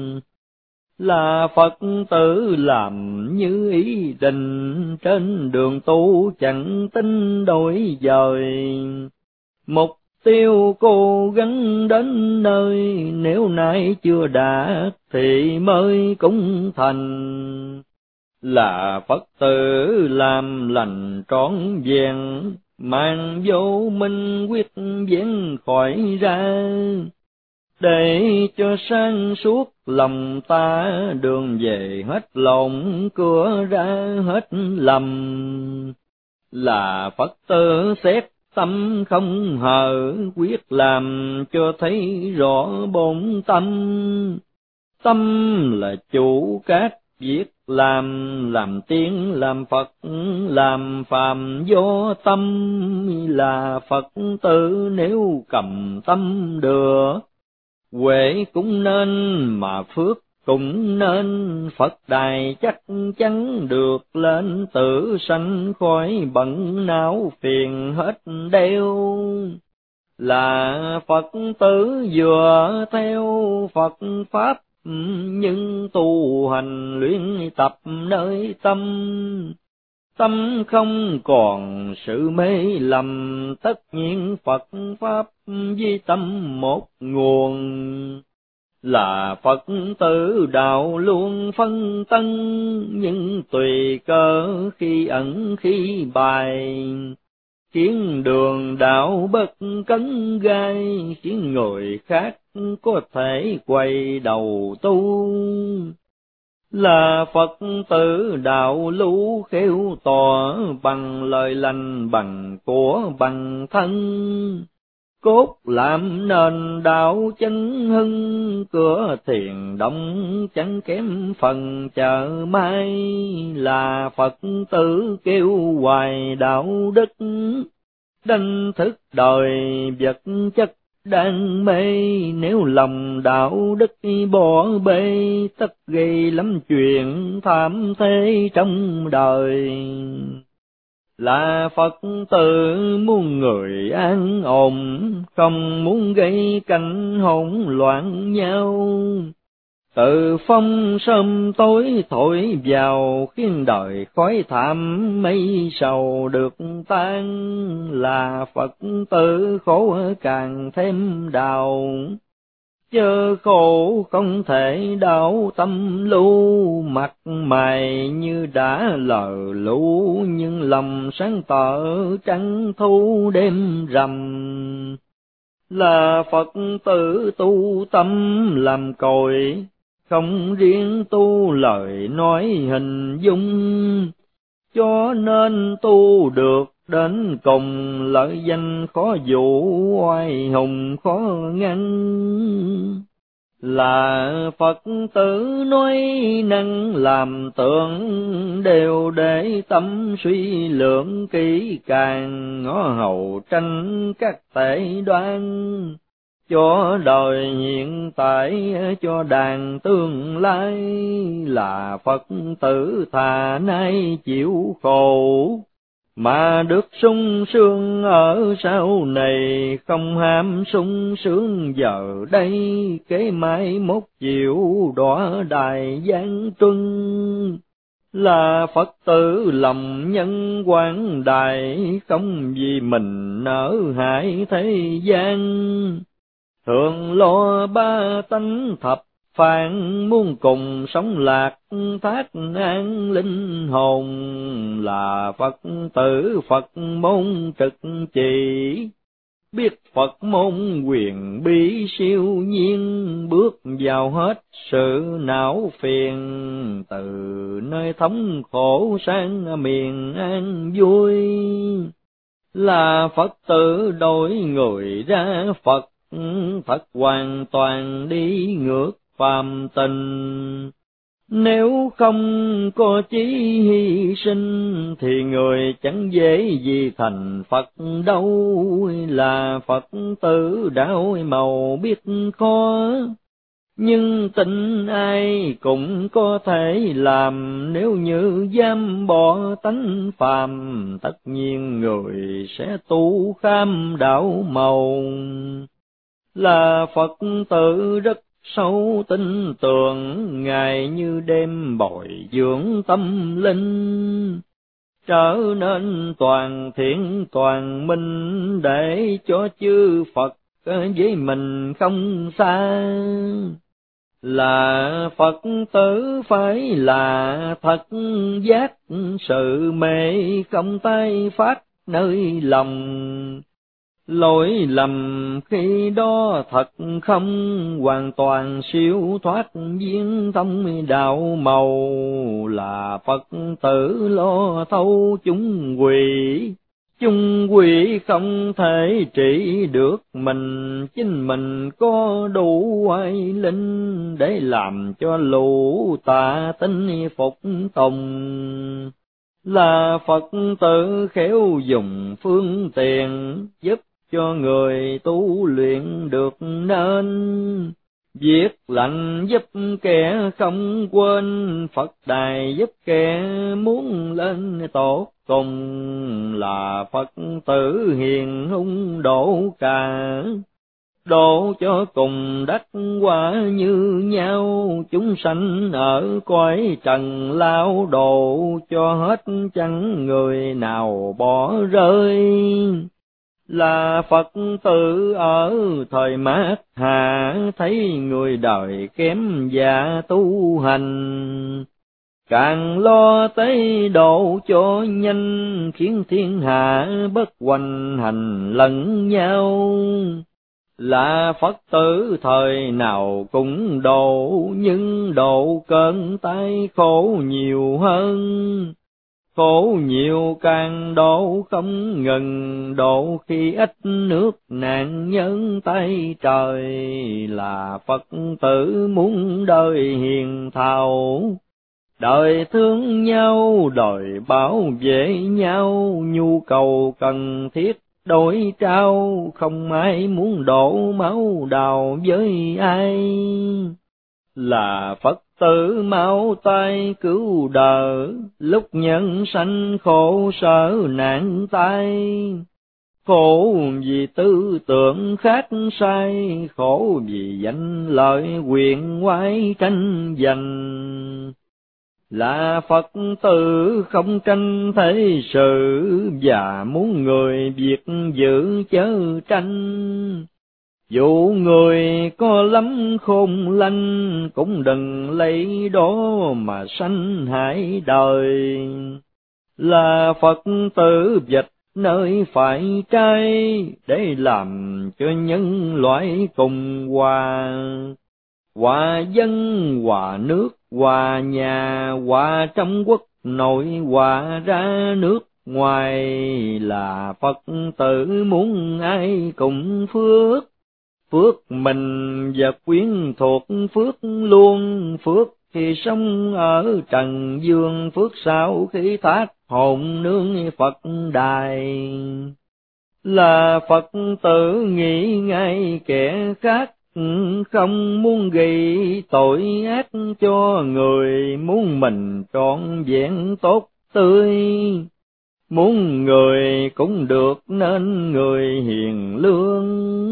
Là Phật tử làm như ý định, trên đường tu chẳng tính đổi dời. Mục tiêu cố gắng đến nơi, nếu nay chưa đạt thì mới cũng thành. Là Phật tử làm lành trọn vẹn, mang vô minh quyết vén khỏi ra. để cho sáng suốt lòng ta, đường về hết lộn cửa ra hết lầm. Là Phật tử xét tâm không hờ, quyết làm cho thấy rõ bổn tâm. Tâm là chủ các việc làm tiếng làm Phật, làm phàm do tâm. Là Phật tử nếu cầm tâm được, huệ cũng nên mà phước cũng nên. Phật đài chắc chắn được lên, tự sanh khỏi bận não phiền hết đeo. Là Phật tử vừa theo Phật Pháp, nhưng tu hành luyện tập nơi tâm. Tâm không còn sự mê lầm, tất nhiên Phật Pháp với tâm một nguồn. Là Phật tử đạo luôn phân tân, nhưng tùy cơ khi ẩn khi bài. Khiến đường đạo bất cấn gai, khiến người khác có thể quay đầu tu. Là Phật tử đạo lưu khéo tỏ, bằng lời lành bằng của bằng thân. Cốt làm nền đạo chân hưng, cửa thiền động chẳng kém phần chờ mai. Là Phật tử kêu hoài đạo đức, đánh thức đời vật chất đang mê. Nếu lòng đạo đức bỏ bê, tất gây lắm chuyện thảm thế trong đời. Là Phật tử muốn người an ổn, không muốn gây cảnh hỗn loạn nhau. Từ phong sớm tối thổi vào, khiến đời khói thảm mây sầu được tan. Là Phật tử khổ càng thêm đau, chớ khổ không thể đau tâm lưu. Mặt mày như đã lờ lũ, nhưng lòng sáng tỏ trắng thu đêm rằm. Là Phật tử tu tâm làm cội, không riêng tu lời nói hình dung. Cho nên tu được đến cùng, lợi danh khó dụ, oai hùng khó ngăn. Là Phật tử nói năng làm tượng, đều để tâm suy lượng kỹ càng. Ngó hầu tranh các tệ đoan, cho đời hiện tại, cho đàn tương lai. Là Phật tử thà nay chịu khổ, mà được sung sướng ở sau này. Không ham sung sướng giờ đây, kế mai mốt chịu đọa đài giáng truân. Là Phật tử lòng nhân quán đại, không vì mình nở hại thế gian. Thường lo ba tánh thập phạn, muốn cùng sống lạc thác an linh hồn. Là Phật tử Phật môn trực chỉ, biết Phật môn quyền bí siêu nhiên. Bước vào hết sự não phiền, từ nơi thống khổ sang miền an vui. Là Phật tử đổi người ra Phật, thật hoàn toàn đi ngược phàm tình. Nếu không có chí hy sinh, thì người chẳng dễ gì thành Phật đâu. Là Phật tử đạo màu biết khó, nhưng tin ai cũng có thể làm. Nếu như dám bỏ tánh phàm, tất nhiên người sẽ tu kham đạo màu. Là Phật tử rất sâu tin tưởng, ngày như đêm bồi dưỡng tâm linh, trở nên toàn thiện toàn minh, để cho chư Phật với mình không xa. Là Phật tử phải là thật giác, sự mê không tay phát nơi lòng. Lỗi lầm khi đó thật không, hoàn toàn siêu thoát viên thông đạo màu, là Phật tử lo thấu chúng quỷ. Chung quỷ không thể trị được mình, chính mình có đủ oai linh để làm cho lũ tà tinh phục tùng. Là Phật tử khéo dùng phương tiện, giúp cho người tu luyện được nên. Việc lành giúp kẻ không quên, Phật đài giúp kẻ muốn lên tốt cùng. Là Phật tử hiền hung độ cả, độ cho cùng đắc quả như nhau. Chúng sanh ở cõi trần lao độ, cho hết chẳng người nào bỏ rơi. Là Phật tử ở thời mát hạ, thấy người đời kém dạ tu hành, càng lo tới độ cho nhanh, khiến thiên hạ bất hoành hành lẫn nhau. Là Phật tử thời nào cũng độ, nhưng độ cơn tai khổ nhiều hơn. Khổ nhiều càng độ không ngừng, độ khi ít nước nạn nhân tay trời. Là Phật tử muốn đời hiền thảo, đời thương nhau, đời bảo vệ nhau, nhu cầu cần thiết đổi trao, không ai muốn đổ máu đào với ai. Là Phật tử mau tay cứu đỡ, lúc nhân sanh khổ sở nạn tai. Khổ vì tư tưởng khác sai, khổ vì danh lợi quyền ngoái tranh giành. Là Phật tử không tranh thế sự, và muốn người việc giữ chớ tranh. Dù người có lắm khôn lanh, cũng đừng lấy đó mà sanh hại đời. Là Phật tử vạch nơi phải trái, để làm cho nhân loại cùng hòa. Hòa dân, hòa nước, hòa nhà, hòa trong quốc nội, hòa ra nước ngoài. Là Phật tử muốn ai cùng phước, phước mình và quyến thuộc phước luôn. Phước khi sống ở trần dương, phước sau khi thác hồn nương Phật đài. Là Phật tử nghĩ ngay kẻ khác, không muốn gây tội ác cho người, muốn mình trọn vẹn tốt tươi. Muốn người cũng được nên người hiền lương.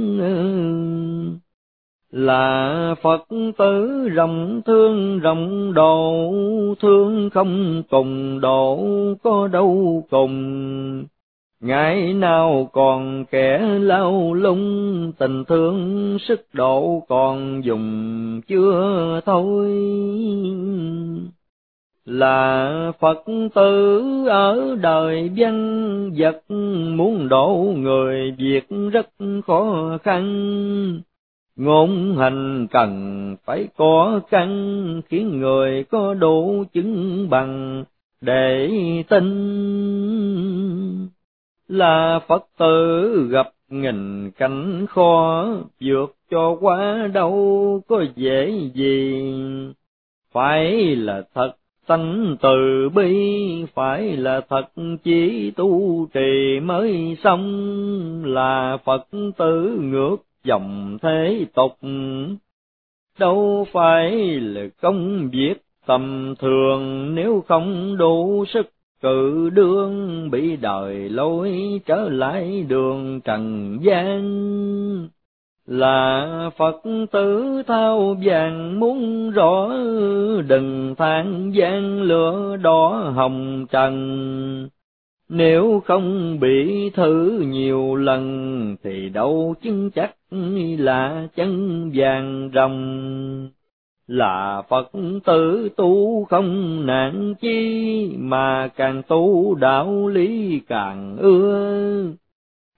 Là Phật tử rộng thương rộng độ, thương không cùng độ có đâu cùng. Ngày nào còn kẻ lao lung, tình thương sức độ còn dùng chưa thôi. Là Phật tử ở đời văn vật, muốn độ người việc rất khó khăn. Ngôn hành cần phải có căn, khiến người có đủ chứng bằng để tin. Là Phật tử gặp nghìn cảnh khó, vượt cho quá đâu có dễ gì. Phải là thật tánh từ bi, phải là thật chí tu trì mới xong. Là Phật tử ngược dòng thế tục, đâu phải là công việc tầm thường. Nếu không đủ sức cự đương, bị đời lối trở lại đường trần gian. Là Phật tử thao vàng muốn rõ, đừng than gian lửa đỏ hồng trần. Nếu không bị thử nhiều lần, thì đâu chứng chắc là chân vàng rồng. Là Phật tử tu không nạn chi, mà càng tu đạo lý càng ưa.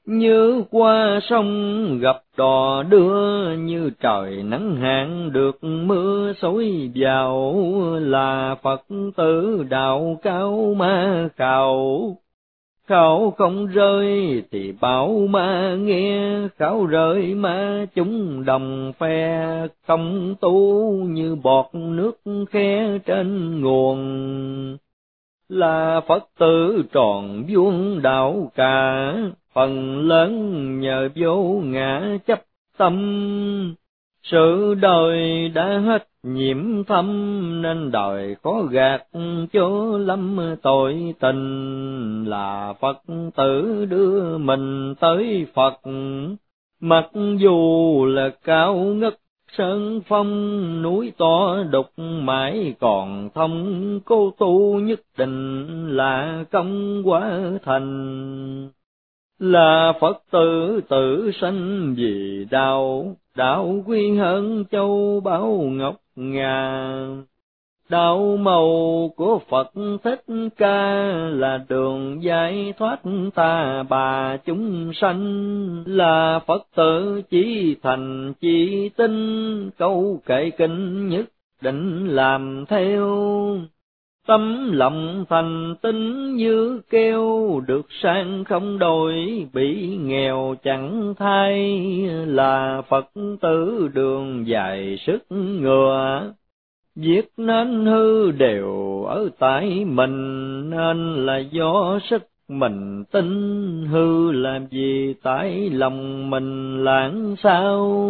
Như qua sông gặp đò đưa, như trời nắng hạn được mưa xối vào, là Phật tử đạo cao ma khảo. Khảo không rơi thì bảo ma nghe, khảo rơi ma chúng đồng phe, không tu như bọt nước khe trên nguồn. Là Phật tử tròn vuông đạo cả, phần lớn nhờ vô ngã chấp tâm. Sự đời đã hết nhiễm thâm, nên đời khó gạt chớ lâm tội tình. Là Phật tử đưa mình tới Phật, mặc dù là cao ngất sơn phong, núi to đục mãi còn thông, cố tu nhất định là công quả thành. Là Phật tử tự sanh vì đạo, đạo quy hơn châu báu ngọc ngà. Đạo màu của Phật Thích Ca, là đường giải thoát ta bà chúng sanh. Là Phật tử chí thành chí tinh, câu kệ kinh nhất định làm theo. Tấm lòng thành tín như keo, được sang không đổi, bị nghèo chẳng thay. Là Phật tử đường dài sức ngừa, việc nên hư đều ở tại mình, nên là do sức mình tin. Hư làm gì tại lòng mình lãng sao?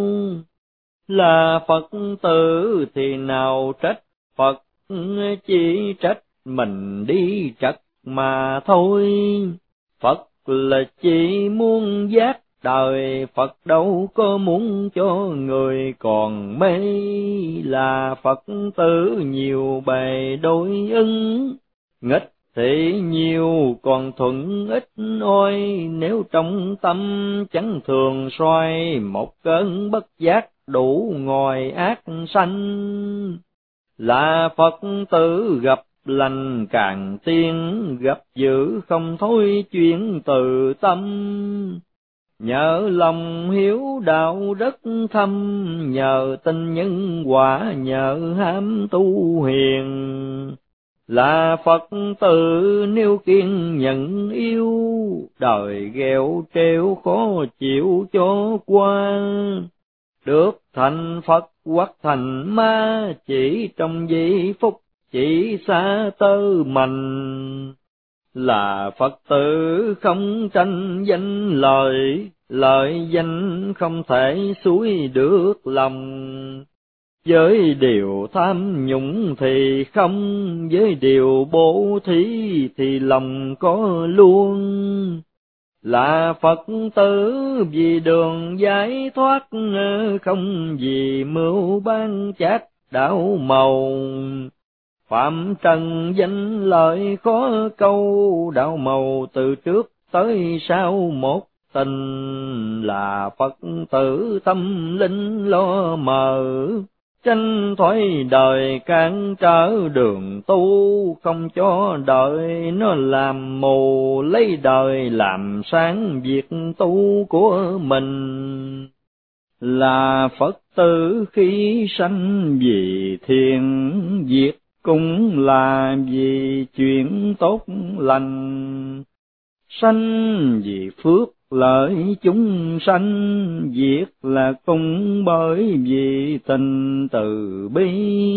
Là Phật tử thì nào trách Phật, chỉ trách mình đi trật mà thôi. Phật là chỉ muốn giác đời, Phật đâu có muốn cho người còn mê. Là Phật tử nhiều bề đối ứng, nghịch thì nhiều còn thuận ít ôi. Nếu trong tâm chẳng thường xoay, một cơn bất giác đủ ngòi ác sanh. Là Phật tử gặp lành càng tiên, gặp dữ không thôi chuyện từ tâm. Nhờ lòng hiếu đạo rất thâm, nhờ tình nhân quả, nhờ ham tu hiền. Là Phật tử nếu kiên nhẫn yêu, đời ghẹo trêu khó chịu cho qua. Được thành Phật hoặc thành ma, chỉ trong giây phút, chỉ xa tơ mình. Là Phật tử không tranh danh lợi, lợi danh không thể xuôi được lòng. Với điều tham nhũng thì không, với điều bố thí thì lòng có luôn. Là Phật tử vì đường giải thoát, không vì mưu ban chát đạo màu. Phạm trần danh lợi khó câu, đạo màu từ trước tới sau một tình. Là Phật tử tâm linh lo mờ, tranh thoái đời cản trở đường tu. Không cho đời nó làm mù, lấy đời làm sáng việc tu của mình. Là Phật tử khi sanh vì thiện, việc cũng là vì chuyện tốt lành. Sanh vì phước lợi chúng sanh, việc là cũng bởi vì tình từ bi.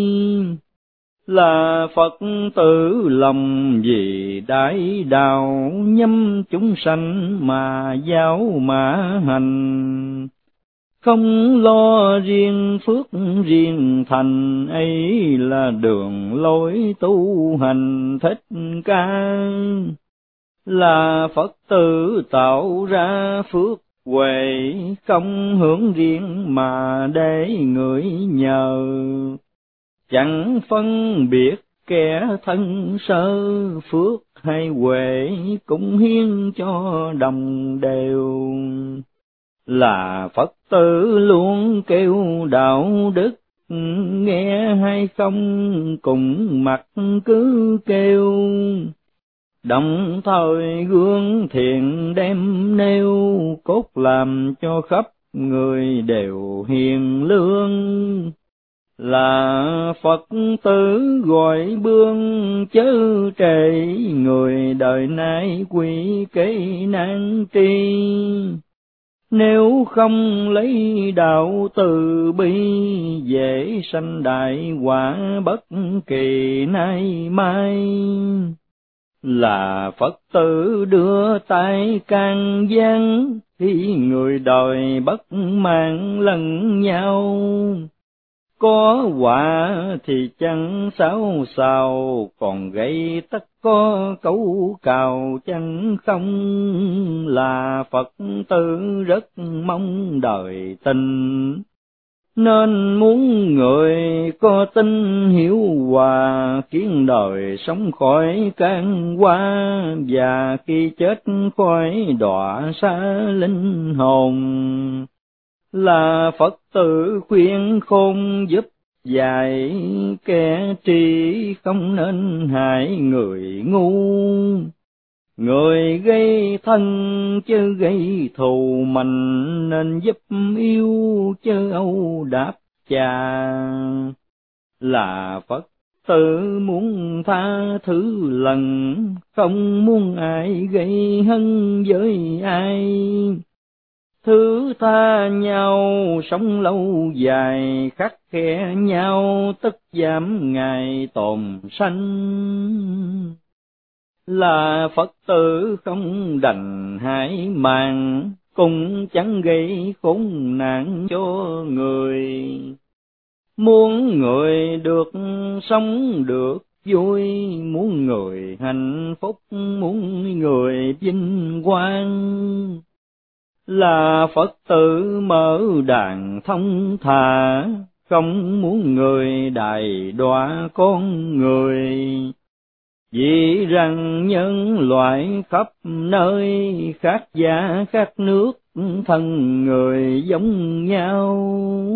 Là Phật tử lòng vì đại đạo, nhắm chúng sanh mà giáo mà hành. Không lo riêng phước riêng thành, ấy là đường lối tu hành Thích Ca. Là Phật tử tạo ra phước huệ, không hưởng riêng mà để người nhờ. Chẳng phân biệt kẻ thân sơ, phước hay huệ cũng hiến cho đồng đều. Là Phật tử luôn kêu đạo đức, nghe hay không cùng mặt cứ kêu. đồng thời gương thiện đem nêu, cốt làm cho khắp người đều hiền lương. Là Phật tử gọi bương chớ trễ, người đời nay quy kế nan tri. Nếu không lấy đạo từ bi, dễ sanh đại quả bất kỳ nay mai. Là Phật tử đưa tay can gian, khi người đời bất mãn lẫn nhau. Có quả thì chẳng xáo xào, còn gây tất có cấu cào chẳng không. Là Phật tử rất mong đời tình, nên muốn người có tin hiểu hòa, khiến đời sống khỏi can qua, và khi chết khỏi đọa xa linh hồn. Là Phật tử khuyên khôn giúp dạy, kẻ tri không nên hại người ngu. Người gây thân chứ gây thù mình, nên giúp yêu chứ âu đáp cha. Là Phật tử muốn tha thứ lần, không muốn ai gây hấn với ai. Thứ tha nhau sống lâu dài, khắc khe nhau tất giảm ngày tồn sanh. Là Phật tử không đành hãi màng, cũng chẳng gây khốn nạn cho người. Muốn người được sống được vui, muốn người hạnh phúc, muốn người vinh quang. Là Phật tử mở đàn thông thả, không muốn người đày đọa con người. Vì rằng nhân loại khắp nơi, khác gia khác nước, thân người giống nhau.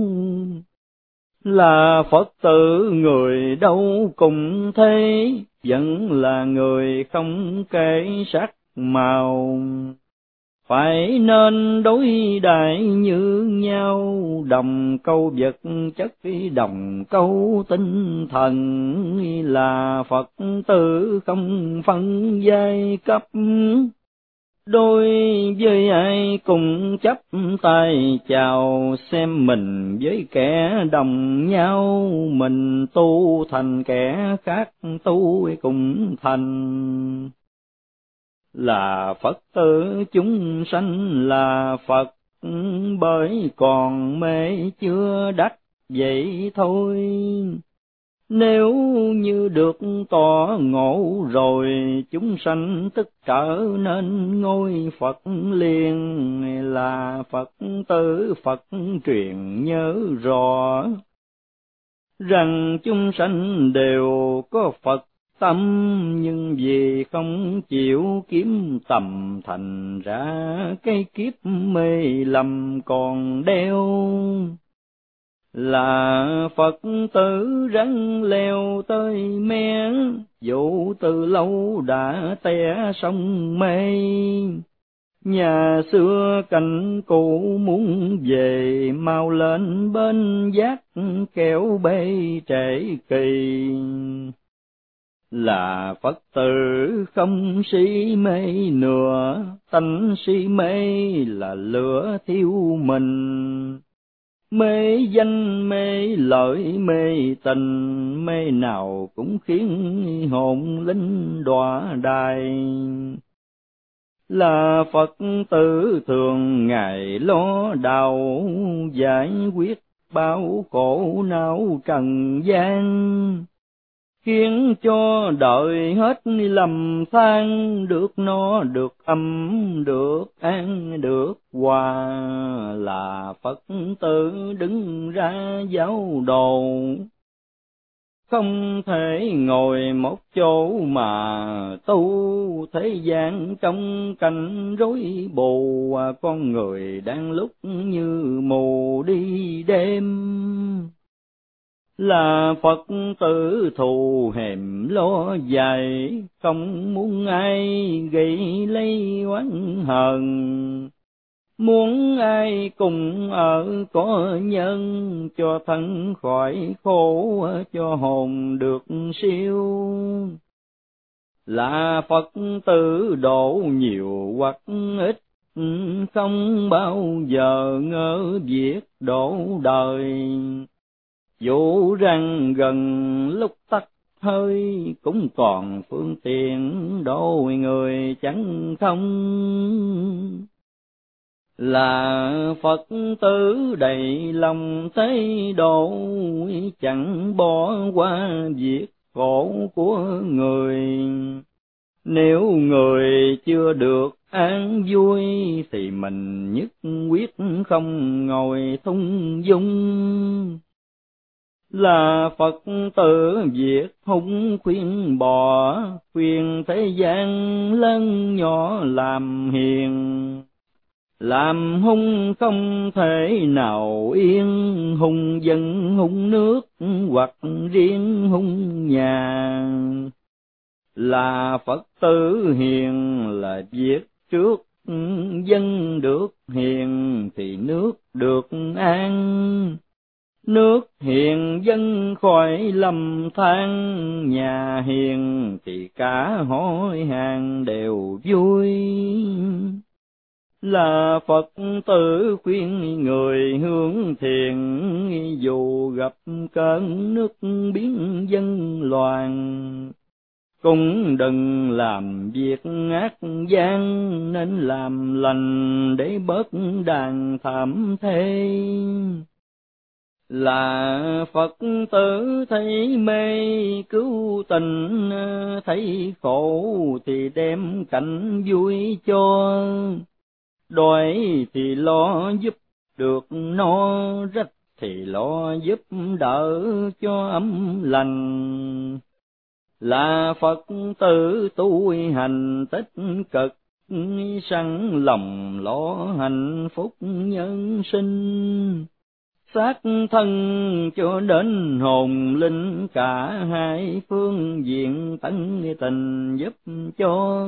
Là Phật tử người đâu cùng thế, vẫn là người không kể sắc màu. Phải nên đối đãi như nhau, đồng câu vật chất đồng câu tinh thần. Là Phật tử không phân giai cấp, đôi với ai cùng chấp tay chào. Xem mình với kẻ đồng nhau, mình tu thành kẻ khác tu cùng thành. Là Phật tử chúng sanh là Phật, bởi còn mê chưa đắc vậy thôi. Nếu như được tỏ ngộ rồi, chúng sanh tức trở nên ngôi Phật liền. Là Phật tử Phật truyền nhớ rõ, rằng chúng sanh đều có Phật tâm, nhưng vì không chịu kiếm tầm, thành ra cái kiếp mê lầm còn đeo. Là Phật tử rắn leo tới mé, dẫu từ lâu đã té sông mê. Nhà xưa cảnh cũ muốn về, mau lên bên giác kéo bê trễ kỳ. Là Phật tử không si mê nữa, tánh si mê là lửa thiêu mình. Mê danh mê lợi mê tình, mê nào cũng khiến hồn linh đọa đài. Là Phật tử thường ngày lo đào, giải quyết bao khổ não trần gian, khiến cho đời hết lầm than, được no được ấm được an được hòa. Là Phật tử đứng ra giáo đồ, không thể ngồi một chỗ mà tu. Thế gian trong cảnh rối bù, con người đang lúc như mù đi đêm. Là Phật tử thù hèm lo dày, không muốn ai gây lấy oán hờn. Muốn ai cùng ở có nhân, cho thân khỏi khổ, cho hồn được siêu. Là Phật tử độ nhiều hoặc ít, không bao giờ ngỡ việc độ đời. Dù rằng gần lúc tắt hơi, cũng còn phương tiện độ người chẳng không. Là Phật tử đầy lòng thế độ, chẳng bỏ qua việc khổ của người. Nếu người chưa được an vui, thì mình nhất quyết không ngồi thung dung. Là Phật tử việc hung khuyên bỏ, khuyên thế gian lớn nhỏ làm hiền. Làm hung không thể nào yên, hung dân hung nước, hoặc riêng hung nhà. Là Phật tử hiền là việc trước, dân được hiền thì nước được an. Nước hiền dân khỏi lầm than, nhà hiền thì cả hỏi hàng đều vui. Là Phật tử khuyên người hướng thiện, dù gặp cơn nước biến dân loạn. Cũng đừng làm việc ác gian, nên làm lành để bớt đàn thảm thế. Là Phật tử thấy mê cứu tình, thấy khổ thì đem cảnh vui cho. Đói thì lo giúp được no, rách thì lo giúp đỡ cho ấm lành. Là Phật tử tu hành tích cực, sẵn lòng lo hạnh phúc nhân sinh. Xác thân cho đến hồn linh, cả hai phương diện tận tình giúp cho.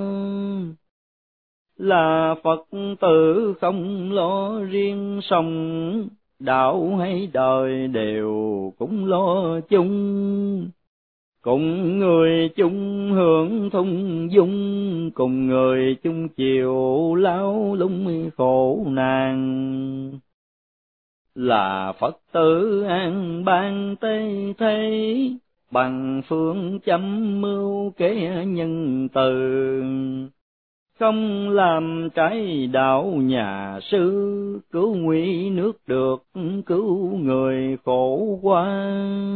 Là Phật tử không lo riêng sống, đạo hay đời đều cũng lo chung. Cùng người chung hưởng thung dung, cùng người chung chiều lao lung khổ nạn. Là Phật tử an ban tây thế, bằng phương châm mưu kế nhân từ. Không làm trái đạo nhà sư, cứu nguy nước được, cứu người khổ qua.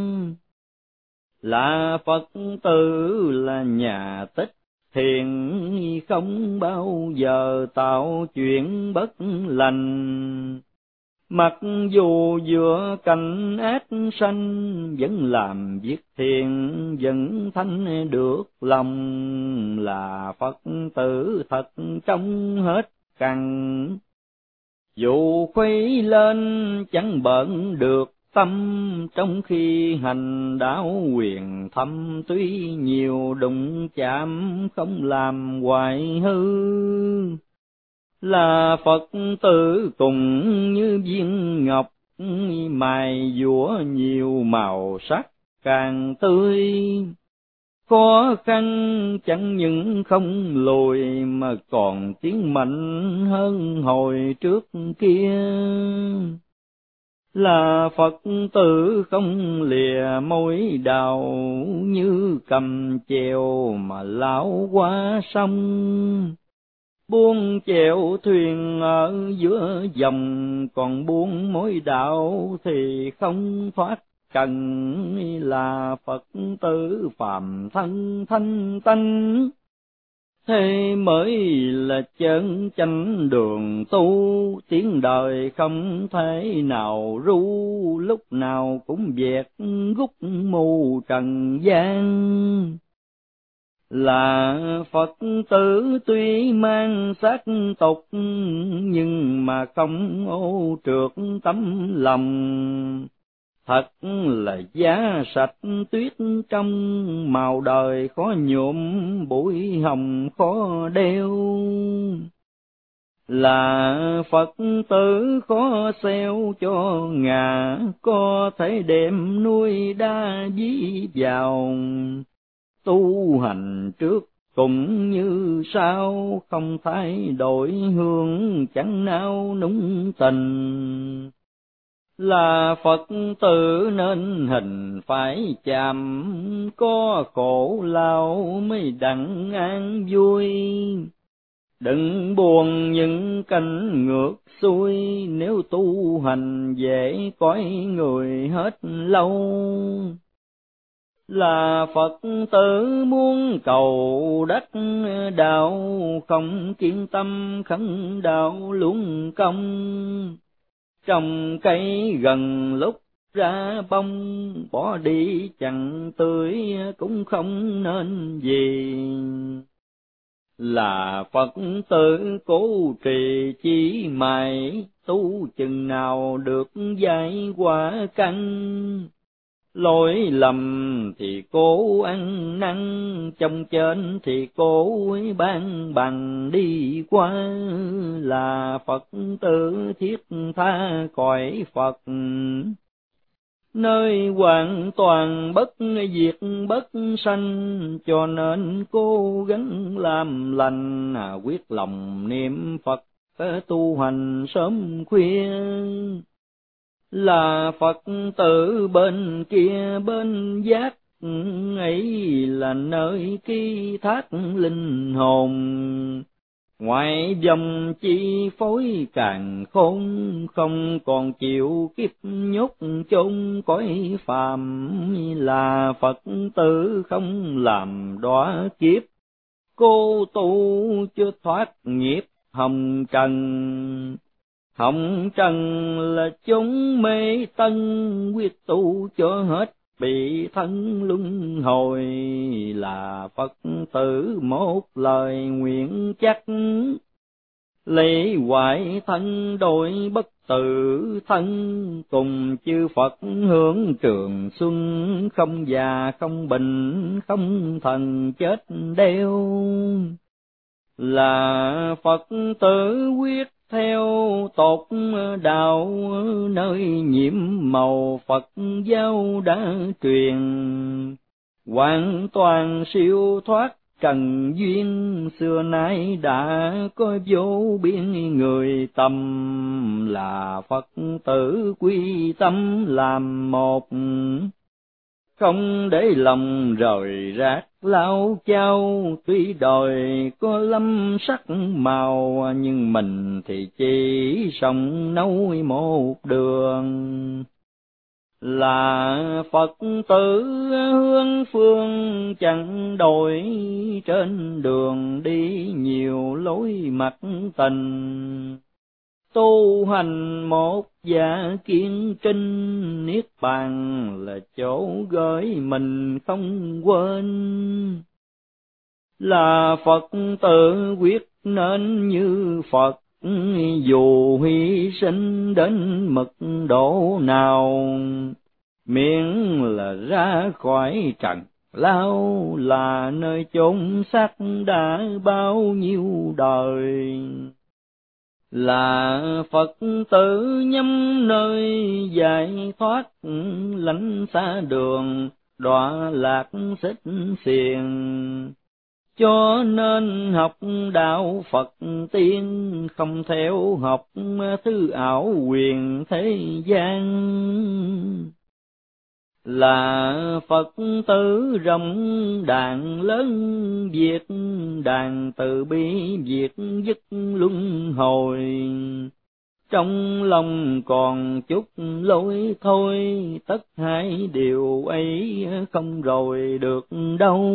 Là Phật tử là nhà tích thiện, không bao giờ tạo chuyện bất lành. Mặc dù giữa cảnh ác sanh, vẫn làm việc thiện, vẫn thanh được lòng. Là Phật tử thật trong hết cằn, dù khuấy lên chẳng bận được tâm. Trong khi hành đạo quyền thâm, tuy nhiều đụng chạm, không làm hoại hư. Là Phật tử cùng như viên ngọc, mài dũa nhiều màu sắc càng tươi. Khó khăn chẳng những không lùi, mà còn tiến mạnh hơn hồi trước kia. Là Phật tử không lìa môi đào, như cầm chèo mà lao qua sông. Buông chèo thuyền ở giữa dòng, còn buông mối đạo thì không thoát trần. Là Phật tử phàm thân thanh tánh, thế mới là chân chánh đường tu. Tiếng đời không thể nào ru, lúc nào cũng vẹt gút mù trần gian. Là Phật tử tuy mang xác tục, nhưng mà không ô trượt tấm lòng. thật là da sạch tuyết trong, màu đời khó nhuộm bụi hồng khó đeo. Là Phật tử khó xeo cho ngà, có thể đem nuôi đa dí vào. Tu hành trước cũng như sau, không thay đổi hương chẳng nao núng tình. Là Phật tử nên hình phải chạm, có khổ lao mới đặng an vui. Đừng buồn những cảnh ngược xuôi, nếu tu hành dễ cõi người hết lâu. Là Phật tử muốn cầu đắc đạo, không kiên tâm khấn đạo luống công. Trồng cây gần lúc ra bông, bỏ đi chẳng tươi cũng không nên gì. Là Phật tử cố trì chí mày, tu chừng nào được giải quả căn. Lỗi lầm thì cố ăn năn, trong trên thì cố ban bằng đi qua. Là Phật tử thiết tha cõi Phật, nơi hoàn toàn bất diệt bất sanh. Cho nên cố gắng làm lành, quyết lòng niệm Phật tu hành sớm khuya. Là Phật tử bên kia bên giác ấy, là nơi ký thác linh hồn. Ngoại vòng chi phối càng khôn, không còn chịu kiếp nhốt chôn cõi phàm. Là Phật tử không làm đọa kiếp, cô tu chưa thoát nghiệp hồng trần. Hồng trần là chúng mê tân, quyết tu cho hết bị thân luân hồi. Là Phật tử một lời nguyện chắc, lấy hoại thân đổi bất tử thân. Cùng chư Phật hưởng trường xuân, không già không bệnh không thần chết đeo. Là Phật tử quyết theo tột đạo, nơi nhiễm màu Phật giáo đã truyền. Hoàn toàn siêu thoát trần duyên, xưa nay đã có vô biên người tâm. Là Phật tử quy tâm làm một, không để lòng rời rạc lao chao. Tuy đời có lâm sắc màu, nhưng mình thì chỉ sống nấu một đường. Là Phật tử hướng phương chẳng đổi, trên đường đi nhiều lối mặt tình. Tu hành một dạ kiên trinh, niết bàn là chỗ gửi mình không quên. Là Phật tử quyết nên như Phật, dù hy sinh đến mực độ nào. Miễn là ra khỏi trần lao, là nơi chốn xác đã bao nhiêu đời. Là Phật tử nhắm nơi giải thoát, lánh xa đường đọa lạc xích xiềng. Cho nên học đạo Phật tiên, không theo học thứ ảo quyền thế gian. Là Phật tử rộng đàn lớn việc, đàn từ bi việc dứt luân hồi. Trong lòng còn chút lỗi thôi, tất hai điều ấy không rồi được đâu.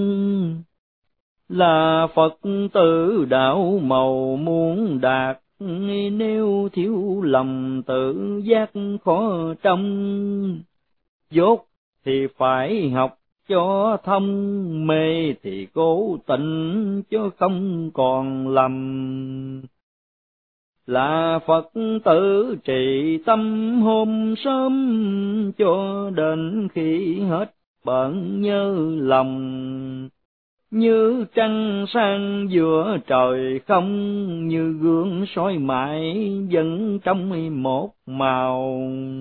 Là Phật tử đạo màu muốn đạt, nếu thiếu lòng tự giác khó trong. Dốt thì phải học cho thông, mê thì cố tịnh cho không còn lầm. là Phật tử trì tâm hôm sớm, cho đến khi hết bận nhớ lòng. Như trăng sang giữa trời không, như gương soi mãi vẫn trong một màu.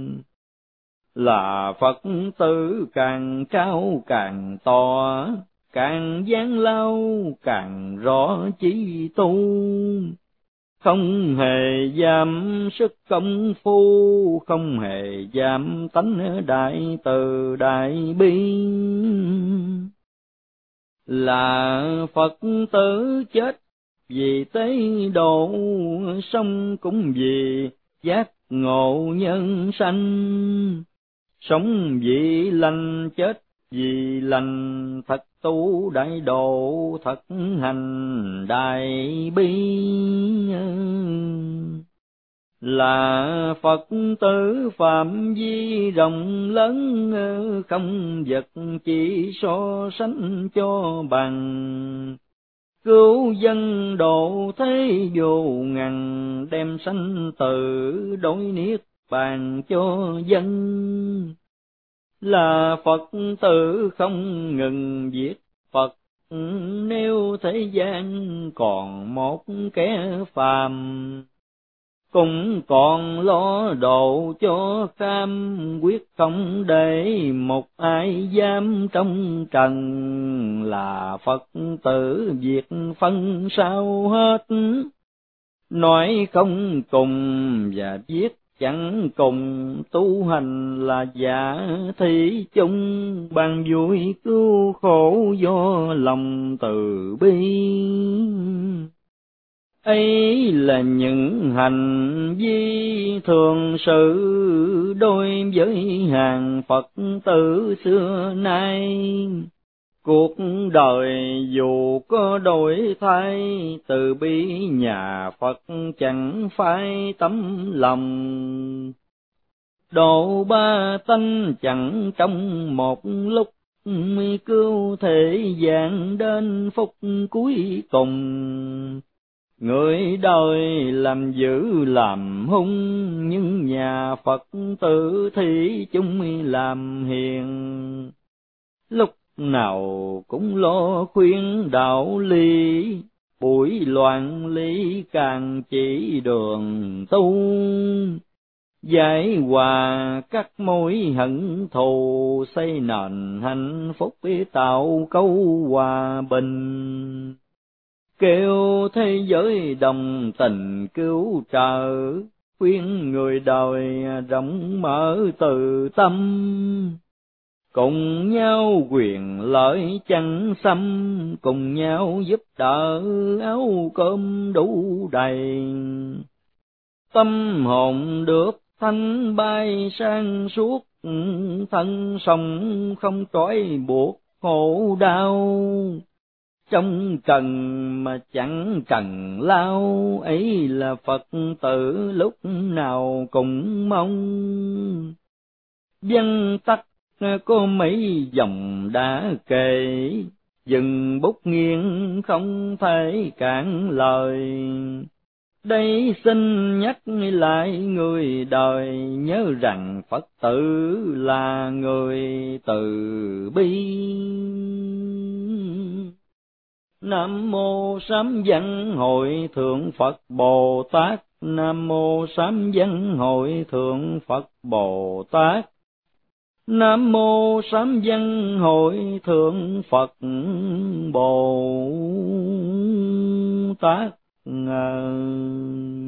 Là Phật tử càng cao càng to, càng gian lao càng rõ chí tu. Không hề giảm sức công phu, không hề giảm tánh đại từ đại bi. Là Phật tử chết vì tế độ, sống cũng vì giác ngộ nhân sanh. Sống vì lành, chết vì lành, thật tu đại độ, thật hành đại bi. Là Phật tử phạm vi rộng lớn, không vật chỉ so sánh cho bằng. Cứu dân độ thế vô ngần, đem sanh tử đối niết bàn cho dân. Là Phật tử không ngừng viết Phật, nếu thế gian còn một kẻ phàm. Cũng còn lo độ cho cam, quyết không để một ai dám trong trần. Là Phật tử việc phân sao hết, nói không cùng và viết chẳng cùng. Tu hành là giả thị chung, ban vui cứu khổ do lòng từ bi. Ấy là những hành vi thường sự đối với hàng Phật tử xưa nay. Cuộc đời dù có đổi thay, từ bi nhà Phật chẳng phai tấm lòng. Độ ba tánh chẳng trong một lúc, cứu thế gian đến phút cuối cùng. Người đời làm dữ làm hung, nhưng nhà Phật tử thì chúng làm hiền. Lúc nào cũng lo khuyên đạo lý, buổi loạn lý càng chỉ đường tu. Giải hòa các mối hận thù, xây nền hạnh phúc tạo câu hòa bình. Kêu thế giới đồng tình cứu trợ, khuyên người đời rộng mở từ tâm. Cùng nhau quyền lợi chẳng xâm, cùng nhau giúp đỡ áo cơm đủ đầy. Tâm hồn được thanh bay sang suốt, thân sống không trói buộc khổ đau. Trong trần mà chẳng trần lao, ấy là Phật tử lúc nào cũng mong. Văn tắc có mấy dòng đã kể, dừng bút nghiêng không thể cản lời. Đây xin nhắc lại người đời, nhớ rằng Phật tử là người từ bi. Nam mô Sám Văn Hội Thượng Phật Bồ Tát. Nam mô Sám Văn Hội Thượng Phật Bồ Tát. Nam mô Sám Văn Hội Thượng Phật Bồ Tát.